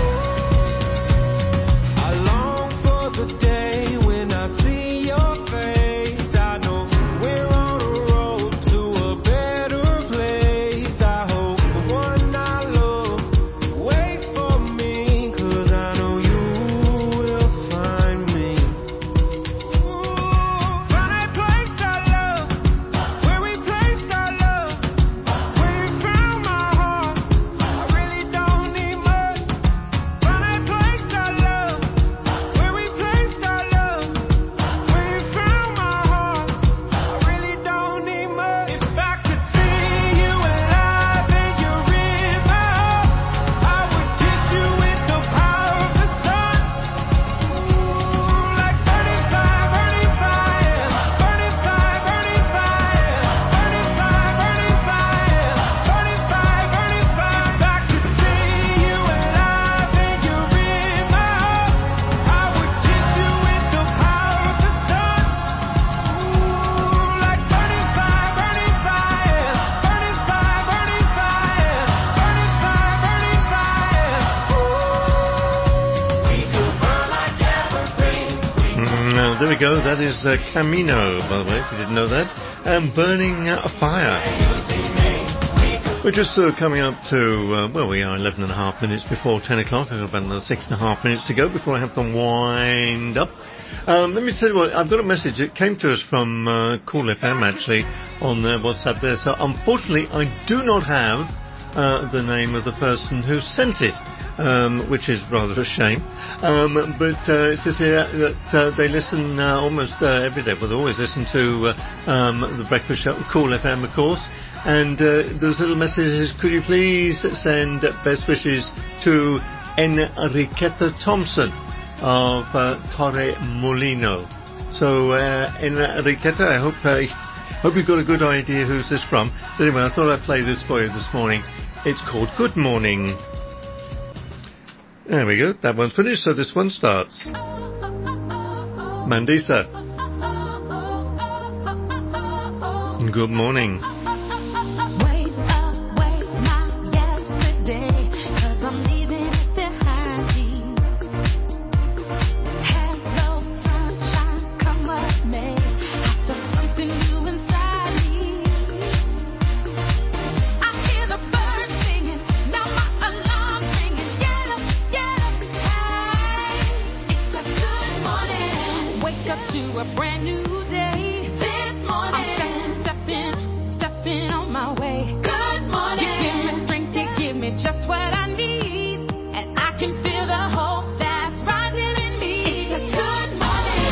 I long for the day when I see your face. I know we're on a road to a better place. I hope the one I love waits for me, 'cause I know you will find me. Ooh, find that place I love, where we placed our love, where you found my heart. I really don't need much. Find that place I love, where we placed our love, where you found my heart. I really don't need much. If I could see you alive and you're in my heart, I would kiss you with the power of the sun. Ooh, like burning fire, burning fire, burning fire, burning fire, burning fire, burning fire, burning fire, burning fire. If I could see you alive and you're in my heart, I would kiss you with the power of the sun. Ooh, like burning fire, burning fire, burning fire, burning fire, burning fire, burning fire. Ooh, we could burn like evergreen. Mm, uh, there we go. That is uh, Camino, by the way, if you didn't know that. and Burning Fire. We're just uh, coming up to, uh, well, we are eleven and a half minutes before ten o'clock. I've got about another six and a half minutes to go before I have to wind up. Um, let me tell you what, I've got a message. It came to us from uh, Cool F M, actually, on their WhatsApp there. So, unfortunately, I do not have uh, the name of the person who sent it. Um, which is rather a shame. Um, but uh, it says here that uh, they listen uh, almost uh, every day, well, they always listen to uh, um, the Breakfast Show, Cool F M, of course. And uh, those little messages, could you please send best wishes to Enriqueta Thompson of uh, Torre Molino. So, uh, Enriqueta, I hope, uh, hope you've got a good idea who's this from. But anyway, I thought I'd play this for you this morning. It's called Good Morning. There we go, that one's finished, so this one starts. Mandisa. Good morning. To a brand new day. This morning, I'm stepping, stepping, stepping on my way. Good morning. You give me strength, you give me just what I need, and I can feel the hope that's rising in me. It's a good morning.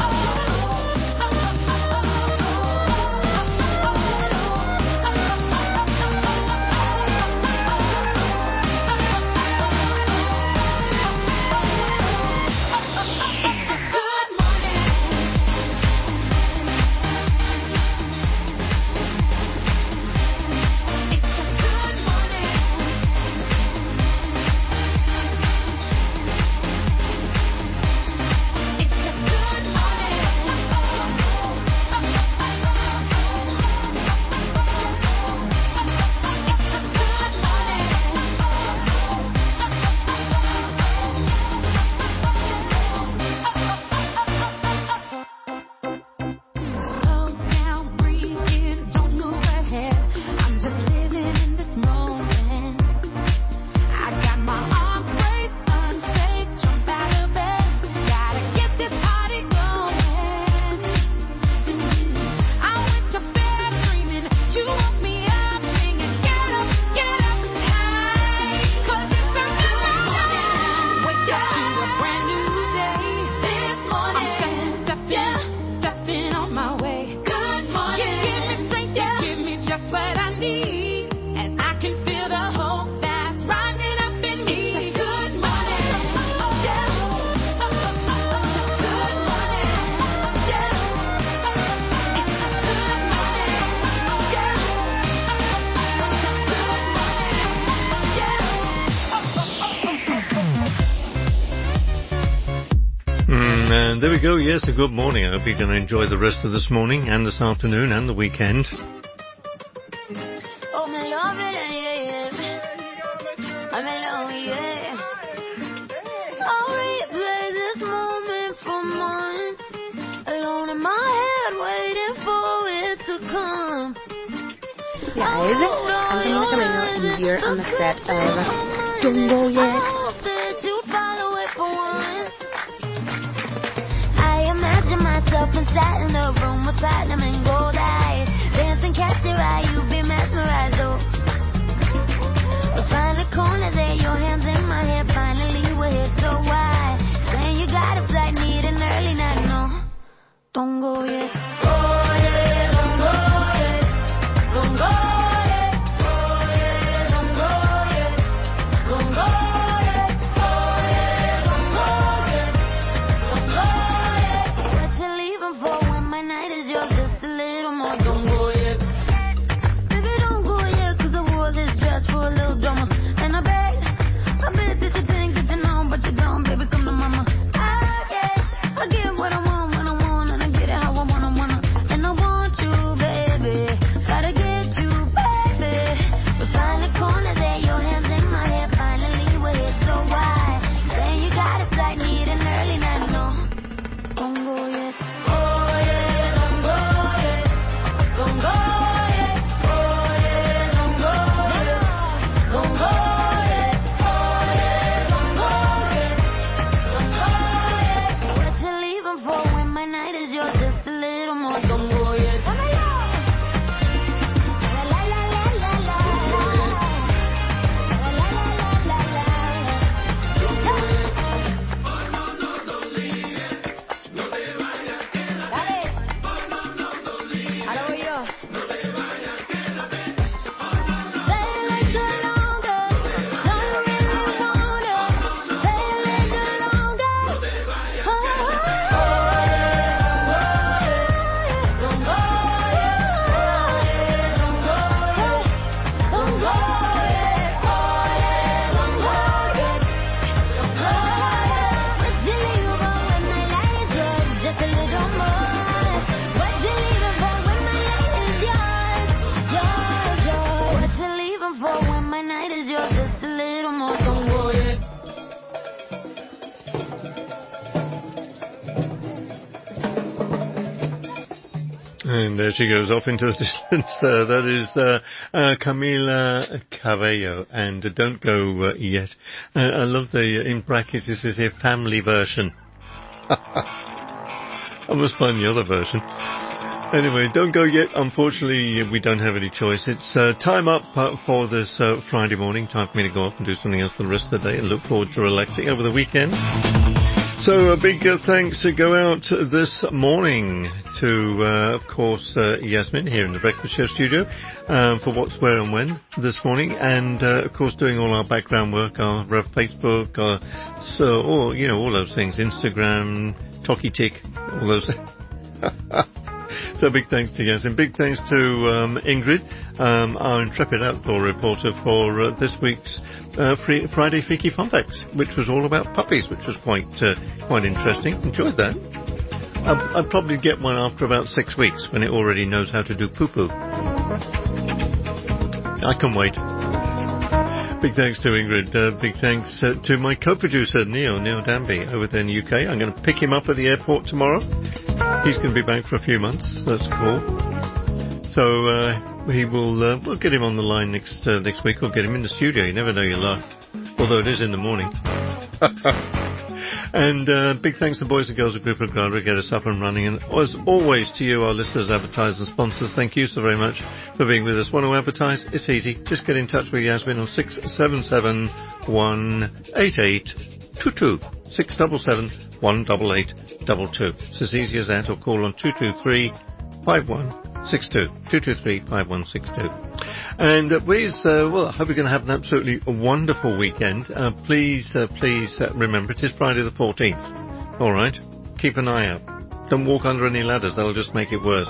And there we go, yes, a good morning. I hope you're going to enjoy the rest of this morning and this afternoon and the weekend. Oh, me love it, yeah, yeah. I'm alone, yeah. I'll replay this moment for months, alone in my head, waiting for it to come. Guys, I'm Camila Cabello, and you're on the set of Don't Go Yet. I hope that you follow it for once. I imagine myself inside in a room with platinum and gold eyes, dancing, catch your eye, you be mesmerized, oh. Find a corner there, your hands in my hair, finally we're here, so why? Saying you got a flight, need an early night, no. Don't go yet. Go yet, don't go yet. Don't go yet. Go yet, don't go yet. Don't go yet. Go yet, don't go yet. Don't go yet. What you leaving for when my night is yours? Just a little more. Don't go yet. Baby, don't go yet, 'cause I wore this dress for a little drama. And I bet, I bet that you think that you know, but you don't, baby, come to mama. I get, I get what I want when I want, and I get it how I wanna, wanna. And there she goes off into the distance there. That is uh, uh, Camila Cabello. And uh, don't go uh, yet. Uh, I love the, uh, in brackets, it says here, family version. I must find the other version. Anyway, don't go yet. Unfortunately, we don't have any choice. It's uh, time up uh, for this uh, Friday morning. Time for me to go off and do something else for the rest of the day and look forward to relaxing over the weekend. So a big uh, thanks to go out this morning to, uh, of course, uh, Yasmin here in the Breakfast Show studio uh, for what's, where and when this morning. And, uh, of course, doing all our background work, our uh, Facebook, our, so, all, you know, all those things, Instagram, Talkie Tick, all those So big thanks to Yasmin. Big thanks to um, Ingrid, um, our intrepid outdoor reporter, for uh, this week's uh, free, Friday Freaky Fun Facts, which was all about puppies, which was quite uh, quite interesting. Enjoyed that. I'll, I'll probably get one after about six weeks when it already knows how to do poo-poo. I can wait. Big thanks to Ingrid. Uh, big thanks uh, to my co-producer, Neil, Neil Danby, over there in the U K. I'm going to pick him up at the airport tomorrow. He's going to be back for a few months. That's cool. So uh, he will. Uh, we'll get him on the line next uh, next week. We'll get him in the studio. You never know your luck. Although it is in the morning. And uh, big thanks to boys and girls of Group of Guard to get us up and running. And as always to you, our listeners, advertisers and sponsors, thank you so very much for being with us. Want to advertise? It's easy. Just get in touch with Yasmin on six seven seven, one eight eight two two. six seven seven, one eight eight two two. It's as easy as that, or call on two two three, five one six two. two two three, five one six two. And uh, please, uh, well, I hope you're going to have an absolutely wonderful weekend. Uh, please, uh, please uh, remember, it is Friday the fourteenth. All right? Keep an eye out. Don't walk under any ladders. That'll just make it worse.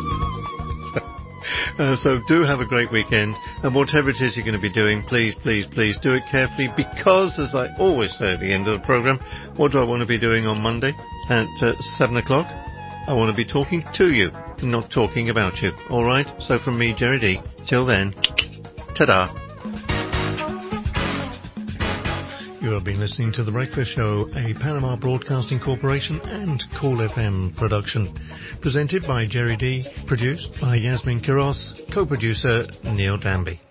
Uh, so do have a great weekend, and whatever it is you're going to be doing, please, please, please do it carefully, because, as I always say at the end of the programme, what do I want to be doing on Monday at uh, seven o'clock? I want to be talking to you, not talking about you. All right? So from me, Jerry D, till then, ta-da. You have been listening to The Breakfast Show, a Panama Broadcasting Corporation and Cool F M production. Presented by Jerry D, produced by Yasmin Quiros, co-producer Neil Danby.